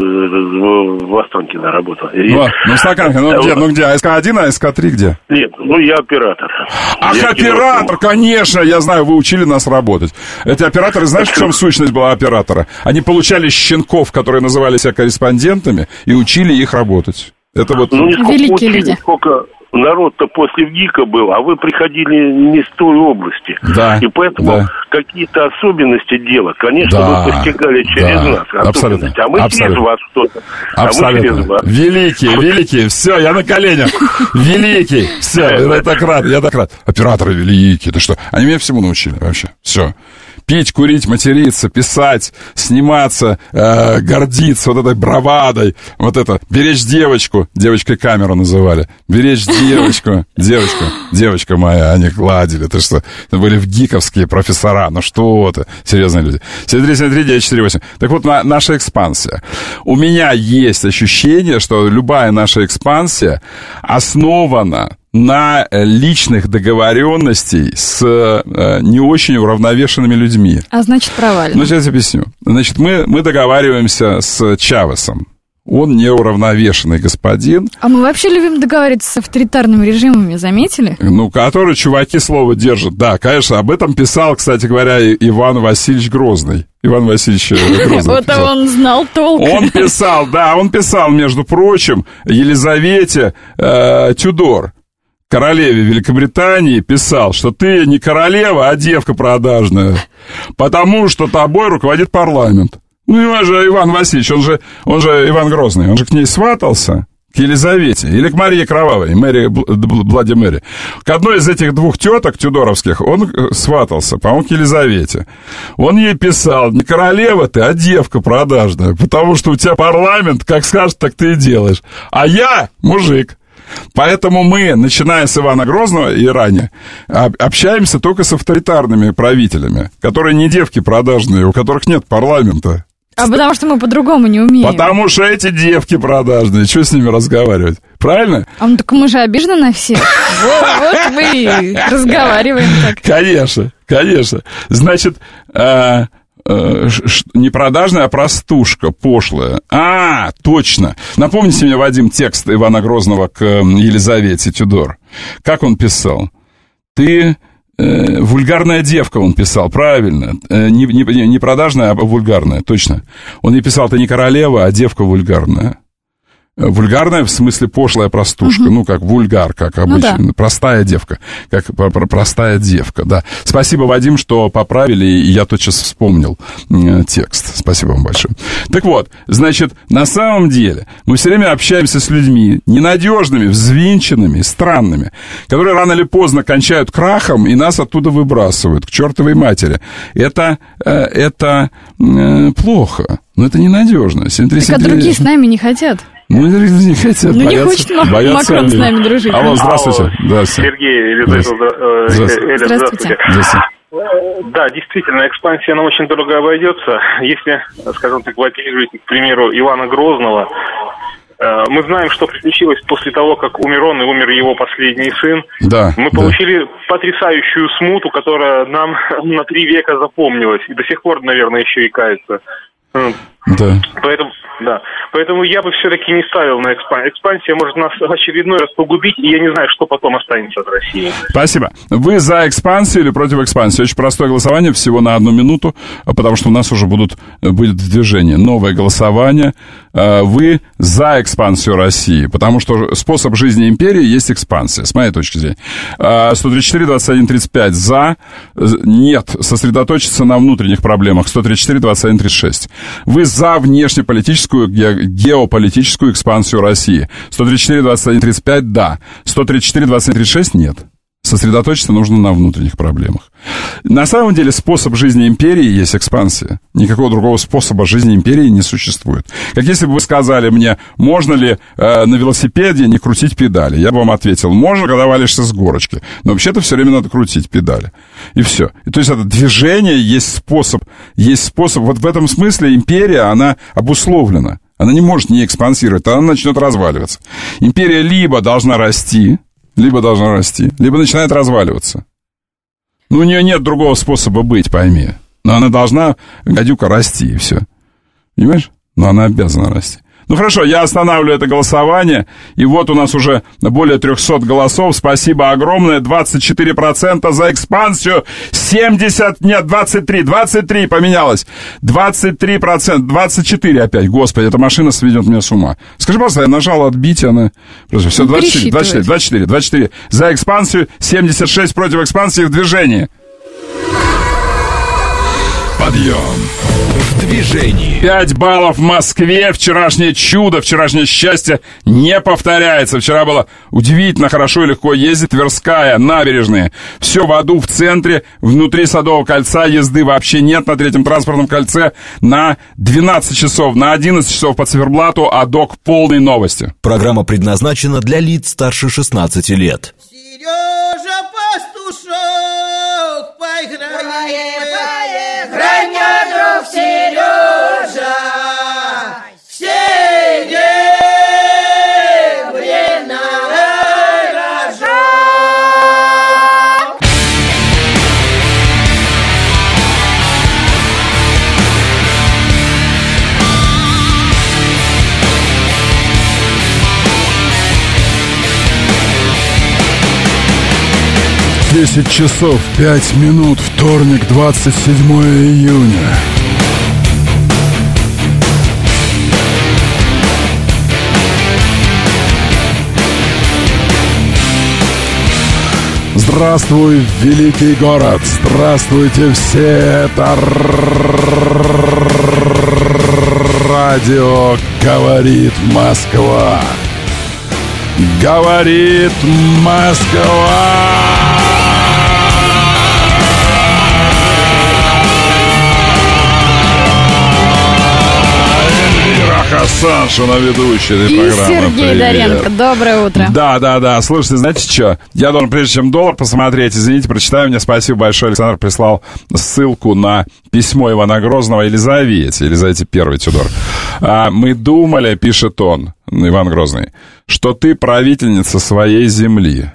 в Останкино работал. Ну, ну стаканка, ну где, ну где, АСК один, а АСК три где? Нет, ну я оператор. Ах, я оператор, кино... конечно, я знаю, вы учили нас работать. Эти операторы, знаешь, в чем сущность была оператора? Они получали щенков, которые называли себя корреспондентами, и учили их работать. Это вот... Ну, не сколько великие учили, люди. Сколько... Народ-то после ВГИКа был, а вы приходили не с той области. Да, и поэтому да. какие-то особенности дела, конечно, да, вы постигали через да, нас. Абсолютно. А мы абсолютно. через вас что-то. Абсолютно. А мы через вас. Великие, великие. Все, я на коленях. Великий. Все, я так рад, я так рад. Операторы великие. Ты что? Они меня всему научили вообще. Все. Пить, курить, материться, писать, сниматься, э, гордиться вот этой бравадой, вот это, беречь девочку, девочкой камеру называли, беречь девочку, девочку, девочка моя, они гладили, ты что, это были вгиковские профессора, ну что ты, серьезные люди. семь три семь три девять четыре восемь. Так вот, на, наша экспансия. У меня есть ощущение, что любая наша экспансия основана на личных договоренностей с э, не очень уравновешенными людьми. А значит, провально. Ну, сейчас объясню. Значит, мы, мы договариваемся с Чавесом. Он неуравновешенный господин. А мы вообще любим договариваться с авторитарными режимами, заметили? Ну, которые чуваки слово держат. Да, конечно, об этом писал, кстати говоря, Иван Васильевич Грозный. Иван Васильевич Грозный. Вот он знал толк. Он писал, да, он писал, между прочим, Елизавете Тюдор, королеве Великобритании, писал, что ты не королева, а девка продажная, потому что тобой руководит парламент. Ну, Иван же Иван Васильевич, он же, он же Иван Грозный, он же к ней сватался, к Елизавете, или к Марии Кровавой, Мэри, Блади Мэри. К одной из этих двух теток тюдоровских он сватался, по-моему, к Елизавете. Он ей писал, не королева ты, а девка продажная, потому что у тебя парламент, как скажешь, так ты и делаешь. А я мужик. Поэтому мы, начиная с Ивана Грозного и ранее, общаемся только с авторитарными правителями, которые не девки продажные, у которых нет парламента. А потому что мы по-другому не умеем. Потому что эти девки продажные, что с ними разговаривать? Правильно? А ну так мы же обижены на всех. Вот мы разговариваем так. Конечно, конечно. Значит, не продажная, а простушка, пошлая. А, точно. Напомните мне, Вадим, текст Ивана Грозного к Елизавете Тюдор. Как он писал? Ты... Э, вульгарная девка, он писал, правильно. Э, не, не, не продажная, а вульгарная, точно. Он не писал, ты не королева, а девка вульгарная. Вульгарная, в смысле пошлая простушка, uh-huh. ну, как вульгар, как обычно, ну, да. простая девка, как простая девка, да. Спасибо, Вадим, что поправили, и я тотчас вспомнил э, текст. Спасибо вам большое. Так вот, значит, на самом деле мы все время общаемся с людьми ненадежными, взвинченными, странными, которые рано или поздно кончают крахом и нас оттуда выбрасывают к чертовой матери. Это, э, это э, плохо, но это ненадежно. Так а другие с нами не хотят. Ну, не хотят, ну, боятся, не хочет боятся Макрон с нами дружить. Алло, здравствуйте. Алло, здравствуйте. Сергей, Елизавета, здравствуйте. Эля, здравствуйте. здравствуйте. Да, действительно, экспансия, она очень дорого обойдется. Если, скажем так, вы апеллируете, к примеру, Ивана Грозного, мы знаем, что приключилось после того, как умер он и умер его последний сын. Да, мы да. получили потрясающую смуту, которая нам на три века запомнилась. И до сих пор, наверное, еще и кается. Да. Поэтому, да. Поэтому я бы все-таки не ставил на экспансию. Экспансия может нас в очередной раз погубить, и я не знаю, что потом останется от России. Спасибо. Вы за экспансию или против экспансии? Очень простое голосование, всего на одну минуту, потому что у нас уже будут, будет движение. Новое голосование. Вы за экспансию России, потому что способ жизни империи есть экспансия, с моей точки зрения. сто тридцать четыре двадцать один тридцать пять за. Нет, сосредоточиться на внутренних проблемах. сто тридцать четыре двадцать один тридцать шесть. Вы за внешнеполитическую, геополитическую экспансию России. сто тридцать четыре двадцать один тридцать пять да. сто тридцать четыре двадцать один тридцать шесть нет. Сосредоточиться нужно на внутренних проблемах. На самом деле способ жизни империи есть экспансия. Никакого другого способа жизни империи не существует. Как если бы вы сказали мне, можно ли э, на велосипеде не крутить педали. Я бы вам ответил, можно, когда валишься с горочки. Но вообще-то все время надо крутить педали. И все. И, то есть это движение есть способ. Есть способ. Вот в этом смысле империя, она обусловлена. Она не может не экспансировать, она начнет разваливаться. Империя либо должна расти, либо должна расти, либо начинает разваливаться. Ну, у нее нет другого способа быть, пойми. Но она должна, гадюка, расти, и все. Понимаешь? Но она обязана расти. Ну, хорошо, я останавливаю это голосование. И вот у нас уже более триста голосов. Спасибо огромное. двадцать четыре процента за экспансию. семьдесят, нет, двадцать три. двадцать три поменялось. двадцать три процента. двадцать четыре опять. Господи, эта машина сведет меня с ума. Скажи, пожалуйста, я нажал отбить, она... Все, двадцать четыре, двадцать четыре, двадцать четыре, двадцать четыре. За экспансию, семьдесят шесть против экспансии в движении. Подъем. В движении. пять баллов в Москве. Вчерашнее чудо, вчерашнее счастье не повторяется. Вчера было удивительно хорошо и легко ездить. Тверская, набережные. Все в аду в центре. Внутри Садового кольца езды вообще нет. На третьем транспортном кольце на двенадцать часов, на одиннадцать часов по циферблату. АДОК полной новости. Программа предназначена для лиц старше шестнадцати лет. Сережа Пастушок, поиграем, поиграй, мне, друг Сережа, серебряный рожок. десять часов пять минут, вторник, двадцать седьмое июня. Здравствуй, великий город! Здравствуйте все! Это радио «Говорит Москва». Говорит Москва! Хасаншина, ведущая этой и программы. Сергей Привет. Доренко. Доброе утро. Да, да, да. Слушайте, знаете что? Я должен, прежде чем доллар посмотреть, извините, прочитаю мне. Спасибо большое. Александр прислал ссылку на письмо Ивана Грозного Елизавете. Елизавете Первой Тюдор. А, мы думали, пишет он, Иван Грозный, что ты правительница своей земли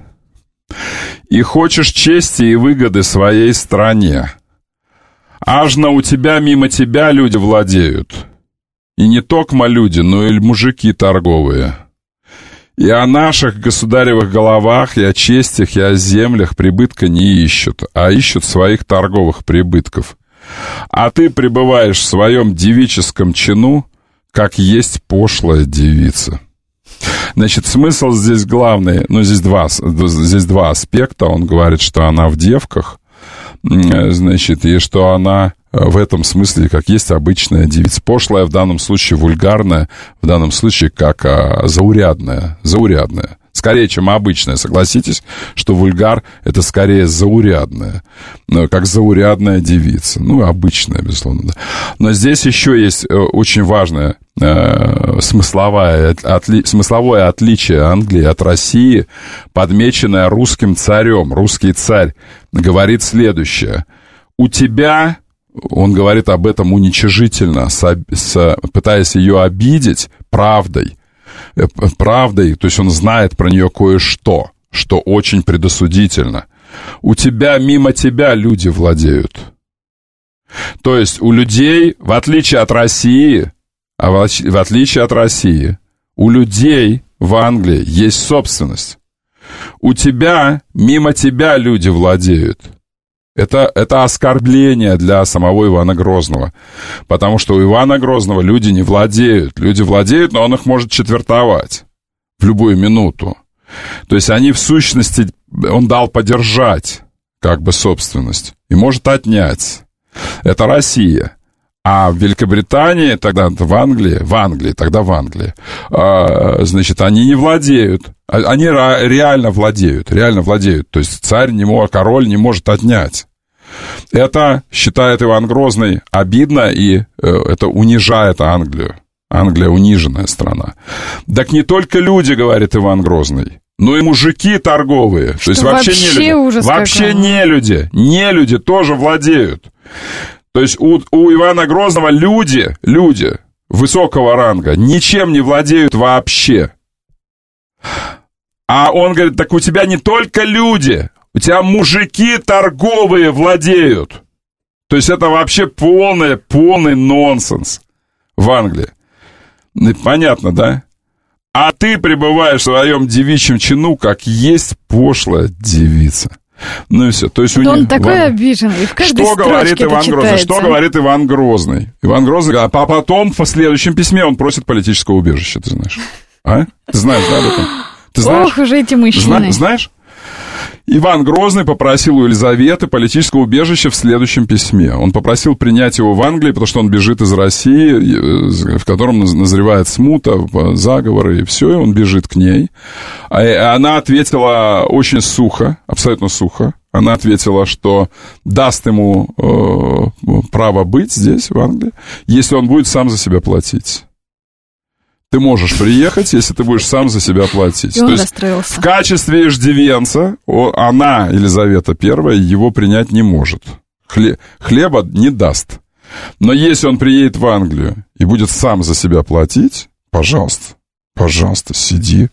и хочешь чести и выгоды своей стране. Ажно у тебя мимо тебя люди владеют. И не токмо люди, но и мужики торговые. И о наших государевых головах, и о честях, и о землях прибытка не ищут, а ищут своих торговых прибытков. А ты пребываешь в своем девическом чину, как есть пошлая девица. Значит, смысл здесь главный, ну, здесь два, здесь два аспекта. Он говорит, что она в девках, значит, и что она в этом смысле, как есть обычная девица. Пошлая в данном случае, вульгарная, в данном случае как а, заурядная, заурядная. Скорее, чем обычная. Согласитесь, что вульгар — это скорее заурядная, ну, как заурядная девица. Ну, обычная, безусловно. Да. Но здесь еще есть очень важное э, смысловое, отли, смысловое отличие Англии от России, подмеченное русским царем. Русский царь говорит следующее. У тебя... Он говорит об этом уничижительно, с, с, пытаясь ее обидеть правдой. Правдой, то есть он знает про нее кое-что, что очень предосудительно. У тебя, мимо тебя люди владеют. То есть у людей, в отличие от России, а в, в отличие от России, у людей в Англии есть собственность. У тебя, мимо тебя люди владеют. Это, это оскорбление для самого Ивана Грозного, потому что у Ивана Грозного люди не владеют. Люди владеют, но он их может четвертовать в любую минуту. То есть они в сущности, он дал подержать как бы собственность и может отнять. Это Россия. А в Великобритании, тогда в Англии, в Англии, тогда в Англии, э, значит, они не владеют. Они реально владеют, реально владеют. То есть царь, не может, король не может отнять. Это, считает Иван Грозный, обидно, и э, это унижает Англию. Англия униженная страна. Так не только люди, говорит Иван Грозный, но и мужики торговые. Что то есть вообще, вообще не люди. Вообще какая. не люди. Не люди тоже владеют. То есть у, у Ивана Грозного люди, люди высокого ранга ничем не владеют вообще. А он говорит, так у тебя не только люди, у тебя мужики торговые владеют. То есть это вообще полный, полный нонсенс в Англии. Понятно, да? А ты пребываешь в своем девичьем чину, как есть пошлая девица. Ну и все. То есть да у он них, такой Иван... обиженный. В каждой что говорит Иван читается. Грозный? Что говорит Иван Грозный? Иван Грозный, а потом в следующем письме он просит политического убежища, ты знаешь. А? Ты знаешь, да, об этом? Ты знаешь? Ох, уже эти мужчины. Зна- знаешь? Иван Грозный попросил у Елизаветы политического убежища в следующем письме. Он попросил принять его в Англии, потому что он бежит из России, в котором назревает смута, заговоры и все, и он бежит к ней. Она ответила очень сухо, абсолютно сухо. Она ответила, что даст ему э, право быть здесь, в Англии, если он будет сам за себя платить. Ты можешь приехать, если ты будешь сам за себя платить. И он То есть расстроился. В качестве иждивенца она, Елизавета Первая, его принять не может. Хле- хлеба не даст. Но если он приедет в Англию и будет сам за себя платить, пожалуйста, пожалуйста, сиди.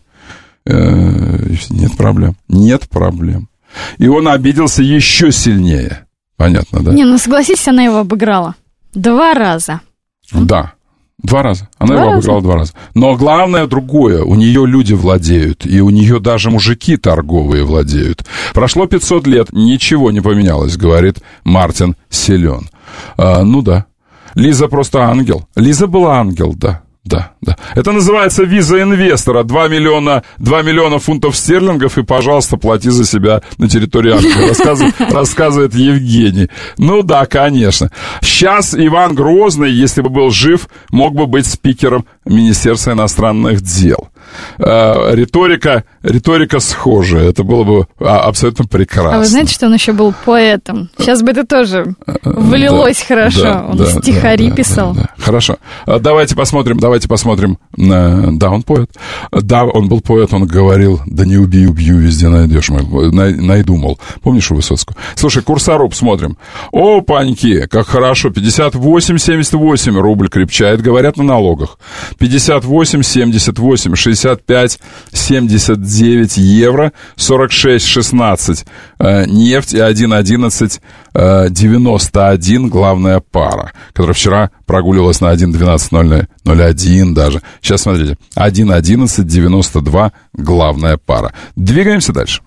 Э-э- нет проблем. Нет проблем. И он обиделся еще сильнее. Понятно, да? Не, ну согласись, она его обыграла. Два раза. Да. Два раза. Она Два его раза? обыграла два раза. Но главное другое. У нее люди владеют. И у нее даже мужики торговые владеют. Прошло пятьсот лет. Ничего не поменялось, говорит Мартин Силен. А, ну да. Лиза просто ангел. Лиза была ангел, да. Да, да. Это называется виза инвестора. два миллиона, два миллиона фунтов стерлингов, и, пожалуйста, плати за себя на территории Англии, рассказывает, рассказывает Евгений. Ну да, конечно. Сейчас Иван Грозный, если бы был жив, мог бы быть спикером Министерства иностранных дел. Э, риторика, риторика схожая. Это было бы абсолютно прекрасно. А вы знаете, что он еще был поэтом? Сейчас бы это тоже влилось да, хорошо. Да, он да, стихари да, писал. Да, да. Хорошо. Давайте посмотрим, давайте посмотрим. Да, он поэт. Да, он был поэт, он говорил, да не убей, убью, везде найдешь. Найду, мол. Помнишь у Высоцкого? Слушай, Курсоруб смотрим. О, паньки, как хорошо. пятьдесят восемь семьдесят восемь рубль крепчает, говорят, на налогах. пятьдесят восемь семьдесят восемь шестьдесят шестьдесят пять семьдесят девять евро, сорок шесть шестнадцать э, нефть и один одиннадцать девяносто один главная пара, которая вчера прогуливалась на один двенадцать ноль один даже. Сейчас смотрите, один одиннадцать девяносто два главная пара. Двигаемся дальше.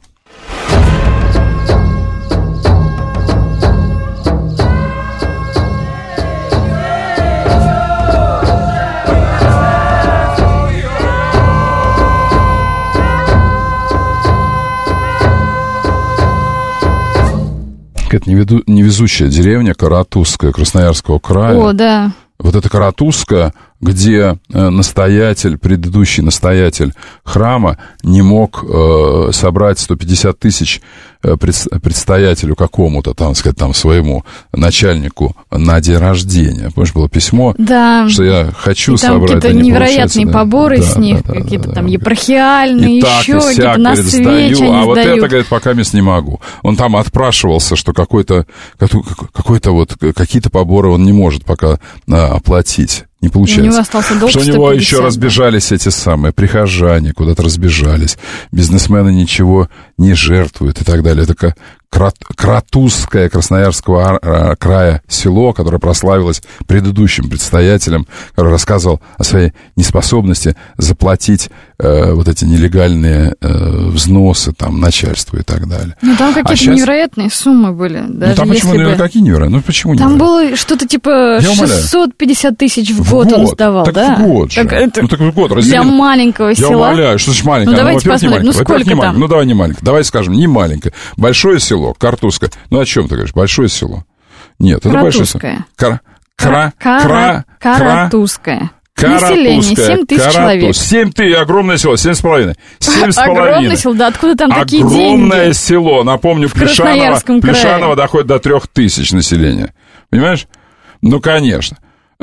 Это невезучая деревня Каратузская, Красноярского края. О, да. Вот эта Каратузская, где настоятель, предыдущий настоятель храма не мог э, собрать сто пятьдесят тысяч предстоятелю какому-то, там, сказать, там, своему начальнику на день рождения. Помнишь, было письмо, да. что я хочу и там собрать, какие-то невероятные поборы да, с них, да, да, какие-то да, там да. епархиальные, и еще так, и сяк, какие-то на говорит, свечи сдаю, а сдают. вот это, говорит, пока мест не могу. Он там отпрашивался, что какой-то, какой-то вот, какие-то поборы он не может пока а, оплатить. Не получается. У него остался долг что у него еще разбежались эти самые прихожане, куда-то разбежались. Бизнесмены ничего не жертвуют и так далее. Это Каратузское Красноярского края село, которое прославилось предыдущим предстоятелем, который рассказывал о своей неспособности заплатить э, вот эти нелегальные э, взносы там, начальству и так далее. Ну, там какие-то а сейчас... невероятные суммы были. Даже ну, там почему бы... какие невероятные? Ну, почему там невероятные? было что-то типа шестьсот пятьдесят тысяч в, в год, год он сдавал, так да? в год же. Так это ну, так в год. Раздели... Для маленького Я села. Я умоляю, что значит маленькое? Ну, давайте ну, посмотрим, ну, сколько не там? Маленькое. Ну, давай не маленькое. Давай скажем, не маленькое. Большое село, Картузское. Ну, о чем ты говоришь? Большое село. Нет, это большое село. Кара... Кара... Кара... Каратузское. Каратузское. Население семь тысяч человек. семь тысяч, огромное село, семь с половиной. семь с половиной. Огромное село, да откуда там такие деньги? Огромное село, напомню, в Плешаново, Плешаново доходит до трех тысяч населения. Понимаешь? Ну, конечно.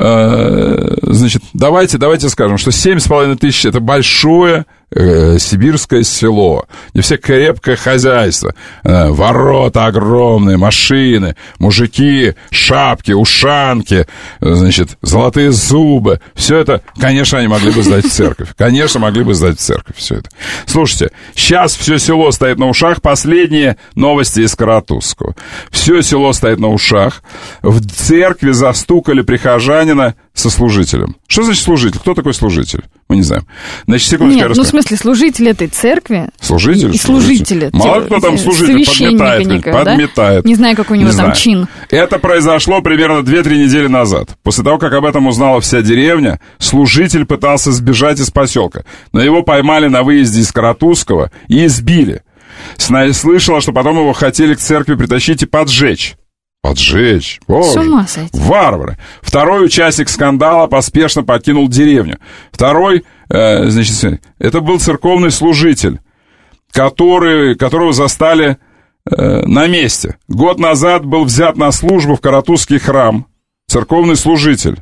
Значит, давайте, давайте скажем, что семь с половиной тысяч — это большое э, сибирское село, где все крепкое хозяйство, э, ворота огромные, машины, мужики, шапки, ушанки, значит, золотые зубы. Все это, конечно, они могли бы сдать в церковь. Конечно, могли бы сдать в церковь все это. Слушайте, сейчас все село стоит на ушах. Последние новости из Каратузского. Все село стоит на ушах. В церкви застукали прихожане со служителем. Что значит служитель? Кто такой служитель? Мы не знаем. Значит, секундочку, Нет, ну, в смысле, служитель этой церкви. Служитель? И служители. Мало кто там служитель, подметает. Да? Подметает. Не знаю, как у него не там знаю. чин. Это произошло примерно две-три недели назад. После того, как об этом узнала вся деревня, служитель пытался сбежать из поселка. Но его поймали на выезде из Каратузского и избили. Слышала, что потом его хотели к церкви притащить и поджечь. Поджечь. Боже. С ума сойти. Варвары. Второй участник скандала поспешно покинул деревню. Второй, э, значит, это был церковный служитель, который, которого застали э, на месте. Год назад был взят на службу в Каратузский храм. Церковный служитель.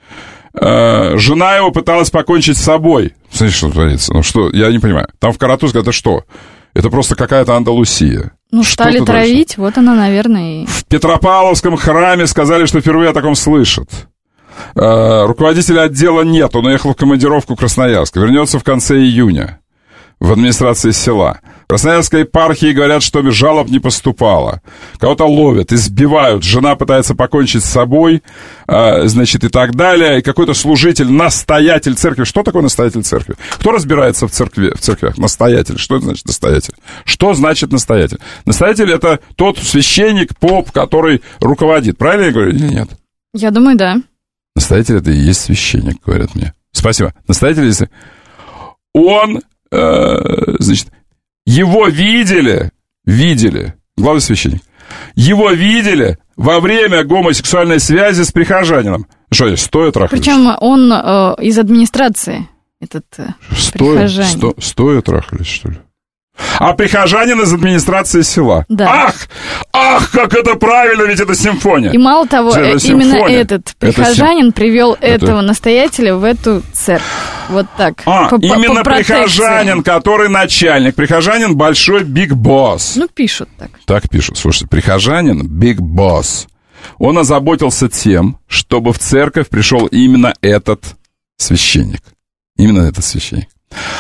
Э, жена его пыталась покончить с собой. Смотрите, что творится. Ну что, я не понимаю. Там в Каратузском это что? Это просто какая-то Андалусия. Ну, что стали травить, вот она, наверное, и... В Петропавловском храме сказали, что впервые о таком слышат. Э, руководителя отдела нет, он уехал в командировку в Красноярск. Вернется в конце июня в администрации села. В Красноярской епархии говорят, что жалоб не поступало. Кого-то ловят, избивают, жена пытается покончить с собой, э, значит, и так далее. И какой-то служитель, настоятель церкви. Что такое настоятель церкви? Кто разбирается в церкви, в церквях? Настоятель. Что это значит настоятель? Что значит настоятель? Настоятель — это тот священник, поп, который руководит. Правильно я говорю или нет? Я думаю, да. Настоятель — это и есть священник, говорят мне. Спасибо. Настоятель, если... Он, э, значит... Его видели, видели, главный священник, его видели во время гомосексуальной связи с прихожанином. Что, стоя трахались? Причем он э, из администрации, этот э, стоя, прихожанин. Сто, стоя трахались, что ли? А прихожанин из администрации села. Да. Ах, ах, как это правильно, ведь это симфония. И мало того, это именно симфония. этот прихожанин это привел это... этого настоятеля в эту церковь. Вот так. А, по, именно по прихожанин, который начальник. Прихожанин большой биг босс. Ну, пишут так. Так пишут. Слушайте, прихожанин биг босс. Он озаботился тем, чтобы в церковь пришел именно этот священник. Именно этот священник.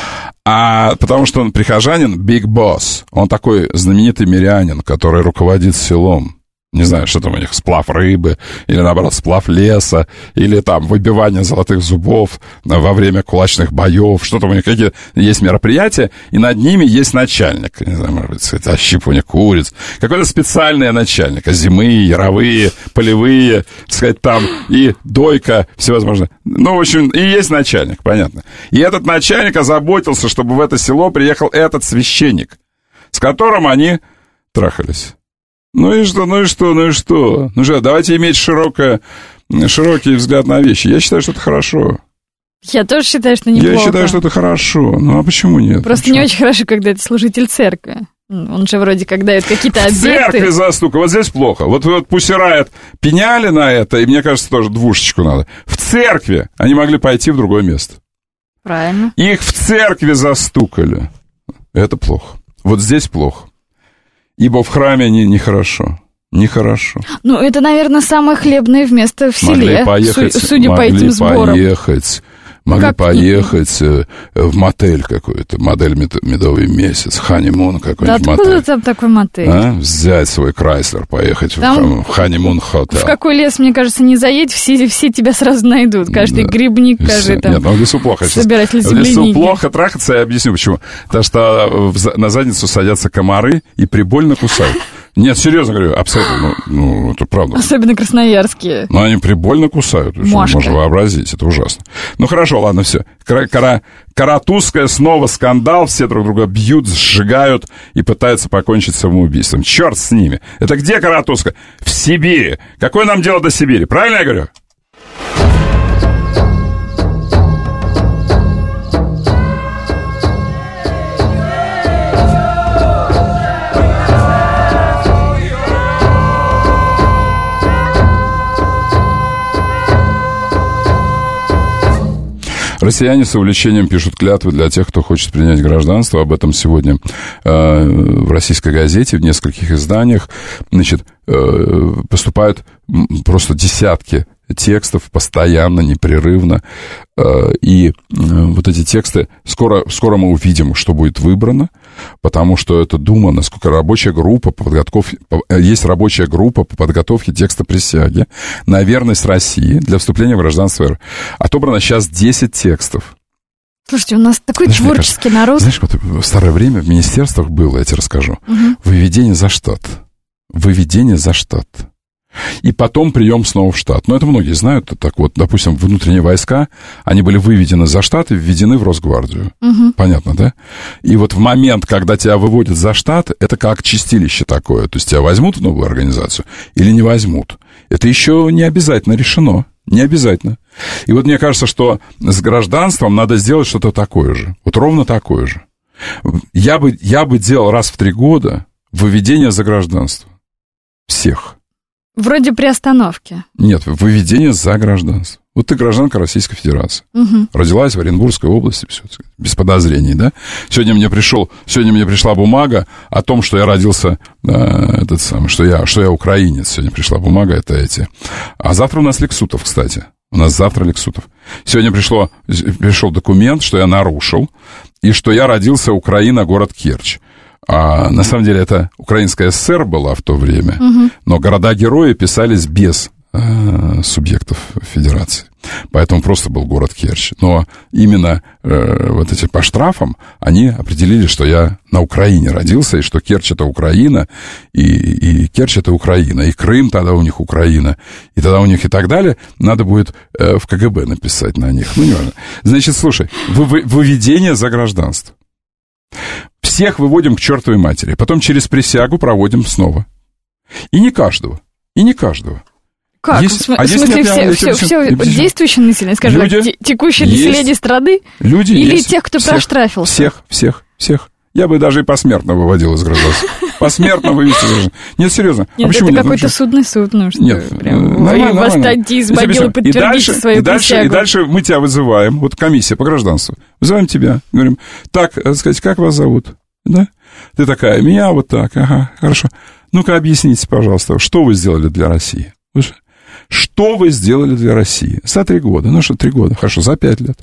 А потому что он прихожанин, big boss. Он такой знаменитый мирянин, который руководит селом. Не знаю, что там у них, сплав рыбы, или, наоборот, сплав леса, или там выбивание золотых зубов во время кулачных боев, что там у них, какие есть мероприятия, и над ними есть начальник, не знаю, может быть, сказать, ощипывание куриц, какой-то специальный начальник, зимые, яровые, полевые, так сказать, там, и дойка, всевозможные. Ну, в общем, и есть начальник, понятно. И этот начальник озаботился, чтобы в это село приехал этот священник, с которым они трахались. Ну и что, ну и что, ну и что? Ну же, давайте иметь широкое, широкий взгляд на вещи. Я считаю, что это хорошо. Я тоже считаю, что неплохо. Я считаю, что это хорошо. Ну а почему нет? Просто почему? Не очень хорошо, когда это служитель церкви. Он же вроде как дает какие-то обеты. В церкви застукал. Вот здесь плохо. Вот, вот Пусирайт пеняли на это, и мне кажется, тоже двушечку надо. В церкви они могли пойти в другое место. Правильно. Их в церкви застукали. Это плохо. Вот здесь плохо. Ибо в храме не, нехорошо. Нехорошо. Ну, это, наверное, самое хлебное место в селе, могли поехать, су- судя могли по этим сборам. Поехать, могли как? поехать в мотель какой-то, модель «Медовый месяц», ханимун какой-нибудь да мотель. Да откуда там такой мотель? А? Взять свой Крайслер, поехать там в ханимун хотел. В какой лес, мне кажется, не заедь, все, все тебя сразу найдут. Каждый да. грибник, каждый там. Нет, ну в лесу плохо. Собиратель в лесу плохо трахаться, я объясню почему. Потому что на задницу садятся комары и прибольно кусают. Нет, серьезно говорю, абсолютно, ну, ну это правда. Особенно красноярские. Но они прибольно кусают, можно вообразить, это ужасно. Ну, хорошо, ладно, все. Кара, Каратузская, снова скандал, все друг друга бьют, сжигают и пытаются покончить самоубийством. Черт с ними. Это где Каратузская? В Сибири. Какое нам дело до Сибири? Правильно я говорю? Россияне с увлечением пишут клятвы для тех, кто хочет принять гражданство. Об этом сегодня э, в «Российской газете», в нескольких изданиях, значит, э, поступают просто десятки текстов постоянно, непрерывно. Э, и э, вот эти тексты, скоро, скоро мы увидим, что будет выбрано, потому что это Дума, насколько рабочая группа по подготовке, есть рабочая группа по подготовке текста присяги на верность России для вступления в гражданство эр. Отобрано сейчас десять текстов. Слушайте, у нас такой знаешь, творческий кажется, народ. Знаешь, вот в старое время в министерствах было, я тебе расскажу, угу. выведение за штат. Выведение за штат. И потом прием снова в штат. Но это многие знают. Так вот, допустим, внутренние войска, они были выведены за штат и введены в Росгвардию. Угу. Понятно, да? И вот в момент, когда тебя выводят за штат, это как чистилище такое. То есть тебя возьмут в новую организацию или не возьмут. Это еще не обязательно решено. Не обязательно. И вот мне кажется, что с гражданством надо сделать что-то такое же. Вот ровно такое же. Я бы, я бы делал раз в три года выведение за гражданство. Всех. Вроде приостановки. Нет, выведение за гражданство. Вот ты гражданка Российской Федерации. Угу. Родилась в Оренбургской области, все, без подозрений, да? Сегодня мне, пришел, сегодня мне пришла бумага о том, что я родился, э, этот самый, что я, что я украинец. Сегодня пришла бумага, это эти. А завтра у нас Лексутов, кстати. У нас завтра Лексутов. Сегодня пришло, пришел документ, что я нарушил, и что я родился Украина, город Керчь. А на самом деле это Украинская ССР была в то время, угу. но города-герои писались без э, субъектов федерации. Поэтому просто был город Керчь. Но именно э, вот эти по штрафам они определили, что я на Украине родился, и что Керчь — это Украина, и, и Керчь — это Украина, и Крым тогда у них Украина, и тогда у них и так далее. Надо будет э, в ка гэ бэ написать на них. Ну, не важно. Значит, слушай, вы, выведение за гражданство. Всех выводим к чертовой матери. Потом через присягу проводим снова. И не каждого. И не каждого. Как? Есть, в, см- а в смысле, нет, все, я, все, все, все действующее население, скажем люди так, текущее население страны? Люди или есть. Тех, кто всех, проштрафился? Всех, всех, всех. Я бы даже и посмертно выводил из гражданства. Посмертно вывести из гражданства. Нет, серьезно. Нет, а почему это нет? какой-то судный суд, ну что нет, прям восстать из могилы, подтвердить свою присягу. И дальше мы тебя вызываем, вот комиссия по гражданству, вызываем тебя, говорим, так, сказать, как вас зовут? Да? Ты такая, меня вот так, ага, хорошо. Ну-ка, объясните, пожалуйста, что вы сделали для России? Что вы сделали для России? За три года. Ну что, три года. Хорошо, за пять лет.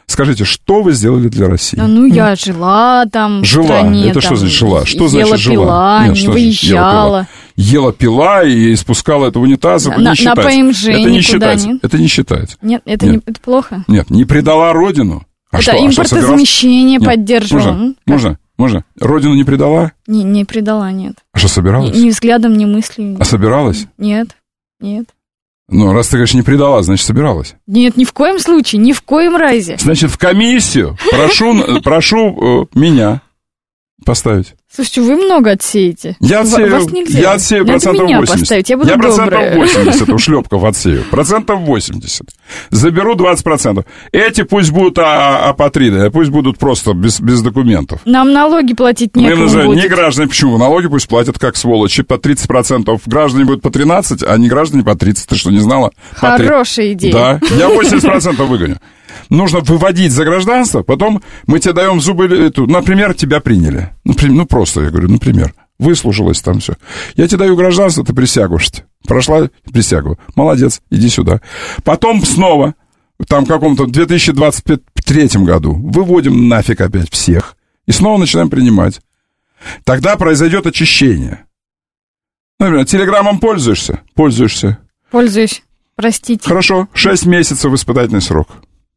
Скажите, что вы сделали для России? Ну, я жила там жила. в стране. Это там, что значит жила? Что ела, значит жила? Пила, Нет, не что выезжала. Ела, пила и спускала это в унитаз. Это на, не считается. На ПМЖ это не считается. Нет? Это не считается. Нет, это, Нет. Не, это плохо. Нет, не предала родину. А это что, импортозамещение а поддерживала. Можно, можно, можно. Родину не предала? Не, не предала, нет. А что, собиралась? Ни, ни взглядом, ни мыслью. А собиралась? Нет, нет. Ну, раз ты, конечно, не предала, значит, собиралась. Нет, ни в коем случае, ни в коем разе. Значит, в комиссию прошу, прошу меня поставить. Слушайте, вы много отсеете. Я отсею, Вас нельзя. я отсею процентов меня восемьдесят. Поставить, я буду я добрая. процентов восемьдесят ушлепков отсею. Процентов восемьдесят. Заберу двадцать процентов. Эти пусть будут апатриды, пусть будут просто без, без документов. Нам налоги платить некому называем, будет. Не граждане, почему? Налоги пусть платят как сволочи. По тридцать процентов граждане будут по тринадцать, а не граждане по тридцать. Ты что, не знала? Хорошая идея. Да, я восемьдесят процентов выгоню. Нужно выводить за гражданство, потом мы тебе даем зубы, эту, например, тебя приняли. Например, ну, просто, я говорю, например, выслужилась там все. Я тебе даю гражданство, ты присягу. Прошла присягу. Молодец, иди сюда. Потом снова, там в каком-то две тысячи двадцать третьем году, выводим нафиг опять всех. И снова начинаем принимать. Тогда произойдет очищение. Например, телеграммом пользуешься? Пользуешься. Пользуюсь. Простите. Хорошо, шесть месяцев испытательный срок.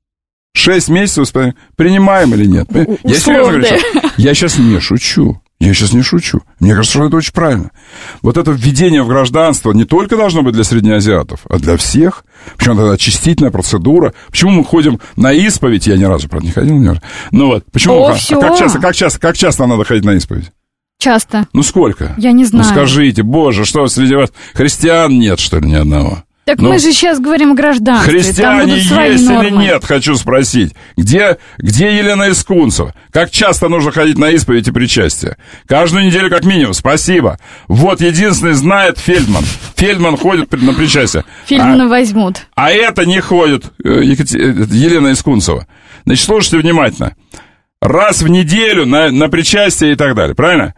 Шесть месяцев принимаем или нет? Я серьезно говорю, я сейчас не шучу. Я сейчас не шучу. Мне кажется, что это очень правильно. Вот это введение в гражданство не только должно быть для среднеазиатов, а для всех. Причем это очистительная процедура. Почему мы ходим на исповедь? Я ни разу, правда, не ходил. Ни разу. Ну вот, почему? О, а как часто, как часто, как часто надо ходить на исповедь? Часто. Ну сколько? Я не знаю. Ну скажите, боже, что среди вас христиан нет, что ли, ни одного? Так ну, мы же сейчас говорим о гражданстве. Христиане есть нормы. Или нет, хочу спросить. Где, где Елена Искунцева? Как часто нужно ходить на исповедь и причастие? Каждую неделю как минимум. Спасибо. Вот единственный знает Фельдман. Фельдман ходит на причастие. Фельдмана а, возьмут. А это не ходит Екатер... Елена Искунцева. Значит, слушайте внимательно. Раз в неделю на, на причастие и так далее. Правильно?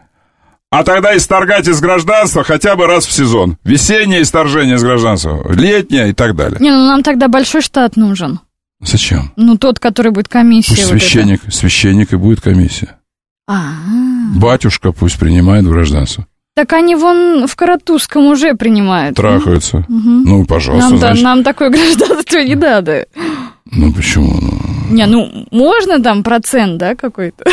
А тогда исторгать из гражданства хотя бы раз в сезон. Весеннее исторжение из гражданства, летнее и так далее. Не, ну нам тогда большой штат нужен. Зачем? Ну, тот, который будет комиссия. Пусть вот священник, это. священник и будет комиссия. А-а-а. Батюшка пусть принимает в гражданство. Так они вон в Каратузском уже принимают. Трахаются. Угу. Ну, пожалуйста. Нам, значит... нам такое гражданство не надо. Ну, почему? Не, ну, можно там процент, да, какой-то?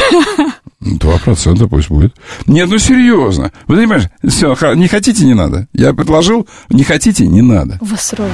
Два процента пусть будет. Нет, ну, серьезно. Вы понимаешь, все, не хотите, не надо. Я предложил, не хотите, не надо. У вас ровно.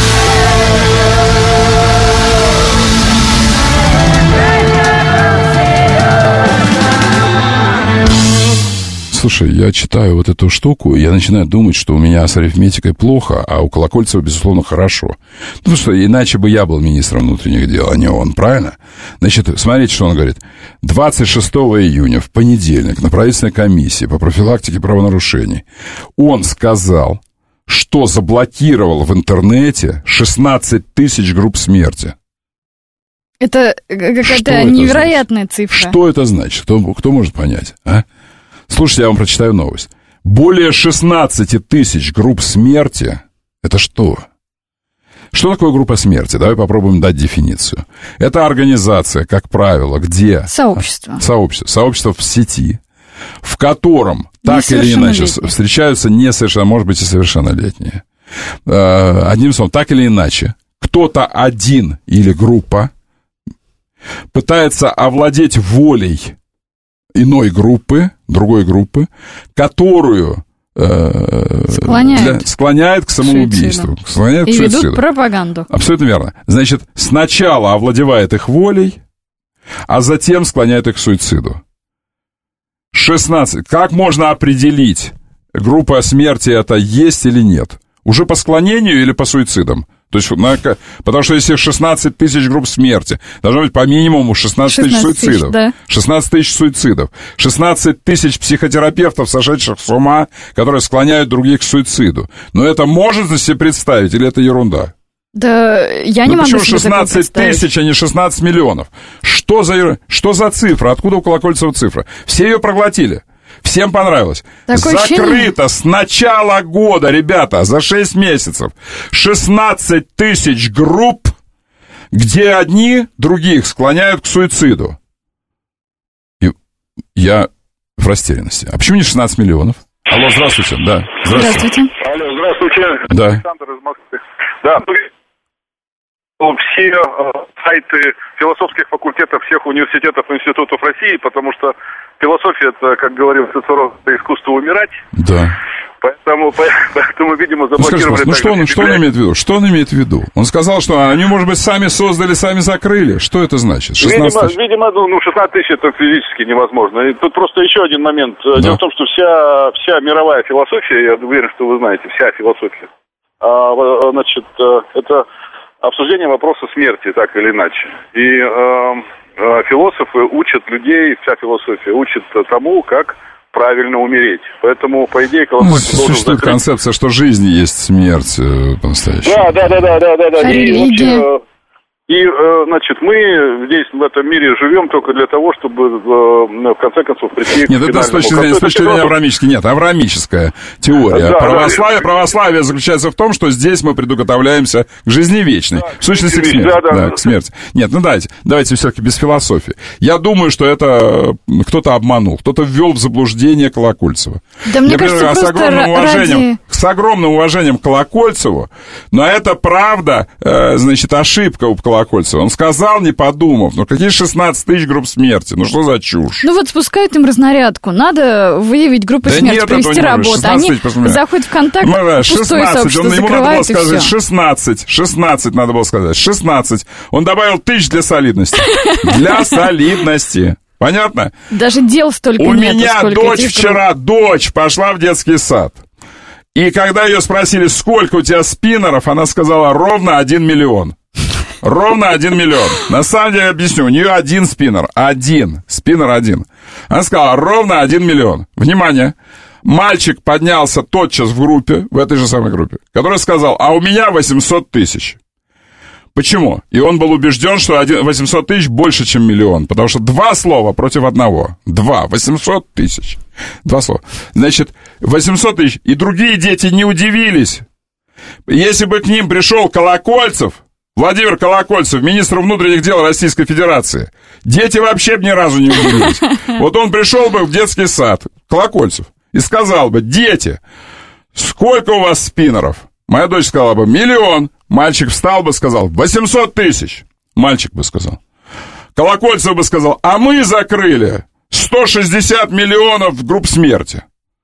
Слушай, я читаю вот эту штуку, и я начинаю думать, что у меня с арифметикой плохо, а у Колокольцева, безусловно, хорошо. Ну что, иначе бы я был министром внутренних дел, а не он, правильно? Значит, смотрите, что он говорит. двадцать шестого июня, в понедельник, на правительственной комиссии по профилактике правонарушений, он сказал, что заблокировал в интернете шестнадцать тысяч групп смерти. Это какая-то невероятная цифра. Что это значит? Кто, кто может понять, а? Слушайте, я вам прочитаю новость. Более шестнадцать тысяч групп смерти. Это что? Что такое группа смерти? Давай попробуем дать дефиницию. Это организация, как правило, где... Сообщество. Сообщество. Сообщество в сети, в котором так или иначе встречаются несовершеннолетние, может быть, и совершеннолетние. Одним словом, так или иначе, кто-то один или группа пытается овладеть волей иной группы, другой группы, которую э, склоняет. Для, склоняет к самоубийству. Склоняет и к ведут суициду. Пропаганду. Абсолютно верно. Значит, сначала овладевает их волей, а затем склоняет их к суициду. шестнадцать. Как можно определить, группа смерти это есть или нет? Уже по склонению или по суицидам? То есть, потому что если шестнадцать тысяч групп смерти, должно быть по минимуму шестнадцать тысяч суицидов. Да. шестнадцать тысяч суицидов. шестнадцать тысяч психотерапевтов, сошедших с ума, которые склоняют других к суициду. Но это можно себе представить или это ерунда? Да, я не ну, могу почему себе шестнадцать тысяч, а не шестнадцать миллионов? Что за, что за цифра? Откуда у Колокольцева цифра? Все ее проглотили. Всем понравилось. Такое Закрыто ощущение... с начала года, ребята, за шесть месяцев. шестнадцать тысяч групп где одни других склоняют к суициду. И я в растерянности. А почему не шестнадцать миллионов? Алло, здравствуйте, да. Здравствуйте. Здравствуйте. Алло, здравствуйте. Да. Александр из Москвы. Да, все сайты философских факультетов всех университетов и институтов России, потому что философия, это, как говорил Цицерон, это искусство умирать. Да. Поэтому, поэтому, видимо, Ну, заблокировали... скажи, ну что, он, что он имеет в виду? Что он имеет в виду? Он сказал, что они, может быть, сами создали, сами закрыли. Что это значит? шестнадцать видимо, видимо, ну, шестнадцать тысяч это физически невозможно. И тут просто еще один момент. Да. Дело в том, что вся, вся мировая философия, я уверен, что вы знаете, вся философия, а, значит, это обсуждение вопроса смерти, так или иначе. И а, философы учат людей, вся философия учит тому, как правильно умереть. Поэтому, по идее, Колокольцев ну, должен существует закрыть... концепция, что жизнь есть смерть э, по-настоящему. Да, да, да, да, да, да, да. И, религия. вообще, и, значит, мы здесь, в этом мире, живем только для того, чтобы, в конце концов, прийти Нет, к это с точки зрения, с точки зрения авраамической. Нет, авраамическая теория. Да, православие, да, православие заключается в том, что здесь мы предуготовляемся к жизни вечной. Да, в сущности, к смерти. Да, да, да, к смерти. Нет, ну давайте, давайте все-таки без философии. Я думаю, что это кто-то обманул, кто-то ввел в заблуждение Колокольцева. Да, мне Я кажется, просто с огромным уважением, ради... с огромным уважением к Колокольцеву, но это правда, э, значит, ошибка у Колокольцева. Он сказал, не подумав, ну какие шестнадцать тысяч групп смерти, ну что за чушь? Ну вот спускают им разнарядку, надо выявить группы да смерти, нет, провести работу. Они заходят в контакт, пустое сообщество, ему надо было сказать все. шестнадцать, шестнадцать надо было сказать, шестнадцать. Он добавил тысяч для солидности. Для солидности. Понятно? Даже дел столько У нет. У меня дочь вчера, дочь пошла в детский сад. И когда ее спросили, сколько у тебя спиннеров, она сказала, ровно один миллион. Ровно один миллион. На самом деле, объясню, у нее один спиннер. Один. Спиннер один. Она сказала, ровно один миллион. Внимание. Мальчик поднялся тотчас в группе, в этой же самой группе, который сказал, а у меня восемьсот тысяч. Почему? И он был убежден, что восемьсот тысяч больше, чем миллион. Потому что два слова против одного. Два. восемьсот тысяч. Два слова. Значит, восемьсот тысяч. И другие дети не удивились. Если бы к ним пришел Колокольцев, Владимир Колокольцев, министр внутренних дел Российской Федерации, дети вообще бы ни разу не удивились. Вот он пришел бы в детский сад, Колокольцев, и сказал бы, дети, сколько у вас спиннеров? Моя дочь сказала бы, миллион. Мальчик встал бы, сказал, восемьсот тысяч. Мальчик бы сказал. Колокольцев бы сказал, а мы закрыли сто шестьдесят миллионов групп смерти.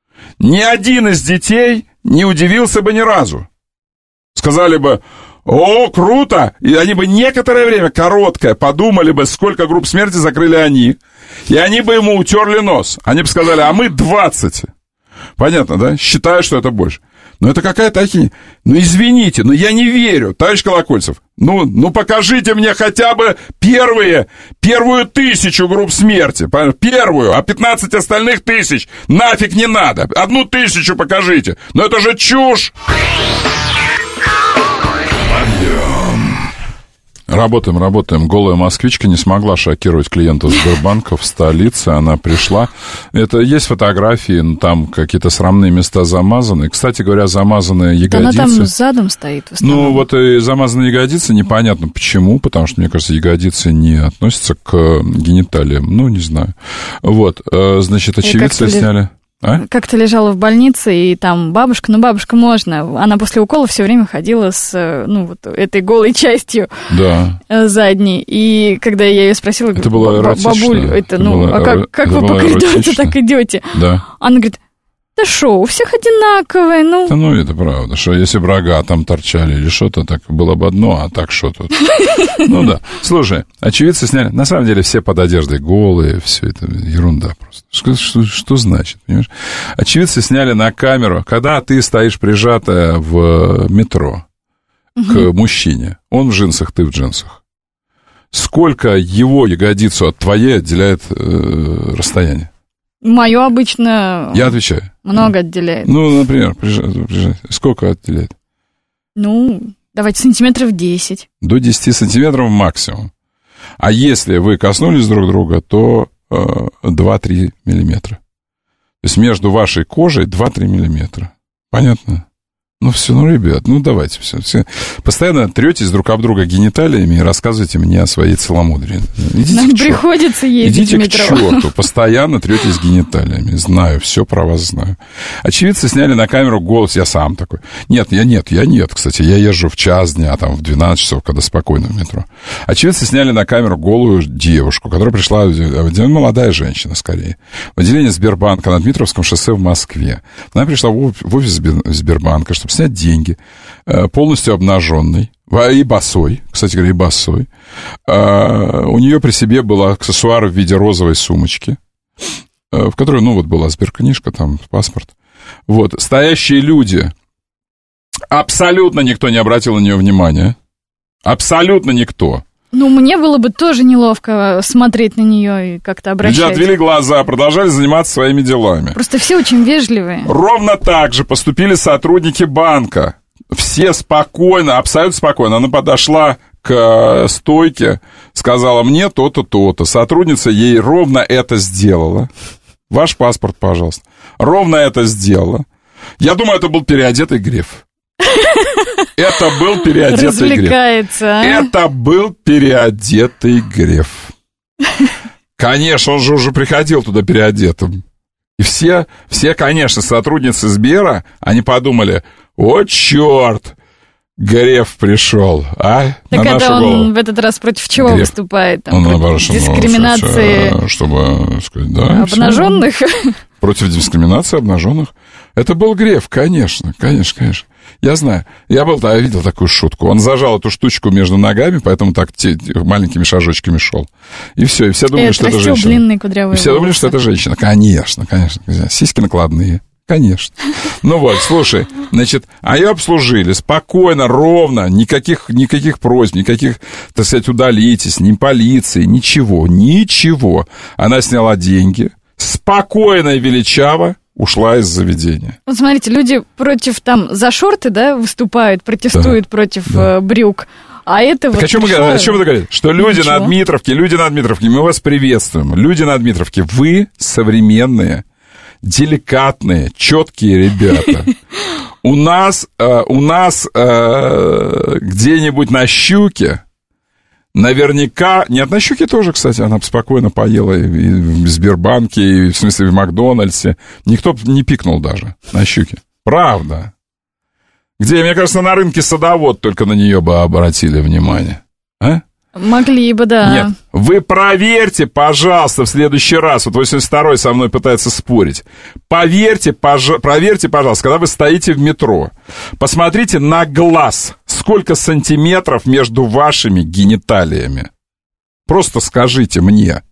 Ни один из детей не удивился бы ни разу. Сказали бы, о, круто! И они бы некоторое время, короткое, подумали бы, сколько групп смерти закрыли они. И они бы ему утерли нос. Они бы сказали, а мы двадцать. Понятно, да? Считаю, что это больше. Но это какая-то ахинея. Ну, извините, но я не верю, товарищ Колокольцев. Ну, ну, покажите мне хотя бы первые, первую тысячу групп смерти. Первую, а пятнадцать остальных тысяч нафиг не надо. Одну тысячу покажите. Но это же чушь! Работаем, работаем. Голая москвичка не смогла шокировать клиента Сбербанка в столице. Она пришла. Это есть фотографии, ну, там какие-то срамные места замазаны. Кстати говоря, замазанные ягодицы. Да она там задом стоит в основном. Ну, вот и замазанные ягодицы, непонятно почему, потому что, мне кажется, ягодицы не относятся к гениталиям. Ну, не знаю. Вот, значит, очевидцы сняли... А? Как-то лежала в больнице, и там бабушка, ну, бабушка можно, она после укола все время ходила с, ну, вот этой голой частью да. задней, и когда я ее спросила, это было бабуль, это, это ну, было, а как, как вы по коридору так идете? Да. Она говорит, да шо, у всех одинаковые, ну... Да ну, это правда, что если бы рога там торчали или что-то, так было бы одно, а так что тут. Ну да. Слушай, очевидцы сняли, на самом деле все под одеждой голые, все это ерунда просто. Что, что, что значит, понимаешь? Очевидцы сняли на камеру, когда ты стоишь прижатая в метро к мужчине, он в джинсах, ты в джинсах. Сколько его ягодицу от твоей отделяет э, расстояние? Мое обычно... Я отвечаю. Много отделяет. Ну, например, прижать, прижать. Сколько отделяет? Ну, давайте сантиметров десять. До десяти сантиметров максимум. А если вы коснулись друг друга, то э, два-три миллиметра. То есть между вашей кожей два-три миллиметра. Понятно? Ну, все, ну, ребят, ну, давайте все, все. Постоянно третесь друг об друга гениталиями и рассказывайте мне о своей целомудрии. Идите Нам к черту. приходится ездить Идите в метро. к черту, постоянно третесь гениталиями. Знаю, все про вас знаю. Очевидцы сняли на камеру голос, я сам такой. Нет, я нет, я нет, кстати, я езжу в час дня, там, в двенадцать часов, когда спокойно в метро. Очевидцы сняли на камеру голую девушку, которая пришла, молодая женщина, скорее, в отделение Сбербанка на Дмитровском шоссе в Москве. Она пришла в офис Сбербанка, чтобы снять деньги, полностью обнаженной и босой, кстати говоря, и босой. У нее при себе был аксессуар в виде розовой сумочки, в которой, ну, вот была сберкнижка, там, паспорт. Вот, стоящие люди, абсолютно никто не обратил на нее внимания. Абсолютно никто. Ну, мне было бы тоже неловко смотреть на нее и как-то обращать. Люди отвели глаза, продолжали заниматься своими делами. Просто все очень вежливые. Ровно так же поступили сотрудники банка. Все спокойно, абсолютно спокойно. Она подошла к стойке, сказала мне то-то, то-то. Сотрудница ей ровно это сделала. Ваш паспорт, пожалуйста. Ровно это сделала. Я думаю, это был переодетый Греф. Это был переодетый Греф. А? Это был переодетый Греф. Конечно, он же уже приходил туда переодетым. И все, все, конечно, сотрудницы Сбера, они подумали, о, черт, Греф пришел, а? Так на это нашу он голову. в этот раз против чего Греф. выступает? Там, Он, против наоборот, что, дискриминации ну, чтобы сказать, да, обнаженных? Все. Против дискриминации обнаженных. Это был Греф, конечно, конечно, конечно. Я знаю, я был, да, я видел такую шутку. Он зажал эту штучку между ногами, поэтому так те, маленькими шажочками шел. И все, и все думали, и что это женщина. длинные кудрявые И все думали, волосы. что это женщина. Конечно, конечно. Сиськи накладные. Конечно. Ну вот, слушай, значит, а ее обслужили спокойно, ровно, никаких, никаких просьб, никаких, так сказать, удалитесь, ни полиции, ничего, ничего. Она сняла деньги, спокойно и величаво ушла из заведения. Вот смотрите, люди против, там, за шорты, да, выступают, протестуют да, против да. э, брюк. А это так вот... о чем, пришло... вы, о чем вы говорите? Что люди Ничего. на Дмитровке, люди на Дмитровке, мы вас приветствуем. Люди на Дмитровке, вы современные, деликатные, четкие ребята. У нас, э, у нас э, где-нибудь на Щуке, наверняка, нет, на Щуке тоже, кстати, она спокойно поела и в Сбербанке, и, в смысле, в Макдональдсе. Никто не пикнул даже на Щуке. Правда. Где, мне кажется, на рынке Садовод только на нее бы обратили внимание. А? Могли бы, да. Нет, вы проверьте, пожалуйста, в следующий раз. Вот восемьдесят второй со мной пытается спорить. Поверьте, пож... проверьте, пожалуйста, когда вы стоите в метро. Посмотрите на глаз. Сколько сантиметров между вашими гениталиями? Просто скажите мне.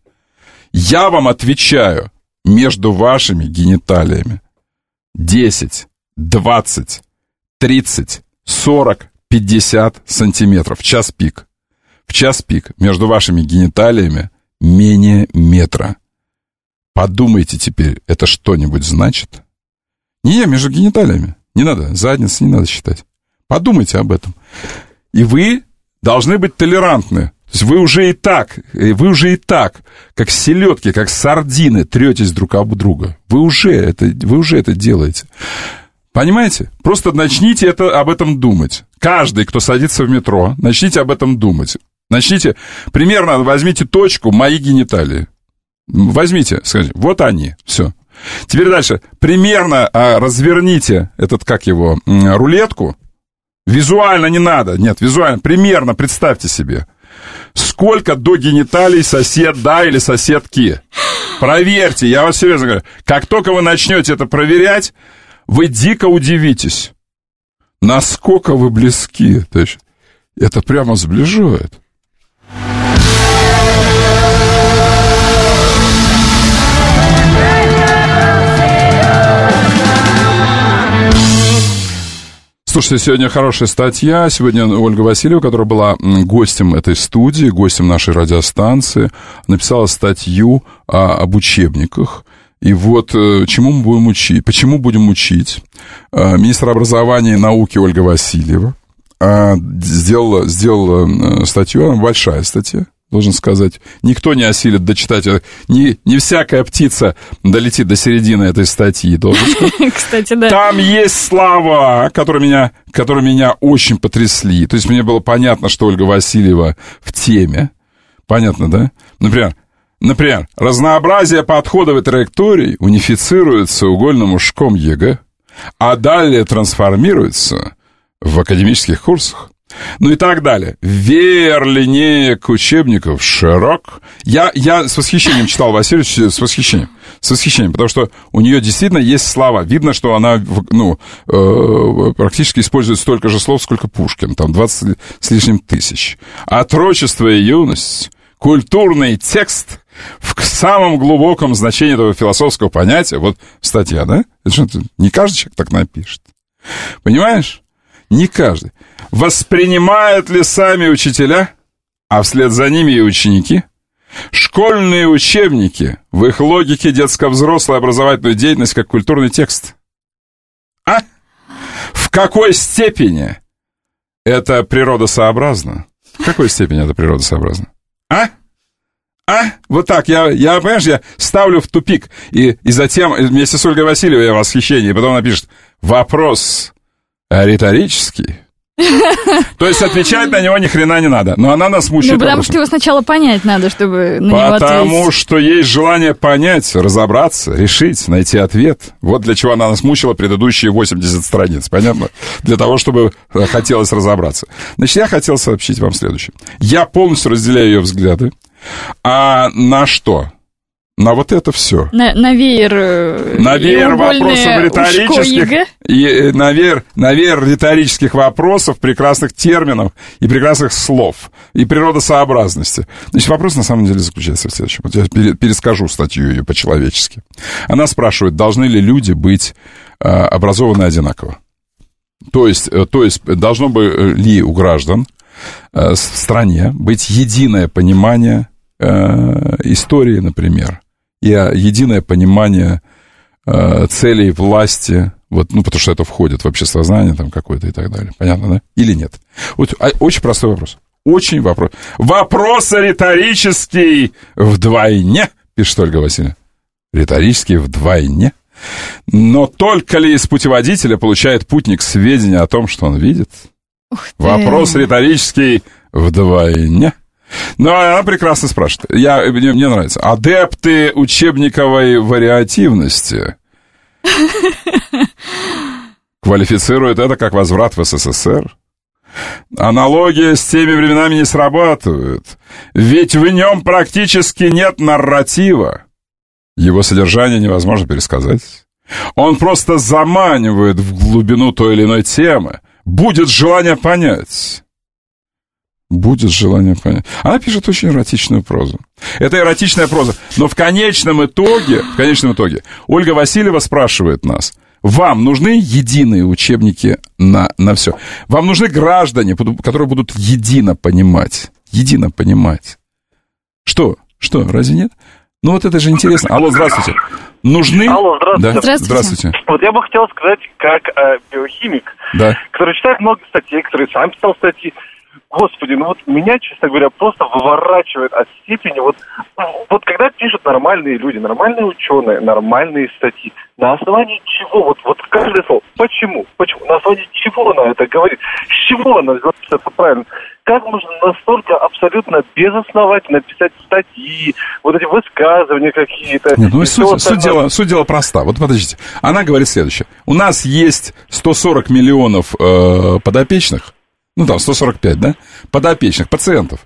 Я вам отвечаю. Между вашими гениталиями. десять, двадцать, тридцать, сорок, пятьдесят сантиметров. В час пик. В час пик между вашими гениталиями менее метра. Подумайте теперь, это что-нибудь значит? Не, между гениталиями. Не надо, задницы не надо считать. Подумайте об этом. И вы должны быть толерантны. То есть вы уже и так, вы уже и так, как селедки, как сардины, третесь друг об друга. Вы уже это, вы уже это делаете. Понимаете? Просто начните это, об этом думать. Каждый, кто садится в метро, начните об этом думать. Начните, примерно возьмите точку «мои гениталии». Возьмите, скажите, вот они, все. Теперь дальше. Примерно а, разверните этот, как его, рулетку. Визуально не надо, нет, визуально, примерно представьте себе. Сколько до гениталий соседа или соседки. Проверьте, я вас серьезно говорю. Как только вы начнете это проверять, вы дико удивитесь, насколько вы близки. То есть это прямо сближает. Слушайте, сегодня хорошая статья. Сегодня Ольга Васильева, которая была гостем этой студии, гостем нашей радиостанции, написала статью о, об учебниках. И вот чему мы будем учить, почему будем учить. Министр образования и науки Ольга Васильева сделала, сделала статью, она большая статья, должен сказать. Никто не осилит дочитать. Не, не всякая птица долетит до середины этой статьи, должен сказать. Кстати, да. Там есть слова, которые меня, которые меня очень потрясли. То есть мне было понятно, что Ольга Васильева в теме. Понятно, да? Например, например разнообразие подходов и траекторий унифицируется угольным ушком ЕГЭ, а далее трансформируется в академических курсах. Ну и так далее. Веер линеек учебников широк. Я, я с восхищением читал Васильевич, с восхищением. С восхищением, потому что у нее действительно есть слова. Видно, что она ну, э, практически использует столько же слов, сколько Пушкин. Там двадцать с лишним тысяч. Отрочество и юность, культурный текст в самом глубоком значении этого философского понятия. Вот статья, да? Это что, не каждый человек так напишет. Понимаешь? Не каждый. Воспринимают ли сами учителя, а вслед за ними и ученики, школьные учебники в их логике детско-взрослой образовательную деятельность как культурный текст? А? В какой степени это природосообразно? В какой степени это природосообразно? А? А? Вот так, я, я, понимаешь, я ставлю в тупик, и, и затем вместе с Ольгой Васильевой я в восхищении, и потом она пишет, вопрос риторический. То есть отвечать на него ни хрена не надо. Но она нас мучает. Ну, потому что его сначала понять надо, чтобы на него ответить. Потому что есть желание понять, разобраться, решить, найти ответ. Вот для чего она нас мучила предыдущие восемьдесят страниц. Понятно? Для того, чтобы хотелось разобраться. Значит, я хотел сообщить вам следующее. Я полностью разделяю ее взгляды. А на что? На вот это все. На, на веер... На веер вопросов риторических... И, на, веер, на веер риторических вопросов, прекрасных терминов и прекрасных слов. И природосообразности. Значит, вопрос на самом деле заключается в следующем. Вот я перескажу статью ее по-человечески. Она спрашивает, должны ли люди быть э, образованы одинаково. То есть, э, то есть, должно бы ли у граждан э, в стране быть единое понимание э, истории, например, и единое понимание э, целей власти, вот, ну, потому что это входит в общесознание там какое-то и так далее. Понятно, да? Или нет? Вот, а, очень простой вопрос. Очень вопрос. Вопрос риторический вдвойне, пишет Ольга Васильевна. Риторический вдвойне. Но только ли из путеводителя получает путник сведения о том, что он видит? Вопрос риторический вдвойне. Ну, она прекрасно спрашивает. Я, мне, мне нравится. Адепты учебниковой вариативности квалифицируют это как возврат в СССР. Аналогия с теми временами не срабатывает. Ведь в нем практически нет нарратива. Его содержание невозможно пересказать. Он просто заманивает в глубину той или иной темы. Будет желание понять. Будет желание понять. Она пишет очень эротичную прозу. Это эротичная проза. Но в конечном итоге, в конечном итоге, Ольга Васильева спрашивает нас, вам нужны единые учебники на, на все? Вам нужны граждане, которые будут едино понимать? Едино понимать. Что? Что, разве нет? Ну вот это же интересно. Алло, здравствуйте. Нужны? Алло, здравствуйте. Да? Здравствуйте. Здравствуйте. Вот я бы хотел сказать, как э, биохимик, да. который читает много статей, который сам писал статьи. Господи, ну вот меня, честно говоря, просто выворачивает от степени, вот, вот когда пишут нормальные люди, нормальные ученые, нормальные статьи, на основании чего, вот, вот каждое слово, почему, почему, на основании чего она это говорит, с чего она сделала это правильно, как можно настолько абсолютно безосновательно писать статьи, вот эти высказывания какие-то. Нет, ну, суть, суть, дела, суть дела проста, вот подождите, она говорит следующее, у нас есть сто сорок миллионов э, подопечных, ну там, сто сорок пять, да, подопечных, пациентов,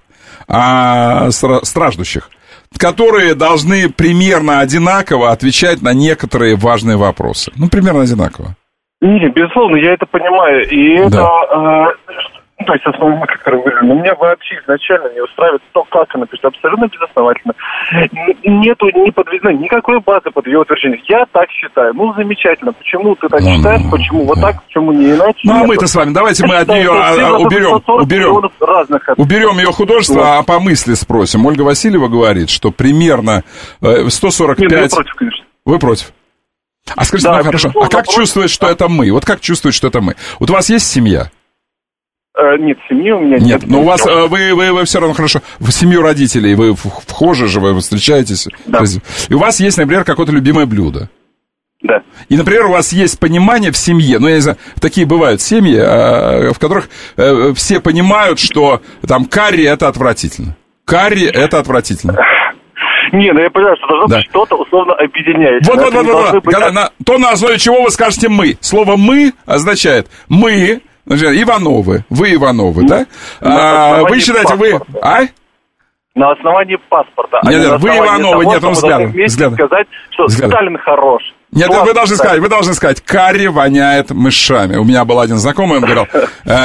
а, страждущих, которые должны примерно одинаково отвечать на некоторые важные вопросы. Ну, примерно одинаково. Нет, безусловно, я это понимаю. И да. это... Э, ну, то есть основной, который выражен. Но меня вообще изначально не устраивает то, как она пишет, абсолютно безосновательно. Нету, не подведено никакой базы под ее утверждение. Я так считаю. Ну, замечательно. Почему ты так ну, считаешь? Ну, почему вот так? Почему не иначе? Ну, а мы-то с вами, давайте мы от нее уберем, уберем, уберем ее художество, а по мысли спросим. Ольга Васильева говорит, что примерно сто сорок пять... Нет, я против, конечно. Вы против? А скажите, да, ну, хорошо, а как чувствовать, что это мы? Вот как чувствовать, что это мы? Вот у вас есть семья? Э, нет, семьи у меня нет. Нет, но у вас, э, вы, вы, вы все равно хорошо, в семью родителей, вы вхожи же, вы встречаетесь. Да. И у вас есть, например, какое-то любимое блюдо. Да. И, например, у вас есть понимание в семье, ну, я не знаю, такие бывают семьи, в которых все понимают, что там карри – это отвратительно. Карри – это отвратительно. Не, ну я понимаю, что должно да. быть что-то условно объединяющее. Вот, вот, вот, вот, вот. Когда, на, то, на основе чего вы скажете «мы». Слово «мы» означает «мы», значит, Ивановы, вы Ивановы, ну, да? А, вы считаете, паспорта. Вы... А? На основании паспорта. Нет, нет, вы Ивановы, того, нет, он взглядом. взглядом. сказать, что взглядом. Сталин хорош. Нет, Класс, вы должны Сталин. сказать, вы должны сказать, карри воняет мышами. У меня был один знакомый, он говорил,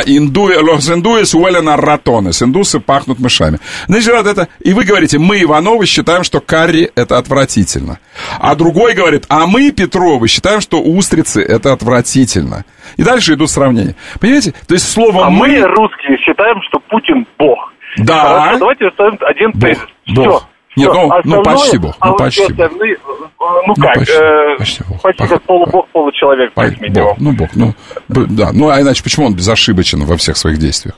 los hindúes huelen a ratones, индусы пахнут мышами. Значит, вот это, и вы говорите, мы, Ивановы, считаем, что карри это отвратительно. А другой говорит, а мы, Петровы, считаем, что устрицы это отвратительно. И дальше идут сравнения. Понимаете? То есть слово а мы... мы, русские, считаем, что Путин бог. Да. Хорошо, давайте оставим один тезис. Бог. Все. Нет, ну, ну почти бог. Ну, а почти бог. Остальные, ну как, ну, почти, э, почти, бог. почти как полубог, получеловек. Бог, ну, бог, ну, да. Ну, а иначе почему он безошибочен во всех своих действиях?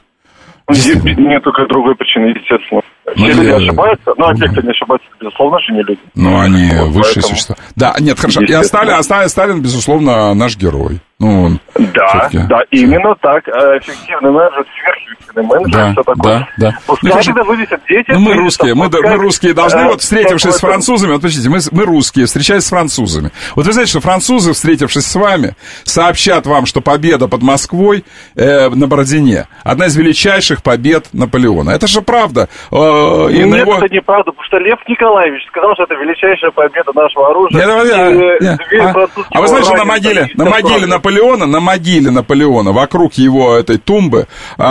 Нет только другой причины, естественно. Ну, все люди я... ошибаются, ну, а те, кто не ошибается, безусловно, же не люди. Ну, они вот, высшие поэтому... существа. Да, нет, хорошо. И Сталин, Сталин, Сталин, безусловно, наш герой. Ну, он да, да, именно так. Эффективный менеджер, сверхэффективный менеджер, да, все такое. Да, да. Пускай ну, когда вывесят дети... Ну, мы русские, мы, пускай, мы русские должны, э, вот встретившись с это... французами, вот, подождите, мы, мы русские, встречаясь с французами. Вот вы знаете, что французы, встретившись с вами, сообщат вам, что победа под Москвой э, на Бородине одна из величайших побед Наполеона. Это же правда. Э, и Нет, его... это неправда, потому что Лев Николаевич сказал, что это величайшая победа нашего оружия. Нет, и, нет, и, а, а вы знаете, что на могиле, на могиле Наполеона, на могиле Наполеона, вокруг его этой тумбы,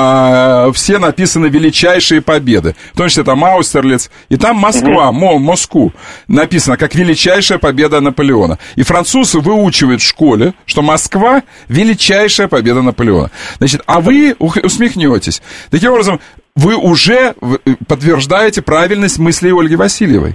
а, все написаны величайшие победы. В том числе там Аустерлиц, и там Москва, мол, Москву написано как величайшая победа Наполеона. И французы выучивают в школе, что Москва величайшая победа Наполеона. Значит, а вы усмехнетесь. Таким образом, вы уже подтверждаете правильность мыслей Ольги Васильевой.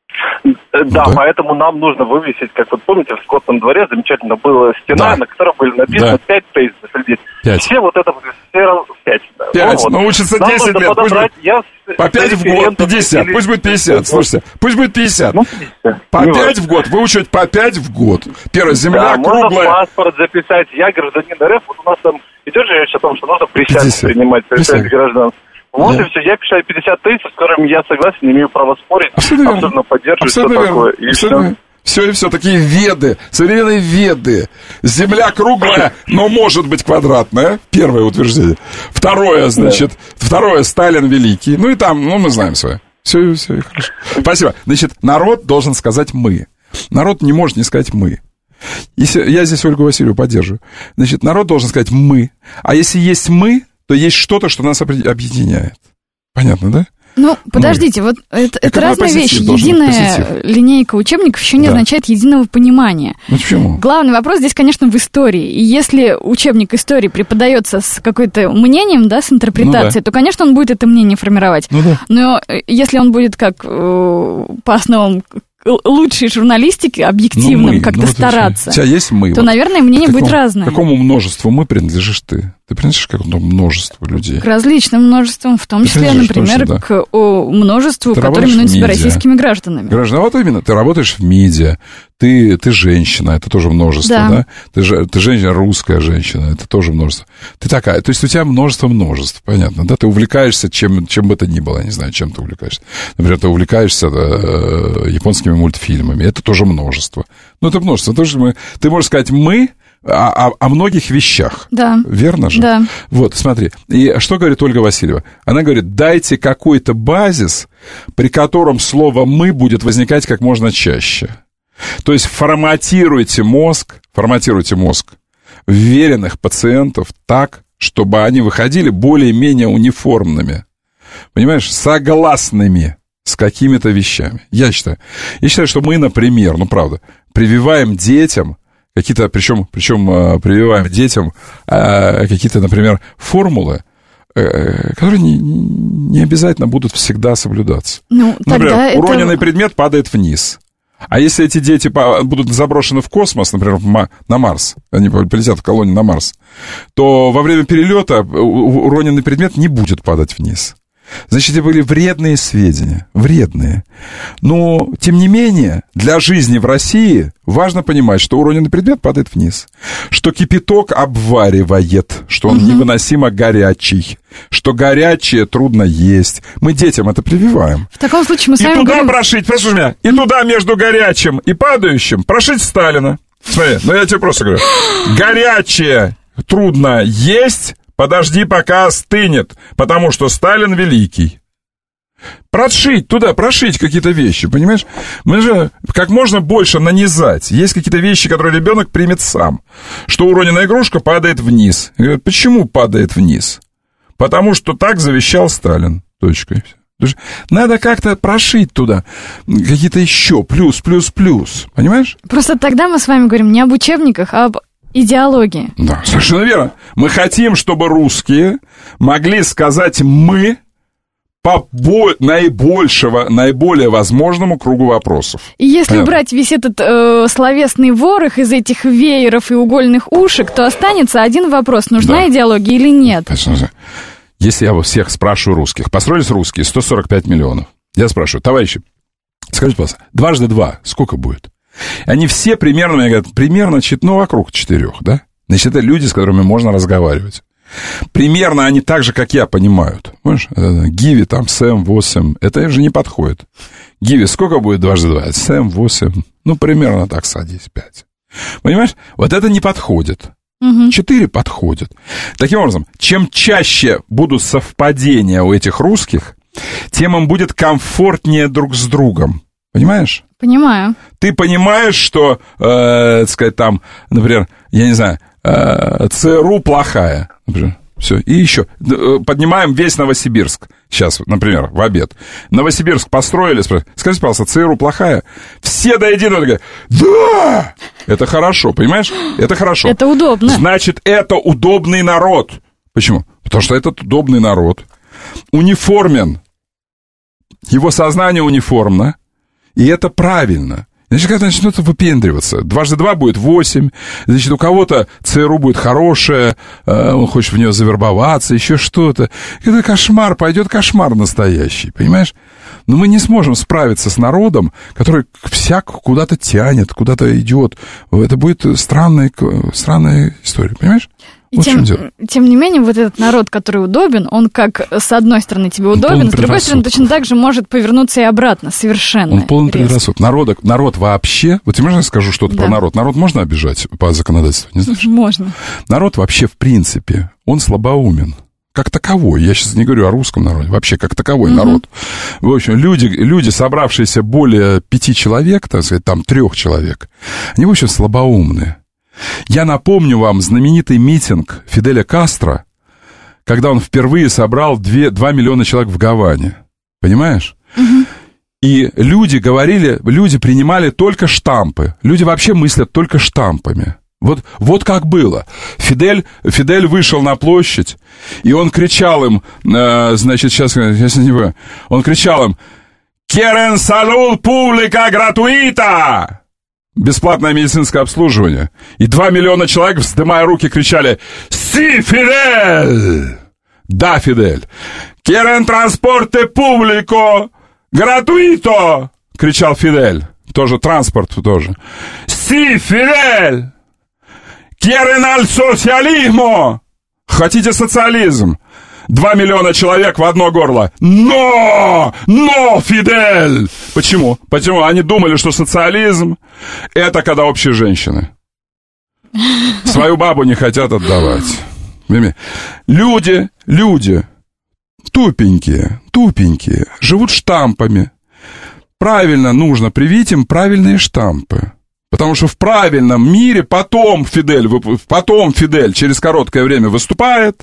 Да, да, поэтому нам нужно вывесить, как вот помните, в Скотном дворе замечательно была стена, да. на которой были написаны да. пять тезисов людей. Пять. Все вот это все пять. Да. Пять, ну, но вот. учится нам десять лет, пусть будет, я по пять в год, пятьдесят, или... пусть будет пятьдесят, слушайте, пусть будет пятьдесят. Ну, пятьдесят. По не пять важно. В год, выучивать по пять в год. Первая земля да, круглая. Можно паспорт записать, я гражданин РФ, вот у нас там идет же речь о том, что нужно присягу принимать, присягу граждан. Вот да. и все, я пишу пятьдесят тезисов, с которыми я согласен, не имею права спорить, абсолютно, абсолютно поддерживаю, все такое. И все. Все и все, такие веды, современные веды. Земля круглая, но может быть квадратная. Первое утверждение. Второе, значит, да. второе, Сталин великий. Ну и там, ну мы знаем свое. Все, все, хорошо. Спасибо. Значит, народ должен сказать «мы». Народ не может не сказать «мы». Если, я здесь Ольгу Васильеву поддерживаю. Значит, народ должен сказать «мы». А если есть «мы», то есть что-то, что нас объединяет. Понятно, да? Ну, подождите, ну, вот это, это разные вещи. Единая позитив. Линейка учебников еще не да. означает единого понимания. Ну, почему? Главный вопрос здесь, конечно, в истории. И если учебник истории преподается с какой-то мнением, да, с интерпретацией, ну, да. то, конечно, он будет это мнение формировать. Ну, да. Но если он будет как э, по основам лучшей журналистики, объективным, ну, мы, как-то ну, стараться, у тебя есть мы, то, вот. наверное, мнение какому, будет разное. К какому множеству мы принадлежишь ты? Ты принадлежишь к какому-то множеству людей? К различным множествам, в том числе, например, да. к о, множеству, ты которые именуют себя российскими гражданами. Граждан, вот именно, ты работаешь в медиа, ты, ты женщина, это тоже множество, да? да? Ты, же, ты женщина, русская женщина, это тоже множество. Ты такая, то есть у тебя множество множеств, понятно, да? Ты увлекаешься чем, чем бы то ни было, я не знаю, чем ты увлекаешься. Например, ты увлекаешься э, японскими мультфильмами, это тоже множество. Ну, это множество. То, что мы, ты можешь сказать «мы», О, о, о многих вещах. Да. Верно же? Да. Вот, смотри. И что говорит Ольга Васильева? Она говорит, дайте какой-то базис, при котором слово «мы» будет возникать как можно чаще. То есть форматируйте мозг, форматируйте мозг вверенных пациентов так, чтобы они выходили более-менее униформными. Понимаешь? Согласными с какими-то вещами. Я считаю. Я считаю, что мы, например, ну, правда, прививаем детям какие-то, причем, причем прививаем детям какие-то, например, формулы, которые не, не обязательно будут всегда соблюдаться. Ну, например, это... уроненный предмет падает вниз. А если эти дети будут заброшены в космос, например, на Марс, они полетят в колонию на Марс, то во время перелета уроненный предмет не будет падать вниз. Значит, это были вредные сведения, вредные. Но, тем не менее, для жизни в России важно понимать, что уроненный предмет падает вниз, что кипяток обваривает, что он угу. невыносимо горячий, что горячее трудно есть. Мы детям это прививаем. В таком случае мы с вами И туда говорим... прошить, послушай меня, и туда между горячим и падающим прошить Сталина. Смотри, ну я тебе просто говорю, горячее трудно есть... Подожди, пока остынет, потому что Сталин великий. Прошить туда, прошить какие-то вещи, понимаешь? Мы же как можно больше нанизать. Есть какие-то вещи, которые ребенок примет сам. Что уроненная игрушка падает вниз. Говорят, почему падает вниз? Потому что так завещал Сталин. Точка. Надо как-то прошить туда какие-то еще плюс, плюс, плюс. Понимаешь? Просто тогда мы с вами говорим не об учебниках, а об идеологии. Да, совершенно верно. Мы хотим, чтобы русские могли сказать «мы» по бо- наибольшего, наиболее возможному кругу вопросов. И если Понятно? убрать весь этот э, словесный ворох из этих вееров и угольных ушек, то останется один вопрос, нужна да. идеология или нет. Если я всех спрашиваю русских, построились русские, сто сорок пять миллионов. Я спрашиваю, товарищи, скажите, пожалуйста, дважды два сколько будет? Они все примерно, мне говорят, примерно, ну, вокруг четырех, да? Значит, это люди, с которыми можно разговаривать. Примерно они так же, как я, понимают. Понимаешь? Гиви, там, Сэм, восемь, это им же не подходит. Гиви, сколько будет дважды два? Сэм, восемь, ну, примерно так, садись, пять. Понимаешь? Вот это не подходит. Четыре угу. подходит. Таким образом, чем чаще будут совпадения у этих русских, тем им будет комфортнее друг с другом. Понимаешь? Понимаю. Ты понимаешь, что, э, так сказать, там, например, я не знаю, э, ЦРУ плохая, например, все, и еще, поднимаем весь Новосибирск, сейчас, например, в обед. Новосибирск построили, скажите, пожалуйста, ЦРУ плохая? Все до единого говорят, да! Это хорошо, понимаешь? Это хорошо. Это удобно. Значит, это удобный народ. Почему? Потому что этот удобный народ униформен, его сознание униформно, и это правильно. Значит, когда начнут выпендриваться, дважды два будет восемь, значит, у кого-то ЦРУ будет хорошее, он хочет в нее завербоваться, еще что-то. Это кошмар, пойдет кошмар настоящий, понимаешь? Но мы не сможем справиться с народом, который всяк куда-то тянет, куда-то идет. Это будет странная, странная история, понимаешь? И вот тем, тем не менее, вот этот народ, который удобен, он как с одной стороны тебе удобен, с другой стороны точно так же может повернуться и обратно, совершенно. Он полный предрассудок. Народ, народ вообще, вот можно я скажу что-то да. про народ? Народ можно обижать по законодательству? Не знаешь? Можно. Народ вообще, в принципе, он слабоумен. Как таковой, я сейчас не говорю о русском народе, вообще как таковой угу. народ. В общем, люди, люди, собравшиеся более пяти человек, так сказать, там трех человек, они, в общем, слабоумные. Я напомню вам знаменитый митинг Фиделя Кастро, когда он впервые собрал два миллиона человек в Гаване. Понимаешь? Угу. И люди говорили, люди принимали только штампы. Люди вообще мыслят только штампами. Вот, вот как было. Фидель, Фидель вышел на площадь, и он кричал им, э, значит, сейчас, сейчас не знаю, он кричал им «Quieren salud pública gratuita!» Бесплатное медицинское обслуживание. И два миллиона человек, вздымая руки, кричали «Си, Фидель!» «Да, Фидель!» «Quieren transporte público gratuito!» кричал Фидель. Тоже транспорт тоже. «Си, Фидель!» «Quieren al socialismo!» «Хотите социализм?» Два миллиона человек в одно горло. Но! Но, Фидель! Почему? Почему? Они думали, что социализм — это когда общие женщины. Свою бабу не хотят отдавать. Люди, люди, тупенькие, тупенькие, живут штампами. Правильно нужно привить им правильные штампы. Потому что в правильном мире потом Фидель, потом Фидель через короткое время выступает.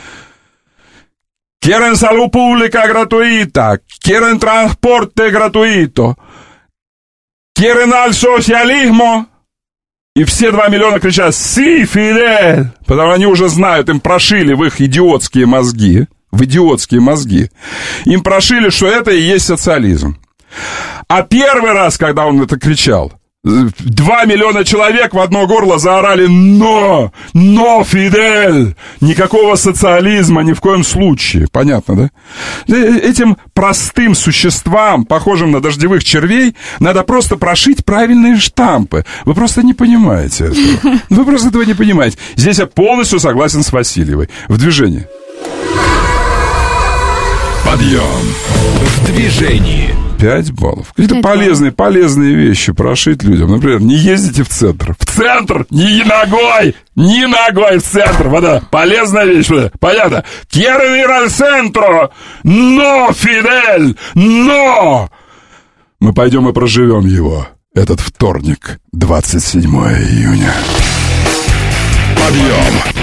Quieren salud pública gratuita, quieren transporte gratuito, quieren al socialismo. И все два миллиона кричат «Си, Фидель!» Потому что они уже знают, им прошили в их идиотские мозги, в идиотские мозги, им прошили, что это и есть социализм. А первый раз, когда он это кричал, два миллиона человек в одно горло заорали «Но! Но, Фидель! Никакого социализма ни в коем случае». Понятно, да? Этим простым существам, похожим на дождевых червей, надо просто прошить правильные штампы. Вы просто не понимаете этого. Вы просто этого не понимаете. Здесь я полностью согласен с Васильевой. В движении. Подъем в движении. Пять баллов. Какие-то полезные, полезные вещи прошить людям. Например, не ездите в центр. В центр! Ни ногой! Ни ногой в центр! Вот это полезная вещь. Понятно? Quiero ir al centro! Но, Фидель! Но! Мы пойдем и проживем его. Этот вторник, двадцать седьмое июня. Подъем!